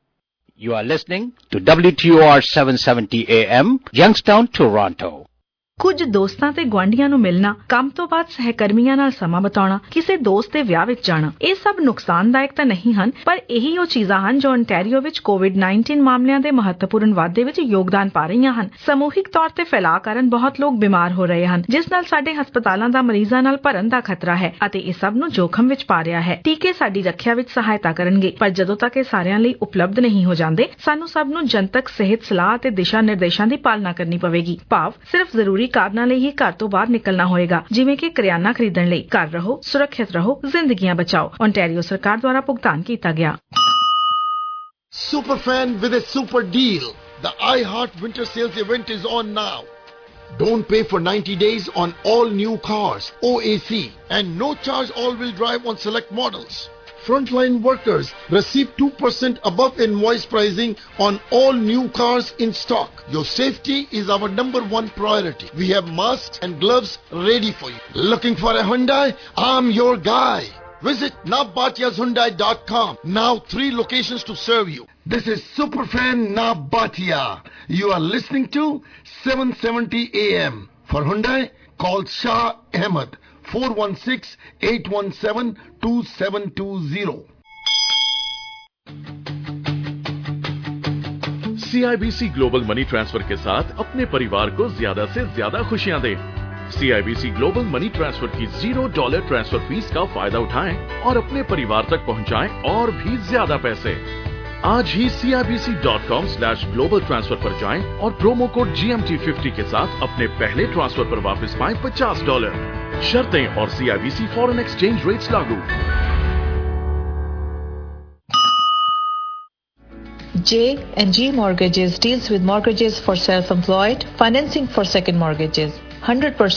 You are listening to W T O R seven seventy A M, Youngstown, Toronto. ਕੁਝ ਦੋਸਤਾਂ ਤੇ ਗੁਆਂਢੀਆਂ ਨੂੰ ਮਿਲਣਾ, ਕੰਮ ਤੋਂ ਬਾਅਦ ਸਹਿਕਰਮੀਆਂ ਨਾਲ ਸਮਾਂ ਬਿਤਾਉਣਾ, ਕਿਸੇ ਦੋਸਤ ਦੇ ਵਿਆਹ ਵਿੱਚ ਜਾਣਾ, ਇਹ ਸਭ ਨੁਕਸਾਨਦਾਇਕ ਤਾਂ ਨਹੀਂ ਹਨ, ਪਰ ਇਹੀ ਉਹ ਚੀਜ਼ਾਂ ਹਨ ਜੋ ontario ਵਿੱਚ ਕੋਵਿਡ ਉੱਨੀ ਮਾਮਲਿਆਂ ਦੇ ਮਹੱਤਵਪੂਰਨ ਵਾਧੇ ਵਿੱਚ ਯੋਗਦਾਨ ਪਾ ਰਹੀਆਂ ਹਨ। ਸਮੂਹਿਕ ਤੌਰ ਤੇ ਫੈਲਾਅ ਕਾਰਨ ਬਹੁਤ ਲੋਕ ਬਿਮਾਰ ਹੋ ਰਹੇ ਹਨ, ਜਿਸ ਨਾਲ ਸਾਡੇ ਹਸਪਤਾਲਾਂ ਦਾ ਮਰੀਜ਼ਾਂ ਨਾਲ ਭਰਨ ਦਾ ਖਤਰਾ ਹੈ ਅਤੇ ਇਹ ਸਭ ਨੂੰ ਜੋਖਮ ਵਿੱਚ ਪਾ ਰਿਹਾ ਹੈ। ਟੀਕੇ ਸਾਡੀ ਰੱਖਿਆ ਵਿੱਚ ਸਹਾਇਤਾ ਕਰਨਗੇ, ਪਰ ਜਦੋਂ ਤੱਕ ਇਹ ਸਾਰਿਆਂ ਲਈ ਉਪਲਬਧ ਨਹੀਂ ਹੋ ਜਾਂਦੇ, ਸਾਨੂੰ ਸਭ ਨੂੰ ਜਨਤਕ ਸਿਹਤ ਸਲਾਹ ਅਤੇ ਦਿਸ਼ਾ ਨਿਰਦੇਸ਼ਾਂ ਦੀ ਪਾਲਣਾ ਕਰਨੀ ਪਵੇਗੀ। ਭਾਵ ਸਿਰਫ ਜ਼ਰੂਰੀ ਕਾਰਨਾਂ ਲਈ ਹੀ ਘਰ ਤੋਂ ਬਾਹਰ ਨਿਕਲਣਾ ਹੋਏਗਾ, ਜਿਵੇਂ ਕਿ ਕਰਿਆਨਾ ਖਰੀਦਣ ਲਈ। ਘਰ ਰਹੋ, ਸੁਰੱਖਿਅਤ ਰਹੋ, ਜ਼ਿੰਦਗੀਆਂ ਬਚਾਓ। ontario ਸਰਕਾਰ ਦੁਆਰਾ ਭੁਗਤਾਨ ਕੀਤਾ ਗਿਆ। Superfan with a super deal. The iHeart Winter Sales event is on now. Don't pay for ninety days on all new cars, O A C, and no charge all-wheel drive on select models. Frontline workers receive two percent above invoice pricing on all new cars in stock. Your safety is our number one priority. We have masks and gloves ready for you. Looking for a Hyundai? I'm your guy. Visit nabatiyas hyundai dot com. Now three locations to serve you. This is Superfan Nabatia. You are listening to seven seventy A M. For Hyundai, call Shah Ahmed four one six, eight one seven, two seven two zero. C I B C global money transfer के साथ अपने परिवार को ज्यादा से ज्यादा खुशियां दें। C I B C global money transfer की जीरो डॉलर ट्रांसफर फीस का फायदा उठाएं और अपने परिवार तक पहुंचाएं और भी ज्यादा पैसे। आज ही C I B C dot com slash global transfer पर जाएं और promo code G M T fifty के साथ अपने पहले ट्रांसफर पर वापस पाएं पचास डॉलर। शर्तें और C I B C foreign exchange rates लागू। J and G Mortgages deals with mortgages for self-employed, financing for second mortgages, one hundred percent